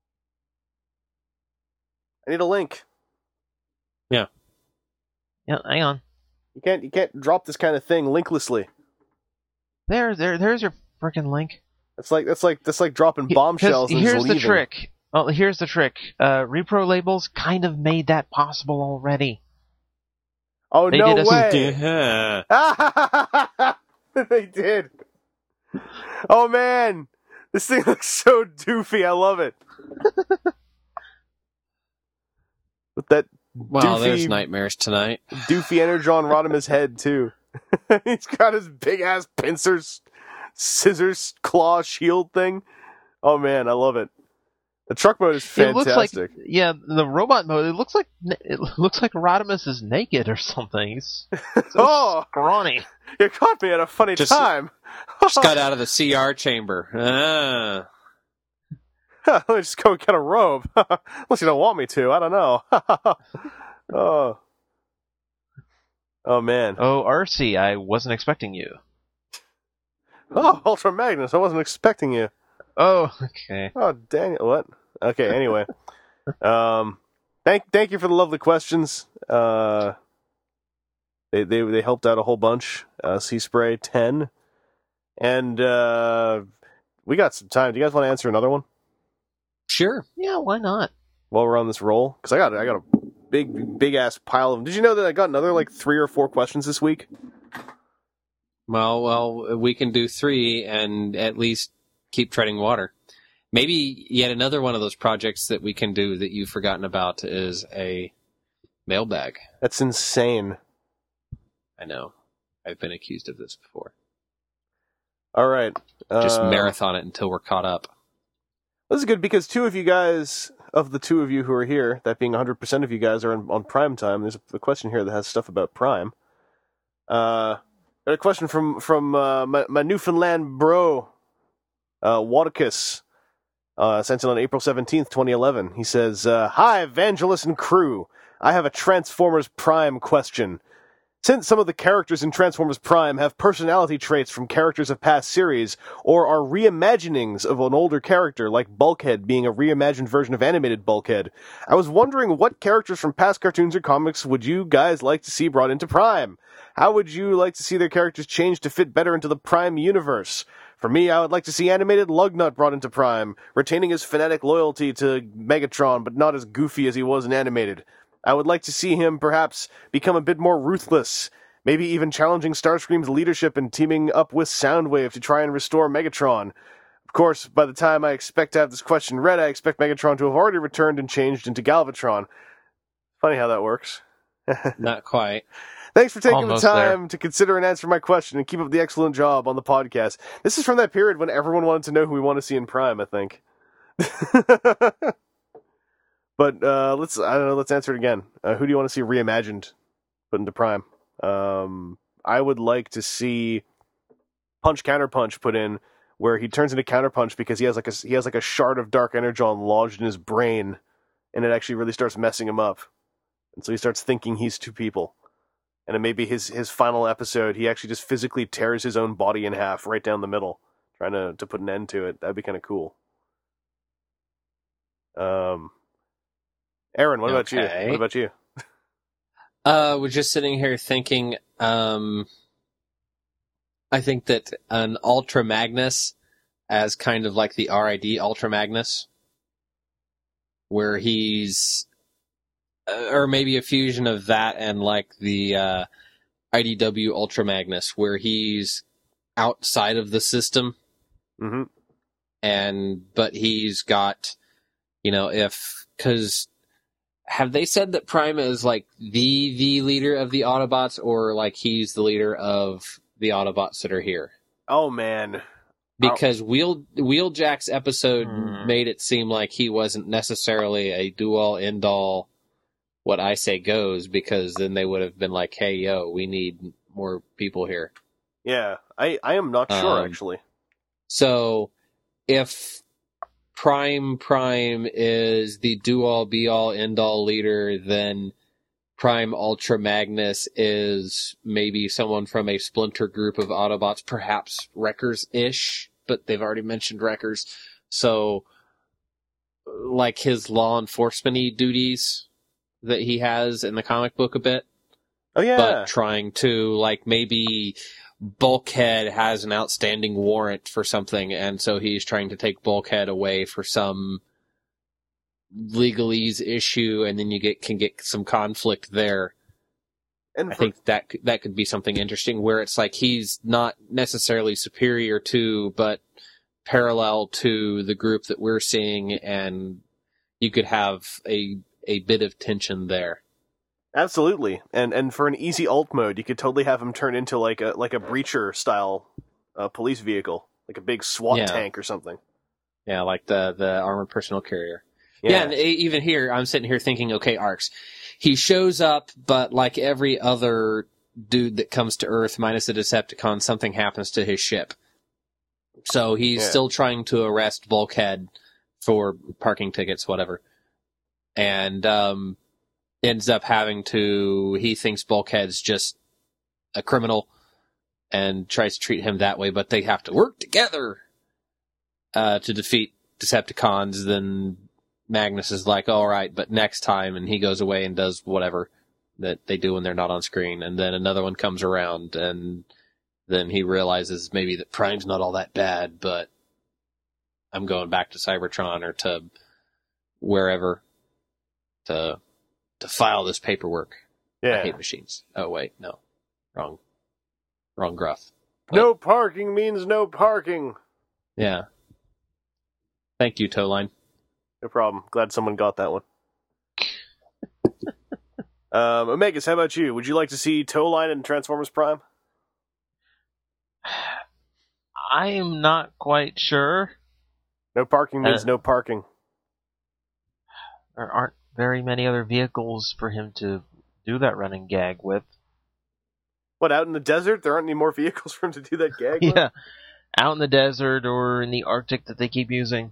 I need a link. Yeah, hang on. You can't you can't drop this kind of thing linklessly. There, there, there's your freaking link. That's like that's like that's like dropping bombshells and Here's just the leaving. trick. Oh, here's the trick. Uh, repro labels kind of made that possible already. Oh They no did a- way! Yeah. They did. Oh man, this thing looks so doofy. I love it. With that Well, doofy, there's nightmares tonight. doofy Energon Rodimus head too. He's got his big ass pincers, scissors, claw, shield thing. Oh man, I love it. The truck mode is fantastic. It looks like, yeah, the robot mode. It looks like it looks like Rodimus is naked or something. He's so Oh! scrawny. You caught me at a funny Just- time. Just got out of the C R chamber. Ah. Let me just go get a robe. Unless you don't want me to. I don't know. oh. Oh, man. Oh, R C, I wasn't expecting you. Oh, Ultra Magnus. I wasn't expecting you. Oh, okay. Oh, Daniel. What? Okay, anyway. um, thank thank you for the lovely questions. Uh, they, they, they helped out a whole bunch. Uh, Sea Spray ten. And uh, we got some time. Do you guys want to answer another one Sure. Yeah, why not? while we're on this roll? Because I got I got a big big ass pile of them. Did you know that I got another like three or four questions this week? Well, well, we can do three and at least keep treading water. Maybe yet another one of those projects that we can do that you've forgotten about is a mailbag. That's insane. I know. I've been accused of this before. All right, Just uh, marathon it until we're caught up. This is good because two of you guys, of the two of you who are here, that being one hundred percent of you guys, are in, on Prime time. There's a, a question here that has stuff about Prime. Uh, got a question from from uh, my, my Newfoundland bro, uh, Waticus, uh, sent it on April seventeenth, twenty eleven. He says, uh, Hi, Evangelist and crew. I have a Transformers Prime question. Since some of the characters in Transformers Prime have personality traits from characters of past series, or are reimaginings of an older character, like Bulkhead being a reimagined version of animated Bulkhead, I was wondering what characters from past cartoons or comics would you guys like to see brought into Prime? How would you like to see their characters changed to fit better into the Prime universe? For me, I would like to see animated Lugnut brought into Prime, retaining his phonetic loyalty to Megatron, but not as goofy as he was in animated. I would like to see him, perhaps, become a bit more ruthless, maybe even challenging Starscream's leadership and teaming up with Soundwave to try and restore Megatron. Of course, by the time I expect to have this question read, I expect Megatron to have already returned and changed into Galvatron. Funny how that works. Not quite. Thanks for taking Almost the time there. to consider and answer my question, and keep up the excellent job on the podcast. This is from that period when everyone wanted to know who we want to see in Prime, I think. But uh, let's I don't know. Let's answer it again. Uh, who do you want to see reimagined, put into Prime? Um, I would like to see Punch Counterpunch put in, where he turns into Counterpunch because he has like a he has like a shard of Dark Energon lodged in his brain, and it actually really starts messing him up, and so he starts thinking he's two people. And then maybe his his final episode, he actually just physically tears his own body in half right down the middle, trying to to put an end to it. That'd be kind of cool. Um. Aaron, what about you? Okay. What about you? Uh, we're just sitting here thinking, um, I think that an Ultra Magnus as kind of like the R I D Ultra Magnus, where he's, uh, or maybe a fusion of that and like the, uh, I D W Ultra Magnus, where he's outside of the system. Mm-hmm. And, but he's got, you know, if, cause, have they said that Prime is like the the leader of the Autobots, or like he's the leader of the Autobots that are here? Oh man, Because Wheel Wheeljack's episode Hmm. made it seem like he wasn't necessarily a do-all end-all. What I say goes, because then they would have been like, "Hey, yo, we need more people here." yeah, I I am not sure Um, actually. So, if Prime Prime is the do-all, be-all, end-all leader, then Prime Ultra Magnus is maybe someone from a splinter group of Autobots, perhaps Wreckers-ish, but they've already mentioned Wreckers. So, like his law enforcement-y duties that he has in the comic book a bit, Oh yeah, but trying to, like, maybe Bulkhead has an outstanding warrant for something, and so he's trying to take Bulkhead away for some legalese issue, and then you get can get some conflict there. and I for, think that could- that could be something interesting, where it's like he's not necessarily superior to, but parallel to the group that we're seeing, and you could have a a bit of tension there. Absolutely, and and for an easy alt mode, you could totally have him turn into like a like a breacher style uh, police vehicle, like a big SWAT Yeah. tank or something. Yeah, like the the armored personnel carrier. Yeah, yeah and even here, I'm sitting here thinking, okay, Arcs. He shows up, but like every other dude that comes to Earth, minus the Decepticon, something happens to his ship. So he's Yeah. still trying to arrest Bulkhead for parking tickets, whatever. And um, ends up having to, he thinks Bulkhead's just a criminal and tries to treat him that way, but they have to work together uh, to defeat Decepticons. Then Magnus is like, all right, but next time, and he goes away and does whatever that they do when they're not on screen. And then another one comes around, and then he realizes maybe that Prime's not all that bad, but I'm going back to Cybertron or to wherever to to file this paperwork. Yeah. I hate machines. Oh, wait, no. Wrong. Wrong gruff. No parking means no parking. Yeah. Thank you, Towline. No problem. Glad someone got that one. um, Omegas, how about you? Would you like to see Towline in Transformers Prime? I am not quite sure. No parking means Uh, no parking. There aren't very many other vehicles for him to do that running gag with. What, out in the desert? There aren't any more vehicles for him to do that gag with? Yeah, out in the desert or in the Arctic that they keep using.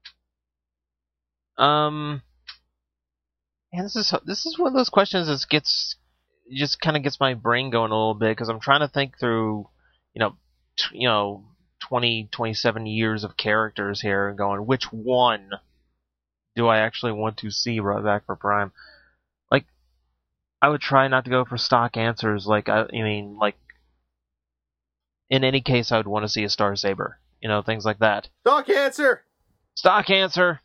Um, and this is this is one of those questions that gets just kind of gets my brain going a little bit because I'm trying to think through, you know, t- you know, twenty, twenty-seven years of characters here and going, which one do I actually want to see right back for Prime? Like, I would try not to go for stock answers. Like, I, I mean, like, in any case, I would want to see a Star Saber. You know, things like that. Stock answer! Stock answer!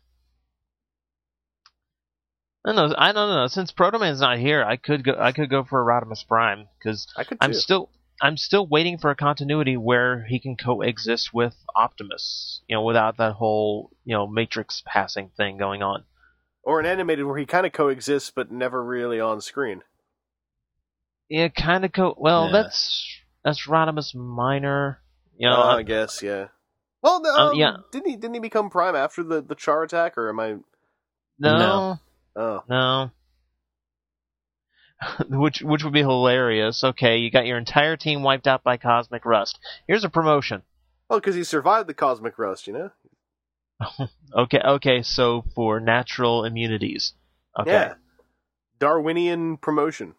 I don't know. I don't know. Since Protoman's not here, I could go. I could go for a Rodimus Prime because I could I'm too. still. I'm still waiting for a continuity where he can coexist with Optimus. You know, without that whole you know Matrix passing thing going on. Or an animated where he kind of coexists, but never really on screen. Yeah, kind of co. Well, Yeah. that's that's Rodimus Minor. You know, Uh, I guess, yeah. Well, no, Um, um, yeah. Didn't he? Didn't he become Prime after the, the Char attack, or am I? no, No. Oh, no. which which would be hilarious. Okay, you got your entire team wiped out by Cosmic Rust. Here's a promotion. well, because he survived the Cosmic Rust, you know. Okay, okay. So for natural immunities. Okay. Yeah. Darwinian promotion.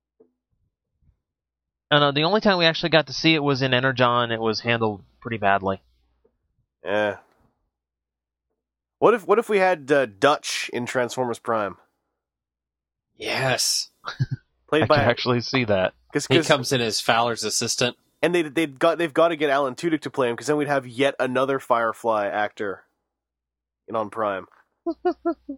Oh, no, the only time we actually got to see it was in Energon. It was handled pretty badly. Yeah. What if what if we had uh, Dutch in Transformers Prime, Yes. played I by could actually see that. cause, He 'cause- comes in as Fowler's assistant. and they they've got they've got to get Alan Tudyk to play him because then we'd have yet another Firefly actor in on Prime. It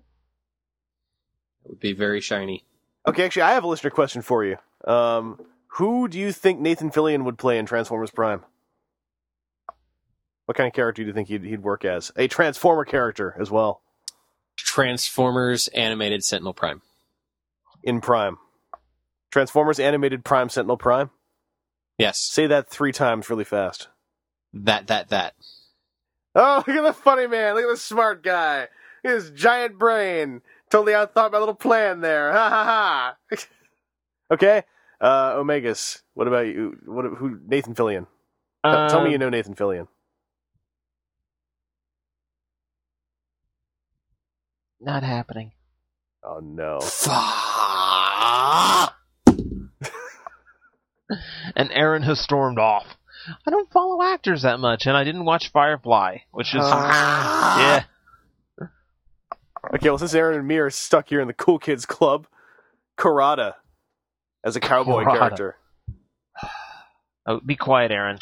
would be very shiny. Okay, actually, I have a listener question for you. Um, who do you think Nathan Fillion would play in Transformers Prime? What kind of character do you think he'd, he'd work as? A Transformer character as well Transformers animated Sentinel Prime. in Prime. Transformers animated Prime Sentinel Prime. Yes. Say that three times really fast. That, that, that. Oh, look at the funny man. Look at the smart guy. His giant brain. Totally outthought my little plan there. Ha ha ha. Okay. Uh, Omegas. What about you? What? Who? Nathan Fillion. Tell- Tell me you Um, know Nathan Fillion. Not happening. Oh no. And Aaron has stormed off. I don't follow actors that much, and I didn't watch Firefly, which is yeah. Okay, well, since Aaron and me are stuck here in the Cool Kids Club, Karada as a cowboy Karada. character. Oh, be quiet, Aaron.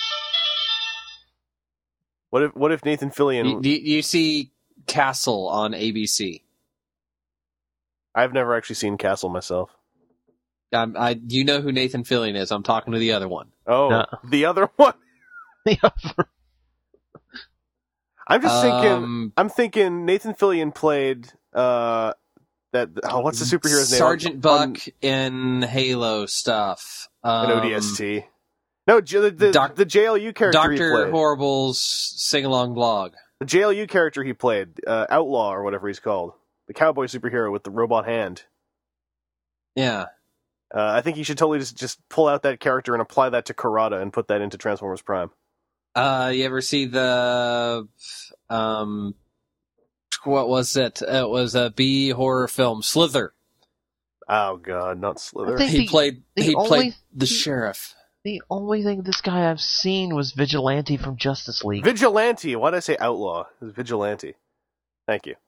What if what if Nathan Fillion? You, you, you see Castle on A B C. I've never actually seen Castle myself. Um, I, you know who Nathan Fillion is. I'm talking to the other one. Oh, No. the other one. The other- I'm just thinking. Um, I'm thinking Nathan Fillion played uh, that. Oh, what's the superhero's name? Sergeant Buck in Halo stuff. An Um, O D S T. No, J- the the, Doc- the J L U character he Doctor played. Horrible's sing-along blog. The J L U character he played, uh, Outlaw or whatever he's called, the cowboy superhero with the robot hand. Yeah. Uh, I think he should totally just, just pull out that character and apply that to Karada and put that into Transformers Prime. Uh, you ever see the, um, what was it? It was a B horror film, Slither. Oh god, not Slither. I think He the- played, the he only- played the the- sheriff. The only thing this guy I've seen was Vigilante from Justice League. Vigilante. Why did I say Outlaw? It was Vigilante. Thank you.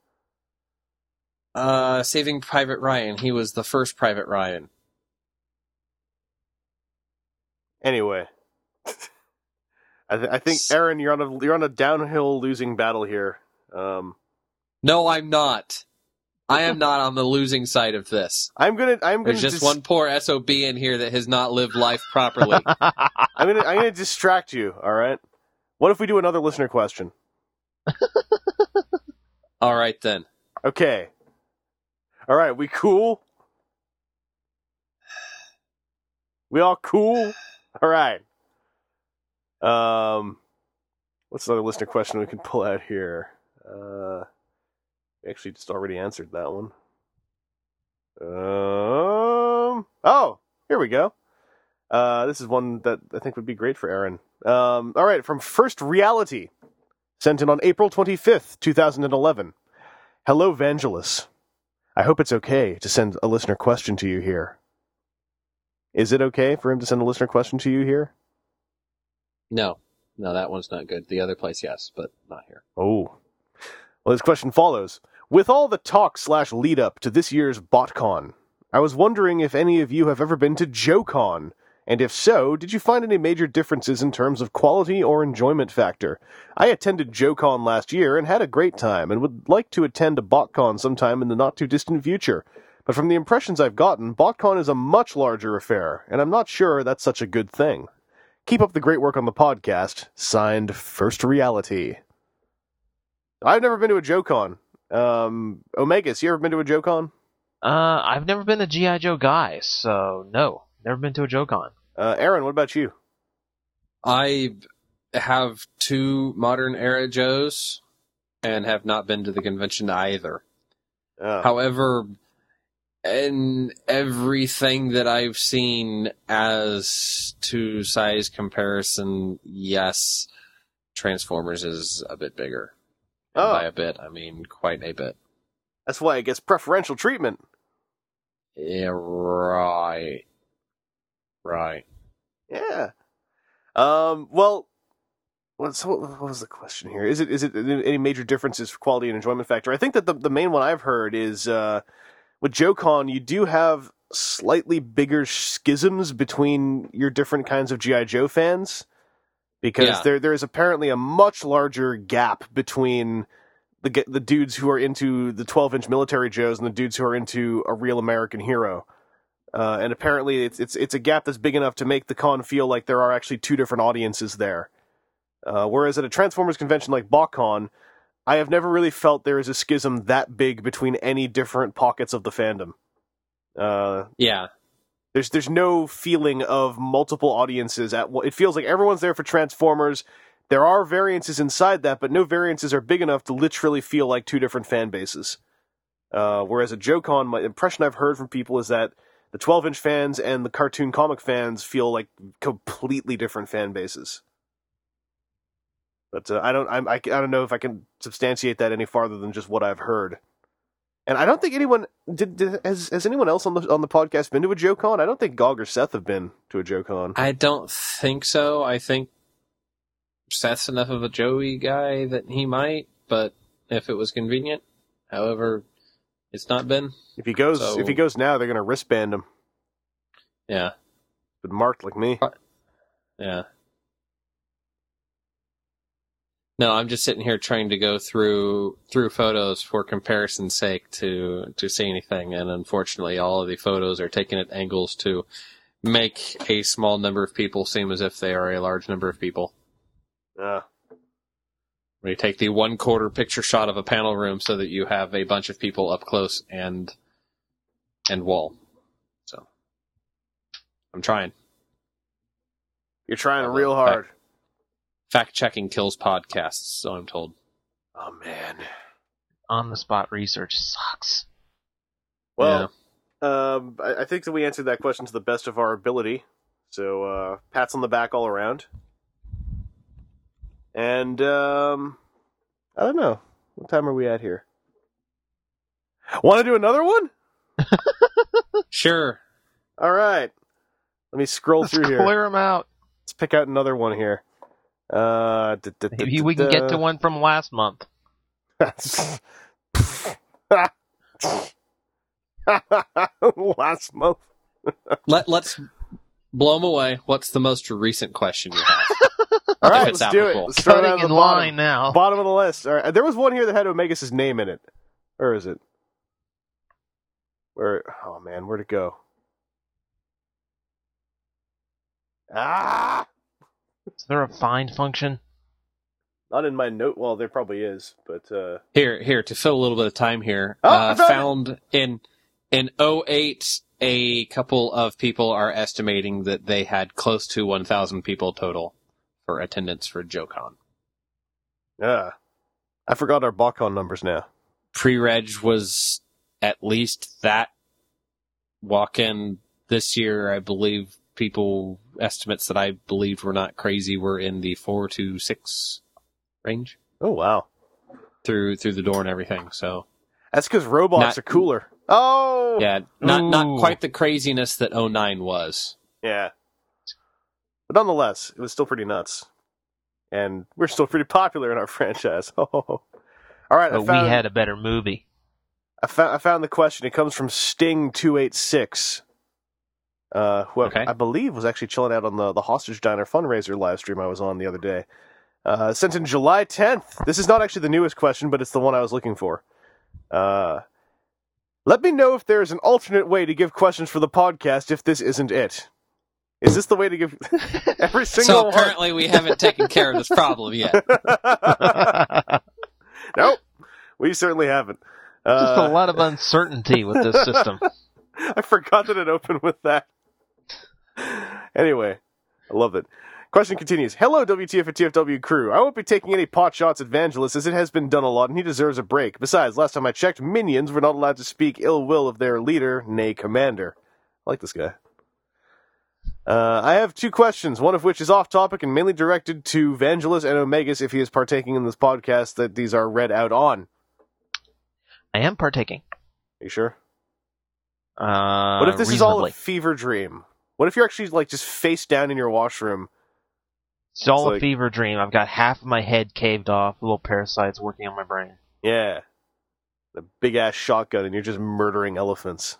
Uh, Saving Private Ryan. He was the first Private Ryan. Anyway, I, th- I think Aaron, you're on a you're on a downhill losing battle here. Um, No, I'm not. I am not on the losing side of this. I'm gonna I'm gonna There's just dis- one poor S O B in here that has not lived life properly. I'm gonna I'm gonna distract you. All right. What if we do another listener question? All right, then. Okay. All right. We cool. We all cool. All right. Um, what's another listener question we can pull out here? Uh, we actually just already answered that one. Um, oh, here we go. Uh, this is one that I think would be great for Aaron. Um, all right, from First Reality, sent in on April twenty-fifth, twenty eleven. Hello, Vangelis. I hope it's okay to send a listener question to you here. Is it okay for him to send a listener question to you here? No. No, that one's not good. The other place, yes, but not here. Oh. Well, this question follows. With all the talk slash lead up to this year's BotCon, I was wondering if any of you have ever been to JoeCon, and if so, did you find any major differences in terms of quality or enjoyment factor? I attended JoeCon last year and had a great time, and would like to attend a BotCon sometime in the not-too-distant future. But from the impressions I've gotten, BotCon is a much larger affair, and I'm not sure that's such a good thing. Keep up the great work on the podcast. Signed, First Reality. I've never been to a JoeCon. Um, Omegas, you ever been to a JoeCon? Uh, I've never been a G I. Joe guy, so no, never been to a JoeCon. Uh, Aaron, what about you? I have two modern era Joes and have not been to the convention either. Oh. However, in everything that I've seen as to size comparison, yes, Transformers is a bit bigger. And Oh. by a bit, I mean quite a bit. That's why it gets preferential treatment. Yeah, right. Right. Yeah. Um, well, what's, what, what was the question here? Is it is it any major differences for quality and enjoyment factor? I think that the, the main one I've heard is uh, with JoeCon, you do have slightly bigger schisms between your different kinds of G I. Joe fans. Because Yeah. there there is apparently a much larger gap between the the dudes who are into the twelve-inch military Joes and the dudes who are into a real American hero. Uh, and apparently it's it's it's a gap that's big enough to make the con feel like there are actually two different audiences there. Uh, whereas at a Transformers convention like BotCon, I have never really felt there is a schism that big between any different pockets of the fandom. Uh, Yeah. There's there's no feeling of multiple audiences. At it feels like everyone's there for Transformers. There are variances inside that, but no variances are big enough to literally feel like two different fan bases. Uh, whereas at JoeCon, my impression I've heard from people is that the twelve-inch fans and the cartoon comic fans feel like completely different fan bases. But uh, I don't I'm, I I don't know if I can substantiate that any farther than just what I've heard. And I don't think anyone did. did has has anyone else on the on the podcast been to a JoeCon? I don't think Gog or Seth have been to a JoeCon. I don't think so. I think Seth's enough of a Joey guy that he might, but if it was convenient. However, it's not been. If he goes, So- if he goes now, they're gonna wristband him. Yeah. But marked like me. Yeah. No, I'm just sitting here trying to go through through photos for comparison's sake to to see anything, and unfortunately, all of the photos are taken at angles to make a small number of people seem as if they are a large number of people. Uh, Where you take the one quarter picture shot of a panel room so that you have a bunch of people up close and and wall. So I'm trying. You're trying Although, real hard. Fact, fact checking kills podcasts, so I'm told. Oh man. On the spot research sucks. Well, yeah. um, I, I think that we answered that question to the best of our ability. So uh, pats on the back all around. And, um, I don't know. What time are we at here? Want to do another one? Sure. All right. Let me scroll Let's through here. clear them out. Let's pick out another one here. Uh, da, da, Maybe da, we can da. get to one from last month. Last month. Let, let's blow them away. What's the most recent question you have? All right, it's let's do it. applicable. Let's start Cutting out at in the line bottom. now. Bottom of the list. All right. There was one here that had Omegas' name in it. Where is it? Where? Oh man, where'd it go? Ah! Is there a find function? Not in my note. Well, there probably is, but uh... Here, here, to fill a little bit of time here. Oh, uh, I found found in in oh eight, a couple of people are estimating that they had close to one thousand people total for attendance for JoeCon. yeah, I forgot our BotCon numbers now. Pre-reg was at least that. Walk-in this year, I believe people estimates that I believed were not crazy were in the four to six range Oh wow, through through the door and everything. So that's because robots Not- are cooler. Oh yeah, not Ooh. not quite the craziness that oh nine was. yeah, but nonetheless, it was still pretty nuts, and we're still pretty popular in our franchise. Oh, all right, But I found, we had a better movie. I found I found the question. It comes from Sting two eight six. Uh, who Okay. I, I believe was actually chilling out on the, the Hostage Diner fundraiser live stream I was on the other day. Uh, sent in July tenth. This is not actually the newest question, but it's the one I was looking for. Uh, let me know if there is an alternate way to give questions for the podcast if this isn't it. Is this the way to give every single So one? apparently we haven't taken care of this problem yet. Nope, we certainly haven't. Just a Uh, lot of uncertainty with this system. I forgot that it opened with that. Anyway, I love it. Question continues. Hello, W T F and T F W crew. I won't be taking any pot shots at Vangelis as it has been done a lot and he deserves a break. Besides, last time I checked, minions were not allowed to speak ill will of their leader, nay commander. I like this guy. Uh, I have two questions, one of which is off topic and mainly directed to Vangelis and Omegas if he is partaking in this podcast that these are read out on. I am partaking. Are you sure? Uh, What if this is all a reasonably. fever dream? What if you're actually like just face down in your washroom? It's all It's a like- fever dream. I've got half of my head caved off, little parasites working on my brain. Yeah. A big ass shotgun and you're just murdering elephants.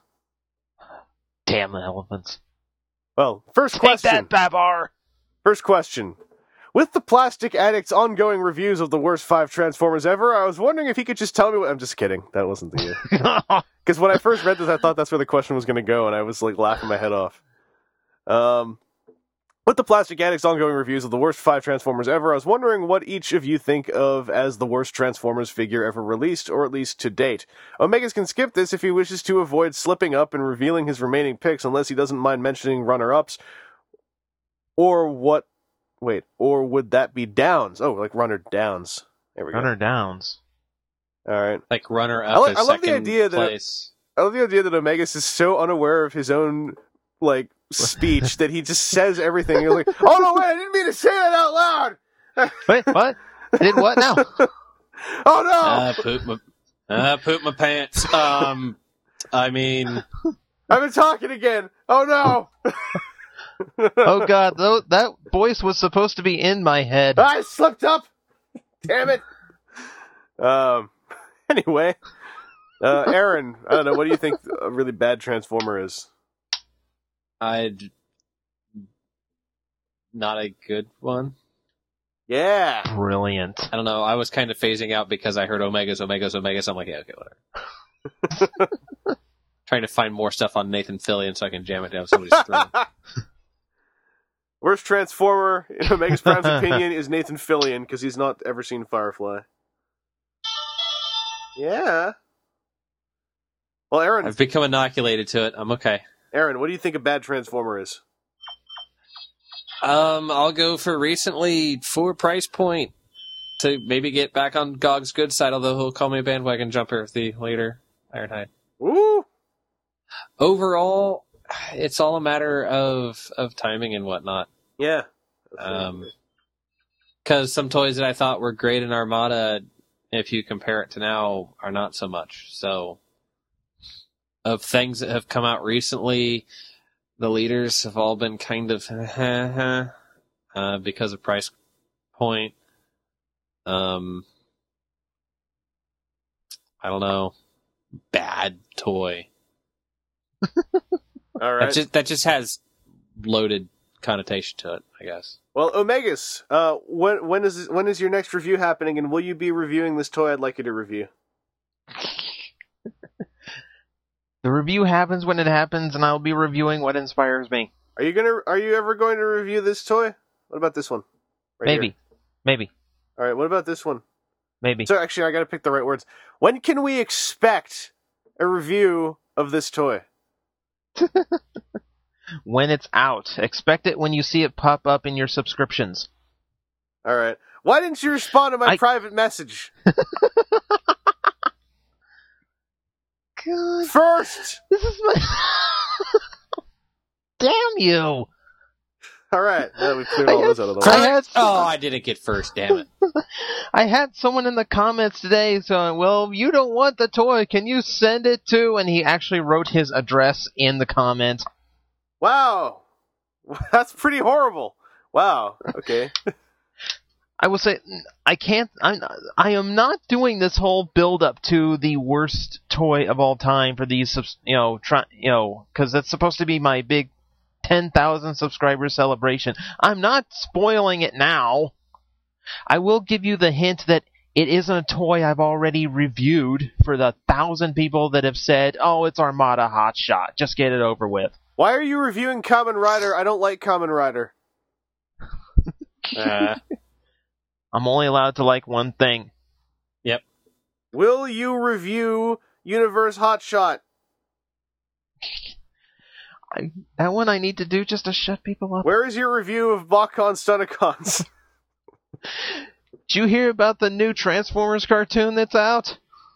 Damn the elephants. Well, first Take question. that, Bavar! First question. With the Plastic Addict's ongoing reviews of the worst five Transformers ever, I was wondering if he could just tell me what... I'm just kidding. That wasn't the... Because when I first read this, I thought that's where the question was going to go, and I was like laughing my head off. Um, with the Plastic Addict's ongoing reviews of the worst five Transformers ever, I was wondering what each of you think of as the worst Transformers figure ever released, or at least to date. Omegas can skip this if he wishes to avoid slipping up and revealing his remaining picks, unless he doesn't mind mentioning runner-ups. Or what... Wait, or would that be Downs? Oh, like Runner Downs. There we go. Runner Downs. All right. Like runner I up li- is I love the second idea that- place. I love the idea that Omegas is so unaware of his own, like, speech that he just says everything. You're like, oh no, wait, I didn't mean to say that out loud! Wait, what? I did what now? Oh no! Uh, poop my, uh, poop my pants. Um, I mean, I've been talking again! Oh no! Oh god, tho- that voice was supposed to be in my head. I slipped up! Damn it! Um, anyway. Uh, Aaron, I don't know, what do you think a really bad Transformer is? I'd not a good one. Yeah! Brilliant. I don't know. I was kind of phasing out because I heard Omegas, Omegas, Omegas. I'm like, yeah, okay, whatever. Trying to find more stuff on Nathan Fillion so I can jam it down somebody's throat. Worst Transformer, in Omega's Prime's opinion, is Nathan Fillion, because he's not ever seen Firefly. Yeah. Well, Aaron... I've become inoculated to it. I'm okay. Aaron, what do you think a bad Transformer is? Um, I'll go for recently for price point to maybe get back on G O G's good side, although he'll call me a bandwagon jumper with the later Ironhide. Ooh! Overall, it's all a matter of, of timing and whatnot. Yeah. Um, because some toys that I thought were great in Armada, if you compare it to now, are not so much. So, of things that have come out recently, the leaders have all been kind of uh, because of price point. Um, I don't know. Bad toy. All right. That just, that just has loaded connotation to it, I guess. Well, Omegas, uh, when when is when is your next review happening, and will you be reviewing this toy I'd like you to review? The review happens when it happens, and I'll be reviewing what inspires me. Are you gonna? Are you ever going to review this toy? What about this one? Right Maybe. here. Maybe. All right. What about this one? Maybe. So actually, I got to pick the right words. When can we expect a review of this toy? When it's out. Expect it when you see it pop up in your subscriptions. All right. Why didn't you respond to my I... private message? God. First! This is my... Damn you! All right. Now we've cleared all I those had, out of the way. I had, Oh, I didn't get first, damn it. I had someone in the comments today saying, well, you don't want the toy, can you send it to... And he actually wrote his address in the comment. Wow. That's pretty horrible. Wow. Okay. I will say, I can't, I, I am not doing this whole build-up to the worst toy of all time for these, you know, try, you know, because that's supposed to be my big ten thousand subscriber celebration. I'm not spoiling it now. I will give you the hint that it isn't a toy I've already reviewed for the thousand people that have said, oh, it's Armada Hotshot. Just get it over with. Why are you reviewing Kamen Rider? I don't like Kamen Rider. Uh, I'm only allowed to like one thing. Yep. Will you review Universe Hotshot? I, that one I need to do just to shut people up. Where is your review of Bakon Stunticons? Did you hear about the new Transformers cartoon that's out?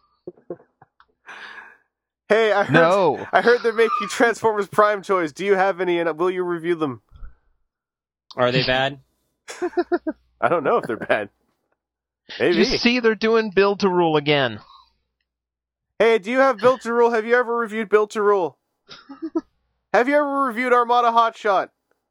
Hey, I heard, No. I heard they're making Transformers Prime toys. Do you have any, and will you review them? are they bad? I don't know if they're bad. Maybe. You see they're doing Build to Rule again. Hey, do you have Built to Rule? Have you ever reviewed Built to Rule? Have you ever reviewed Armada Hotshot?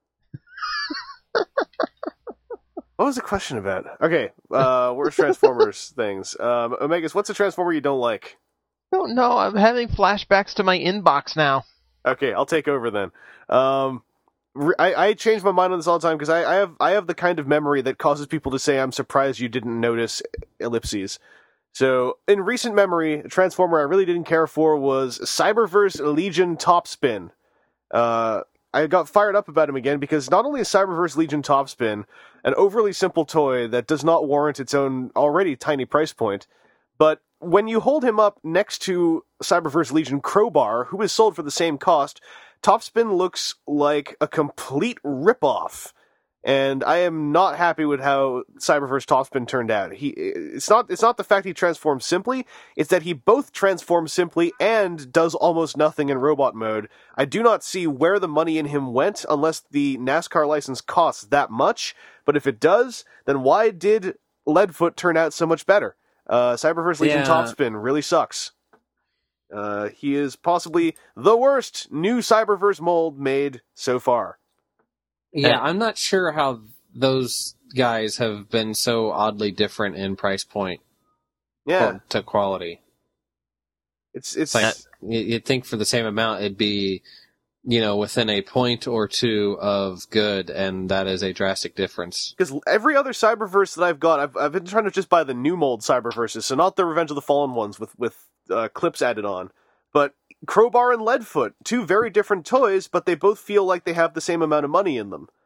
What was the question about? Okay, uh, where's Transformers things? Um, Omegas, what's a Transformer you don't like? Oh no, I'm having flashbacks to my inbox now. Okay, I'll take over then. Um, re- I, I change my mind on this all the time because I, I have I have the kind of memory that causes people to say, I'm surprised you didn't notice ellipses. So, in recent memory, a Transformer I really didn't care for was Cyberverse Legion Topspin. Uh, I got fired up about him again because not only is Cyberverse Legion Topspin an overly simple toy that does not warrant its own already tiny price point, but when you hold him up next to Cyberverse Legion Crowbar, who is sold for the same cost, Topspin looks like a complete ripoff. And I am not happy with how Cyberverse Topspin turned out. He, it's not, it's not the fact he transforms simply, it's that he both transforms simply and does almost nothing in robot mode. I do not see where the money in him went unless the NASCAR license costs that much, but if it does, then why did Leadfoot turn out so much better? Uh, Cyberverse Legion Yeah. Topspin really sucks. Uh, he is possibly the worst new Cyberverse mold made so far. Yeah, And- I'm not sure how those guys have been so oddly different in price point Yeah, to quality. it's it's Like, you- you'd think for the same amount it'd be, you know, within a point or two of good, and that is a drastic difference. because every other Cyberverse that I've got, I've I've been trying to just buy the new mold Cyberverses, so not the Revenge of the Fallen ones with with uh, clips added on, but Crowbar and Leadfoot, two very different toys, but they both feel like they have the same amount of money in them.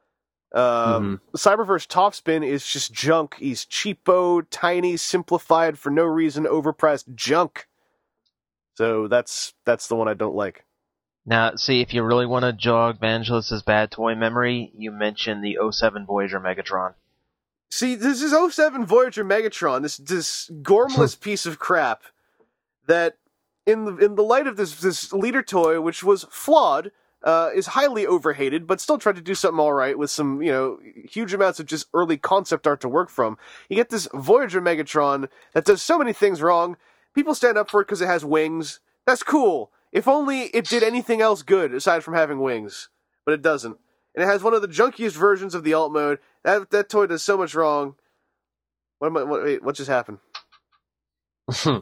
Um, mm-hmm. Cyberverse Topspin is just junk. He's cheapo, tiny, simplified, for no reason, overpriced junk. So that's that's the one I don't like. Now, see, if you really want to jog Vangelis's bad toy memory, you mentioned the oh seven Voyager Megatron. See, this is oh seven Voyager Megatron, this this gormless piece of crap that, in the in the light of this this leader toy, which was flawed, uh, is highly overhated, but still tried to do something all right with some, you know, huge amounts of just early concept art to work from. You get this Voyager Megatron that does so many things wrong. People stand up for it because it has wings. That's cool. If only it did anything else good aside from having wings, but it doesn't. And it has one of the junkiest versions of the alt mode. That that toy does so much wrong. What am I? What, wait, what just happened? What's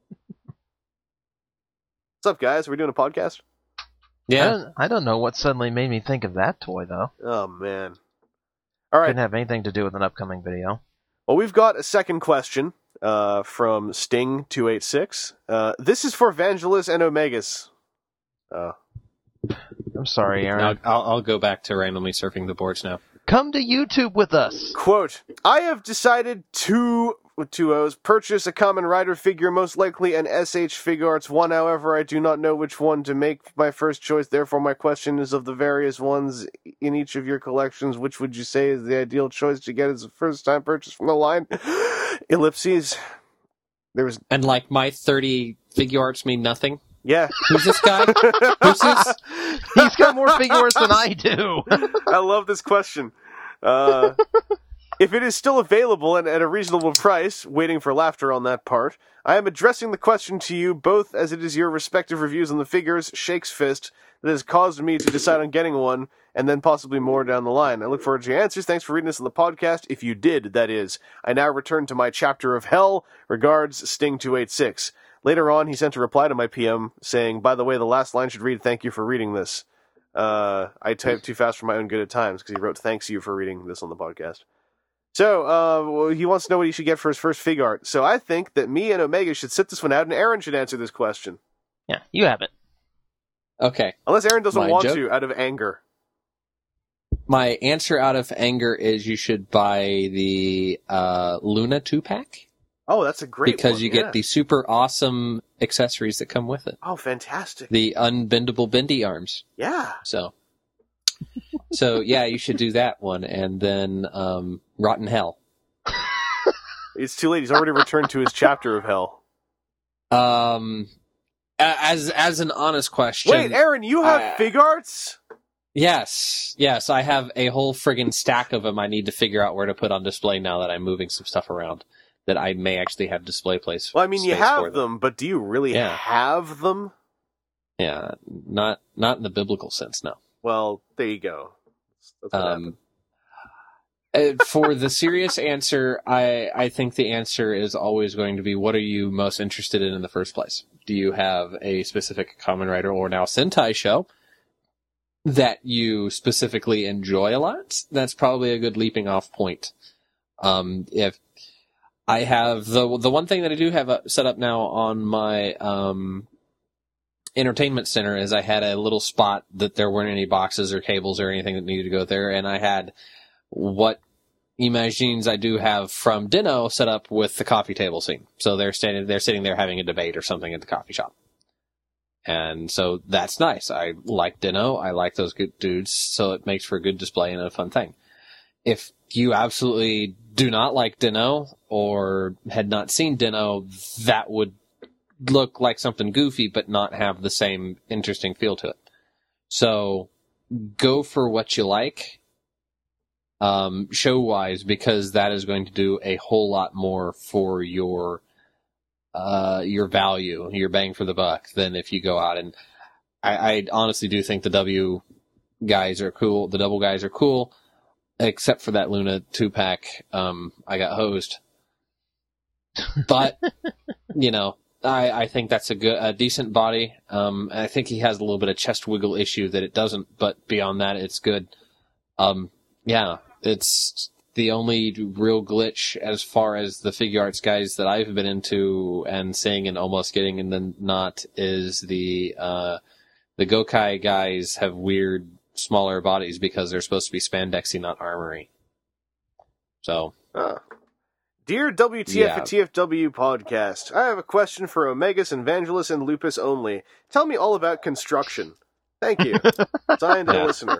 up, guys? Are we doing a podcast? Yeah. I don't, I don't know what suddenly made me think of that toy, though. Oh, man. All right. Didn't have anything to do with an upcoming video. Well, we've got a second question uh, from Sting two eighty-six. Uh, this is for Vangelis and Omegas. Uh, I'm sorry, Aaron. I'll, I'll, I'll go back to randomly surfing the boards now. Come to YouTube with us. Quote, I have decided to, with two O's, purchase a Kamen Rider figure, most likely an S H Figuarts one. However, I do not know which one to make my first choice. Therefore, my question is, of the various ones in each of your collections, which would you say is the ideal choice to get as a first-time purchase from the line? Ellipses. There was... And like my thirty Figuarts mean nothing? Yeah. Who's this guy? Who's this? He's got more Figuarts than I do. I love this question. Uh, if it is still available and at a reasonable price, waiting for laughter on that part, I am addressing the question to you both as it is your respective reviews on the figures, Shake's Fist, that has caused me to decide on getting one, and then possibly more down the line. I look forward to your answers. Thanks for reading this on the podcast. If you did, that is. I now return to my chapter of hell. Regards, Sting two eighty-six. Later on, he sent a reply to my P M saying, by the way, the last line should read, thank you for reading this. Uh, I typed too fast for my own good at times, because he wrote, thanks you for reading this on the podcast. So, uh, well, he wants to know what he should get for his first fig art. So I think that me and Omega should sit this one out, and Aaron should answer this question. Yeah, you have it. Okay. Unless Aaron doesn't My want joke? to, out of anger. My answer out of anger is you should buy the uh, Luna two-pack. Oh, that's a great Because one, you yeah. get the super awesome accessories that come with it. Oh, fantastic. The unbendable bendy arms. Yeah. So, so yeah, you should do that one. And then um, Rotten Hell. It's too late. He's already returned to his chapter of hell. Um, as as an honest question... Wait, Aaron, you have I, fig arts? Yes. Yes, I have a whole friggin' stack of them I need to figure out where to put on display now that I'm moving some stuff around. That I may actually have display place. Well, I mean, you space have for them. them, but do you really Yeah. have them? Yeah, not not in the biblical sense, no. Well, there you go. That's what Um, uh, for the serious answer, I I think the answer is always going to be, what are you most interested in in the first place? Do you have a specific Kamen Rider or now Sentai show that you specifically enjoy a lot? That's probably a good leaping off point. Um, if I have the the one thing that I do have set up now on my um, entertainment center is I had a little spot that there weren't any boxes or cables or anything that needed to go there, and I had what Imagines I do have from Dino set up with the coffee table scene. So they're standing, they're sitting there having a debate or something at the coffee shop, and so that's nice. I like Dino. I like those good dudes, so it makes for a good display and a fun thing. If you absolutely do not like Dino or had not seen Dino, that would look like something goofy but not have the same interesting feel to it. So go for what you like, um, show-wise, because that is going to do a whole lot more for your uh, your value, your bang for the buck, than if you go out and... I, I honestly do think the W guys are cool, the double guys are cool, except for that Luna two-pack, um, I got hosed. But, you know, I, I think that's a good, a decent body. Um, I think he has a little bit of chest wiggle issue that it doesn't, but beyond that, it's good. Um, yeah, it's the only real glitch as far as the figure arts guys that I've been into and seeing and almost getting and then not is the, uh, the Gokai guys have weird smaller bodies because they're supposed to be spandexy, not armory. So, Ah. Dear W T F Yeah. and T F W podcast, I have a question for Omegas, Evangelus, and Lupus only. Tell me all about construction. Thank you. Signed, Yeah. a listener.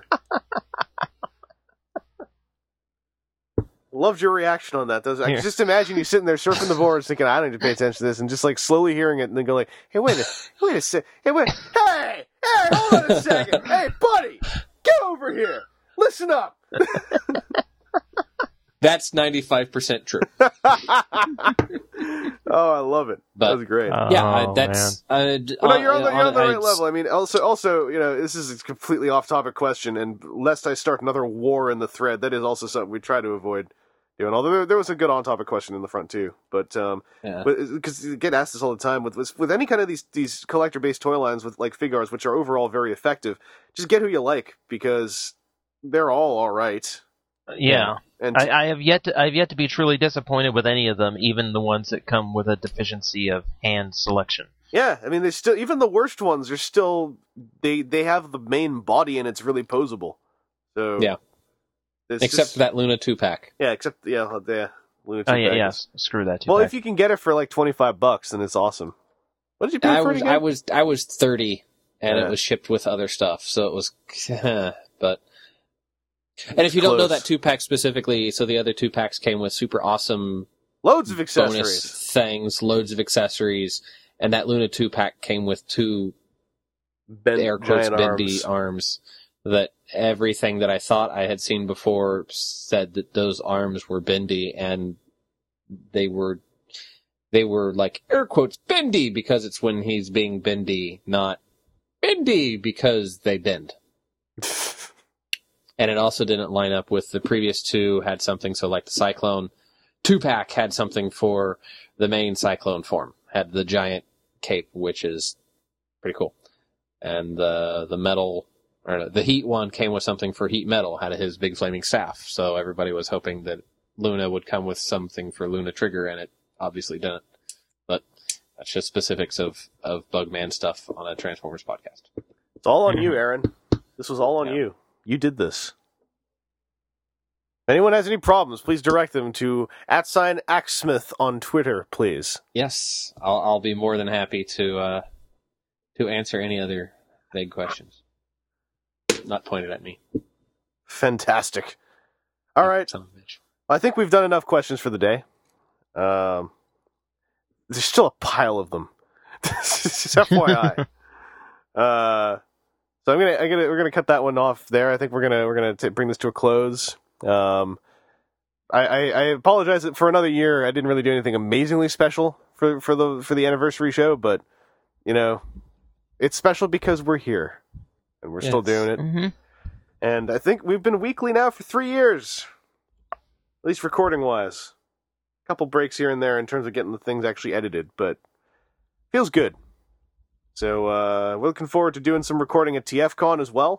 Loved your reaction on that. Those, I Here. can just imagine you sitting there surfing the boards thinking, I don't need to pay attention to this, and just like slowly hearing it and then go like, hey, wait a, wait a sec, hey, wait, hey, hey, hold on a second, hey, buddy, get over here, listen up. that's ninety-five percent true. Oh, I love it. But- that was great. Uh, yeah, Oh, uh, that's... Uh, d- Well, no, uh, you're on the, you're on the uh, right it's- level. I mean, also, also, you know, this is a completely off-topic question, and lest I start another war in the thread, that is also something we try to avoid doing. Although there, there was a good on-topic question in the front too, but um, Yeah. because you get asked this all the time with with any kind of these these collector-based toy lines with like Figars, which are overall very effective. Just get who you like because they're all all right. Yeah. And I, I have yet to I've yet to be truly disappointed with any of them, even the ones that come with a deficiency of hand selection. yeah, I mean, they still even the worst ones are still they they have the main body and it's really posable. So Yeah. it's Except just- for that Luna two-pack. Yeah, except yeah, yeah. Lunatic Oh yeah, yeah. Bagels. Screw that too. Well, if you can get it for like twenty five bucks, then it's awesome. What did you pay I for was, it again? I was, I was thirty, and Yeah. it was shipped with other stuff, so it was, but, and if you don't know Close. that two pack specifically, so the other two packs came with super awesome Loads of accessories. bonus things, loads of accessories, and that Luna two pack came with two Ben, air quotes giant bendy arms. arms. That everything that I thought I had seen before said that those arms were bendy, and they were, they were like air quotes bendy because it's when he's being bendy, not bendy because they bend. And it also didn't line up with the previous two had something, so like the Cyclone two pack had something for the main Cyclone form, had the giant cape, which is pretty cool. And the the metal, or no, the Heat one came with something for Heat Metal, had his big flaming staff. So everybody was hoping that Luna would come with something for Luna Trigger, and it obviously didn't. But that's just specifics of, of Bugman stuff on a Transformers podcast. It's all on you, Aaron. This was all on Yeah. you. You did this. If anyone has any problems, please direct them to at sign Axsmith on Twitter, please. Yes, I'll, I'll be more than happy to uh, to answer any other vague questions. Not pointed at me. Fantastic. All right. Son of a bitch. I think we've done enough questions for the day. Um, there's still a pile of them. Just F Y I. uh, so I'm gonna, I'm gonna, we're gonna cut that one off there. I think we're gonna, we're gonna t- bring this to a close. Um, I, I, I apologize that for another year I didn't really do anything amazingly special for for the for the anniversary show, but you know, it's special because we're here and we're still Yes. doing it. Mm-hmm. And I think we've been weekly now for three years. At least recording wise. A couple breaks here and there in terms of getting the things actually edited, but feels good. So uh, we're looking forward to doing some recording at T F Con as well.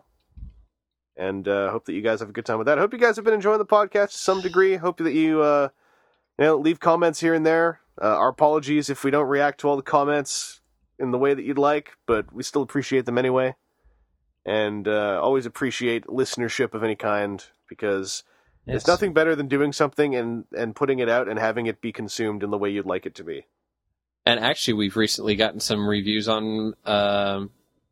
And uh, hope that you guys have a good time with that. I hope you guys have been enjoying the podcast to some degree. Hope that you, uh, you know, leave comments here and there. Uh, our apologies if we don't react to all the comments in the way that you'd like, but we still appreciate them anyway. And uh, always appreciate listenership of any kind, because Yes. there's nothing better than doing something and, and putting it out and having it be consumed in the way you'd like it to be. And actually, we've recently gotten some reviews on um,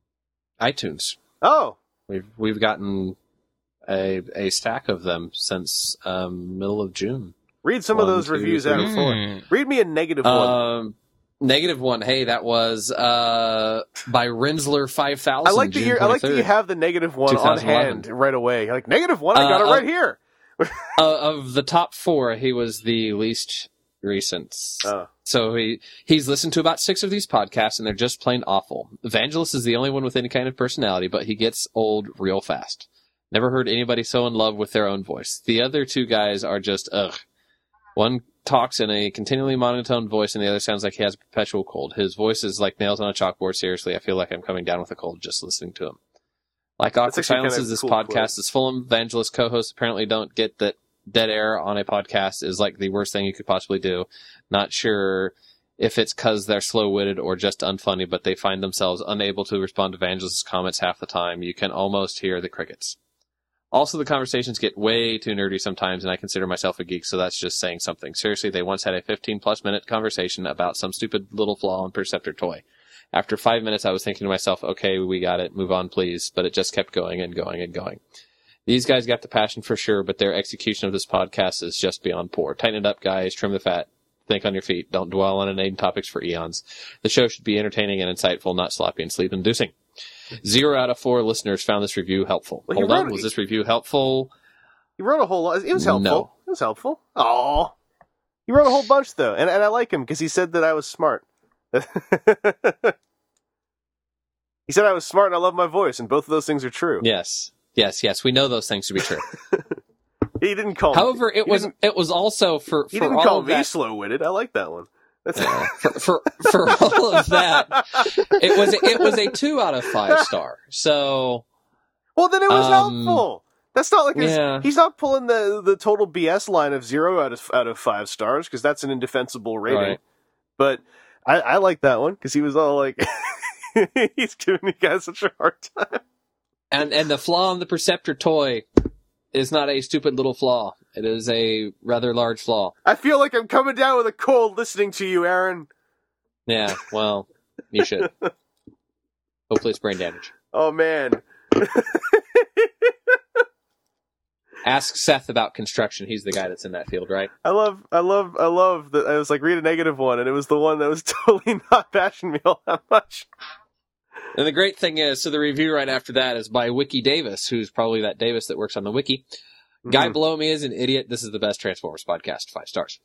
iTunes. Oh, We've we've gotten a a stack of them since um, middle of June. read some One, of those two, reviews three, out. four. Read me a negative one. Um, negative one. Hey, that was uh, by Rensler five thousand. I like that June you I like that you twenty-third. have the negative one on twenty eleven. hand right away. You're like, negative one, I got Uh, it right here. uh, of the top four, he was the least recent. Oh. So he he's listened to about six of these podcasts, and they're just plain awful. Evangelist is the only one with any kind of personality, but he gets old real fast. Never heard anybody so in love with their own voice. The other two guys are just ugh. One talks in a continually monotone voice, and the other sounds like he has a perpetual cold. His voice is like nails on a chalkboard. Seriously, I feel like I'm coming down with a cold just listening to him. Like That's Awkward actually kind of Silences, this cool podcast quote. is full of Evangelist co-hosts apparently don't get that dead air on a podcast is like the worst thing you could possibly do. Not sure if it's because they're slow-witted or just unfunny, but they find themselves unable to respond to Evangelist's comments half the time. You can almost hear the crickets. Also, the conversations get way too nerdy sometimes, and I consider myself a geek, so that's just saying something. Seriously, they once had a fifteen-plus minute conversation about some stupid little flaw in Perceptor toy. After five minutes, I was thinking to myself, okay, we got it, move on, please. But it just kept going and going and going. These guys got the passion for sure, but their execution of this podcast is just beyond poor. Tighten it up, guys. Trim the fat. Think on your feet. Don't dwell on inane topics for eons. The show should be entertaining and insightful, not sloppy and sleep-inducing. Zero out of four listeners found this review helpful. Well, Hold wrote, on, was this review helpful? He wrote a whole lot. It was helpful. No. It was helpful. Oh, he wrote a whole bunch though, and and I like him because he said that I was smart. He said I was smart and I love my voice, and both of those things are true. Yes, yes, yes. We know those things to be true. He didn't call. However, me. it was it was also for He for didn't all call of me that, slow-witted. I like that one. That's Yeah. for, for for all of that, it was it was a two out of five star. So well, then it was Um, helpful. That's not like his, yeah. he's not pulling the the total B S line of zero out of out of five stars because that's an indefensible rating. Right. But I, I like that one because he was all like, he's giving you guys such a hard time. and and the flaw in the Perceptor toy is not a stupid little flaw. It is a rather large flaw. I feel like I'm coming down with a cold listening to you, Aaron. Yeah, well, you should. Hopefully it's brain damage. Oh man. Ask Seth about construction. He's the guy that's in that field, right? I love, I love, I love that. I was like, read a negative one, and it was the one that was totally not bashing me all that much. And the great thing is, so the review right after that is by Wiki Davis, who's probably that Davis that works on the wiki. Guy Mhm. below me is an idiot. This is the best Transformers podcast. Five stars.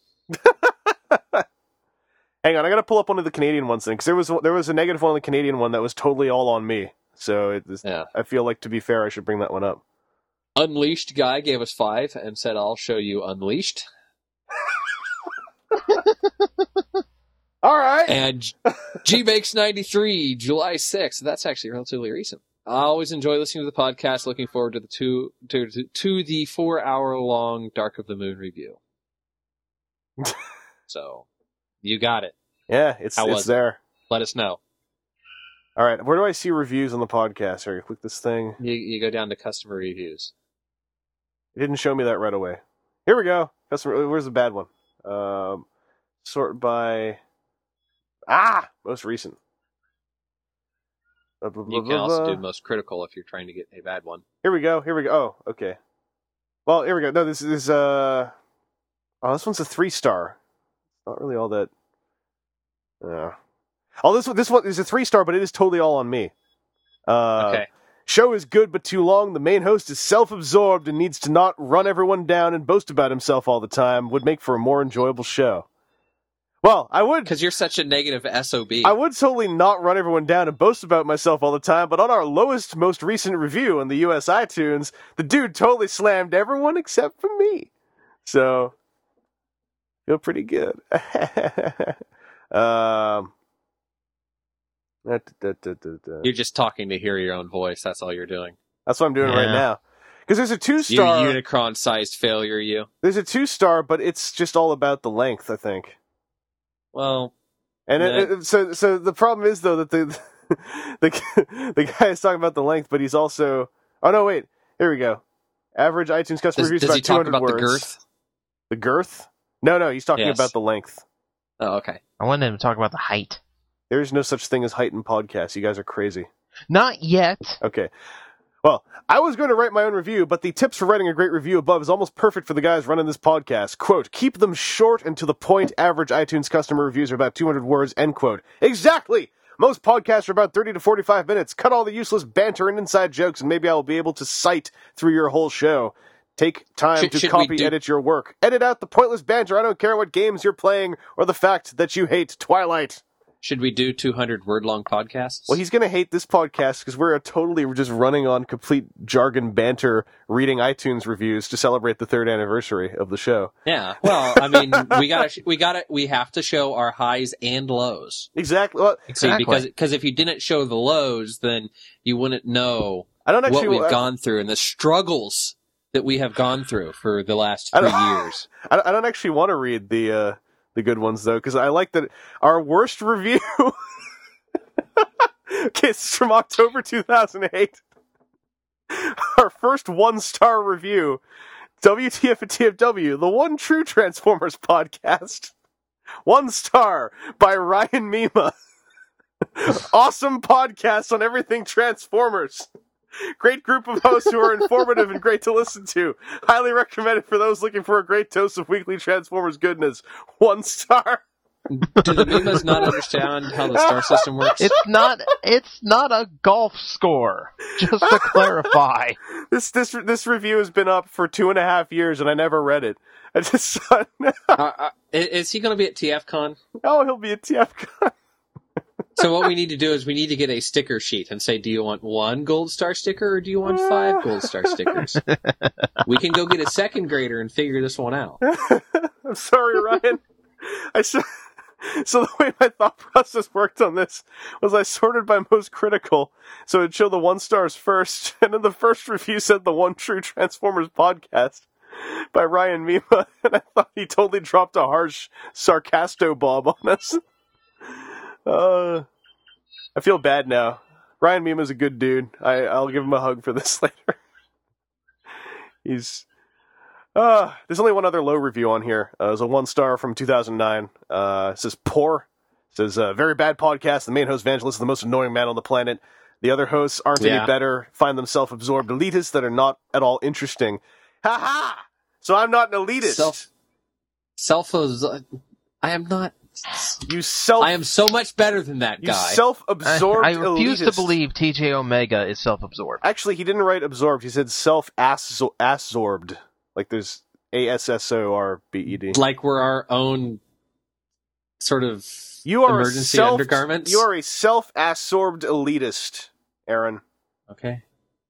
Hang on, I gotta pull up one of the Canadian ones then, because there was there was a negative one on the Canadian one that was totally all on me. So it is, Yeah. I feel like, to be fair, I should bring that one up. Unleashed guy gave us five and said, I'll show you Unleashed. All right. And G Makes ninety-three, July sixth. That's actually relatively recent. I always enjoy listening to the podcast. Looking forward to the two to, to, to the four hour long Dark of the Moon review. So, you got it. Yeah, it's How it's was it? there. Let us know. All right, where do I see reviews on the podcast? Here, click this thing. You, you go down to customer reviews. It didn't show me that right away. Here we go. Customer. Where's the bad one? Um, sort by. Ah, most recent. Blah, blah, You blah, can blah, also blah. do most critical if you're trying to get a bad one. Here we go. Here we go. Oh, okay. Well, here we go. No, this is uh. Oh, this one's a three star. Not really all that. Yeah. Oh, this one. This one is a three star, but it is totally all on me. Uh, Okay. Show is good but too long. The main host is self-absorbed and needs to not run everyone down and boast about himself all the time. Would make for a more enjoyable show. Well, I would. Because you're such a negative S O B. I would totally not run everyone down and boast about myself all the time, but on our lowest, most recent review on the U S iTunes, the dude totally slammed everyone except for me. So, feel pretty good. um, da, da, da, da, da. You're just talking to hear your own voice. That's all you're doing. That's what I'm doing right Yeah. now. Because there's a You two-star. Unicron-sized failure, you. There's a two-star, but it's just all about the length, I think. Well, And it, Yeah. it, so, so the problem is though that the the the guy is talking about the length, but he's also. Oh no, wait. Here we go. Average iTunes customer does, reviews does about he two talk hundred about words. the girth? The girth? No, no, he's talking Yes. about the length. Oh, okay. I wanted him to talk about the height. There's no such thing as height in podcasts. You guys are crazy. Not yet. Okay. Well, I was going to write my own review, but the tips for writing a great review above is almost perfect for the guys running this podcast. Quote, keep them short and to the point. Average iTunes customer reviews are about two hundred words, end quote. Exactly! Most podcasts are about thirty to forty-five minutes. Cut all the useless banter and inside jokes, and maybe I'll be able to cite through your whole show. Take time Should- to should we copy do- edit your work. Edit out the pointless banter. I don't care what games you're playing or the fact that you hate Twilight. Should we do two hundred word long podcasts? Well, he's going to hate this podcast because we're totally just running on complete jargon banter, reading iTunes reviews to celebrate the third anniversary of the show. Yeah. Well, I mean, we gotta, we gotta, we have to show our highs and lows. Exactly. Well, See, Exactly. because because if you didn't show the lows, then you wouldn't know I don't actually. what we've I, gone through and the struggles that we have gone through for the last I three don't- years. I don't- I don't actually want to read the uh, the good ones, though, because I like that our worst review... Okay, this is from October two thousand eight. Our first one-star review, W T F and T F W, the one true Transformers podcast. One star by Ryan Mima. Awesome podcast on everything Transformers. Great group of hosts who are informative and great to listen to. Highly recommended for those looking for a great dose of weekly Transformers goodness. One star. Do the Mimas not understand how the star system works? It's not. It's not a golf score. Just to clarify, This this this review has been up for two and a half years, and I never read it. I just thought, uh, uh, is he going to be at T F Con? oh, he'll be at T F Con. So what we need to do is we need to get a sticker sheet and say, do you want one gold star sticker or do you want five gold star stickers? We can go get a second grader and figure this one out. I'm sorry, Ryan. I said. So the way my thought process worked on this was I sorted by most critical, so it'd show the one stars first, and then the first review said the one true Transformers podcast by Ryan Mima, and I thought he totally dropped a harsh sarcasto bob on us. Uh, I feel bad now. Ryan Mima's a good dude. I, I'll give him a hug for this later. He's... Uh, there's only one other low review on here. Uh, it was a one star from two thousand nine. Uh, it says poor. It says, uh, very bad podcast. The main host, Vangelis, is the most annoying man on the planet. The other hosts aren't Yeah. any better. Find them self-absorbed elitists that are not at all interesting. Ha ha! So I'm not an elitist. Self, self, I am not. you self, I am so much better than that you guy. I, self-absorbed I refuse elitist. to believe T J Omega is self-absorbed. Actually, he didn't write absorbed. He said self-absorbed. Like there's A S S O R B E D. Like we're our own sort of You are emergency a self, undergarments. You are a self-absorbed elitist, Aaron. Okay.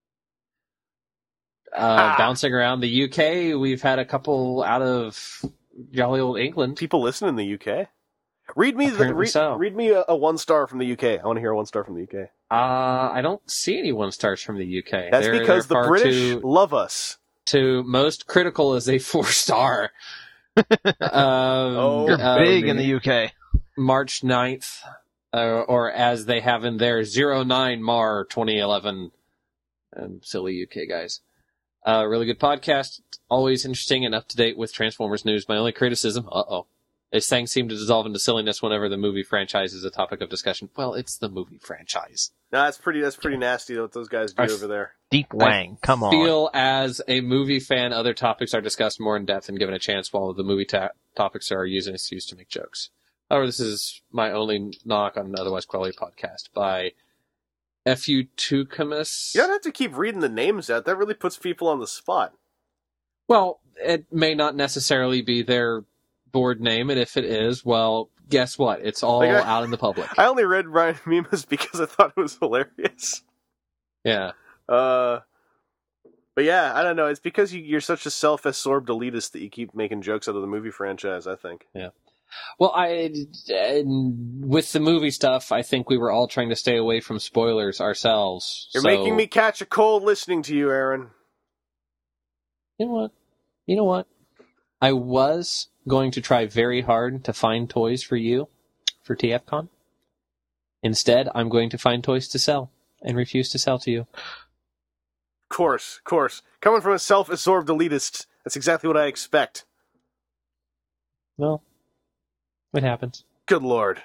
Uh, Ah. Bouncing around the U K, we've had a couple out of jolly old England. People listen in the U K. Read me the Apparently read, so. read me a, a one star from the U K. I want to hear a one star from the U K. Uh, I don't see any one stars from the U K. That's They're- because they're the far British too, love us. to most critical is a four star. um, Oh, You're um, big in the U K. March ninth, uh, or as they have in there, zero nine Mar twenty eleven. Um, silly U K guys. Uh, really good podcast. Always interesting and up to date with Transformers news. My only criticism, uh-oh, is things seem to dissolve into silliness whenever the movie franchise is a topic of discussion. Well, it's the movie franchise. No, that's pretty. That's pretty nasty. What those guys do I f- over there. Deep Wang, come on. Feel as a movie fan, other topics are discussed more in depth and given a chance, while the movie ta- topics are used and excused to make jokes. However, this is my only knock on an otherwise quality podcast by F U Tucamus. You don't have to keep reading the names out. That really puts people on the spot. Well, it may not necessarily be their board name, and if it is, well, guess what? It's all Like I- out in the public. I only read Ryan Mimas because I thought it was hilarious. Yeah. Uh, but yeah, I don't know. It's because you, you're such a self-absorbed elitist that you keep making jokes out of the movie franchise, I think. Well, I and with the movie stuff, I think we were all trying to stay away from spoilers ourselves. You're so- making me catch a cold listening to you, Aaron. You know what? You know what? I was going to try very hard to find toys for you for T F Con. Instead, I'm going to find toys to sell and refuse to sell to you. Of course, of course. Coming from a self-absorbed elitist, that's exactly what I expect. Well, it happens. Good lord.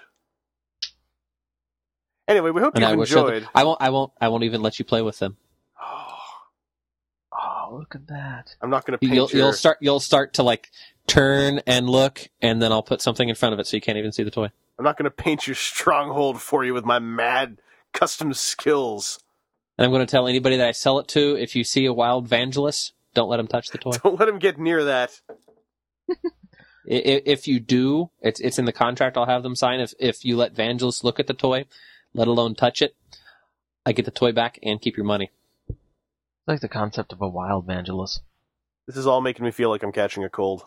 Anyway, we hope And you I will show enjoyed. them- I won't. I won't. I won't even let you play with them. Oh, look at that. I'm not going to paint You'll, your... you'll start. You'll start to like turn and look, and then I'll put something in front of it so you can't even see the toy. I'm not going to paint your stronghold for you with my mad custom skills. And I'm going to tell anybody that I sell it to: if you see a wild Vangelis, don't let him touch the toy. Don't let him get near that. I- i- If you do, it's it's in the contract. I'll have them sign. If if you let Vangelis look at the toy, let alone touch it, I get the toy back and keep your money. It's like the concept of a wild Vangelis. This is all making me feel like I'm catching a cold.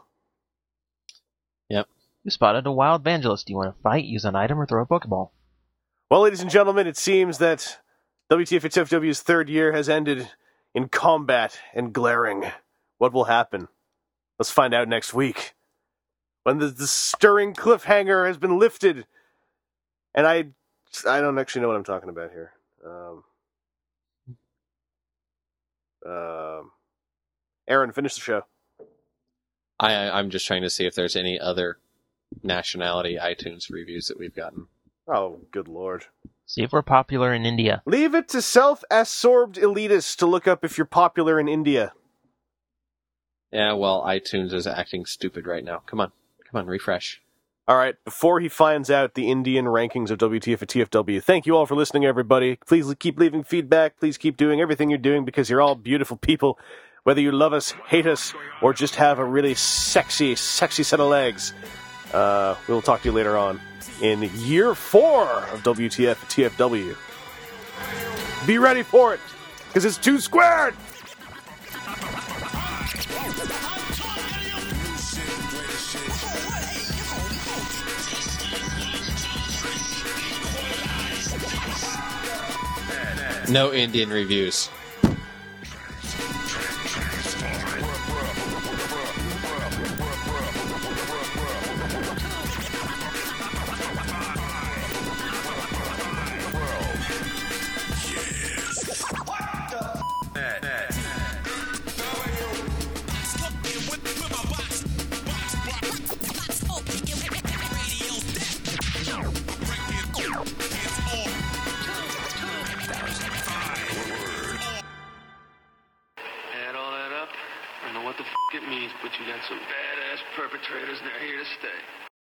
You spotted a wild Vangelis. Do you want to fight, use an item, or throw a Pokeball? Well, ladies and gentlemen, it seems that W T F H F W's third year has ended in combat and glaring. What will happen? Let's find out next week. when the, the stirring cliffhanger has been lifted. And I, I don't actually know what I'm talking about here. Um, um, Aaron, finish the show. I, I'm just trying to see if there's any other nationality iTunes reviews that we've gotten. Oh, good lord. See if we're popular in India. Leave it to self-absorbed elitists to look up if you're popular in India. Yeah, well, iTunes is acting stupid right now. Come on. Come on, refresh. All right, before he finds out the Indian rankings of W T F at T F W, thank you all for listening, everybody. Please keep leaving feedback. Please keep doing everything you're doing because you're all beautiful people. Whether you love us, hate us, or just have a really sexy, sexy set of legs. Uh, we'll talk to you later on in year four of W T F at T F W. Be ready for it, because it's two squared! No Indian reviews. Add all that up, I don't know what the f*** it means, but you got some badass perpetrators and they're here to stay.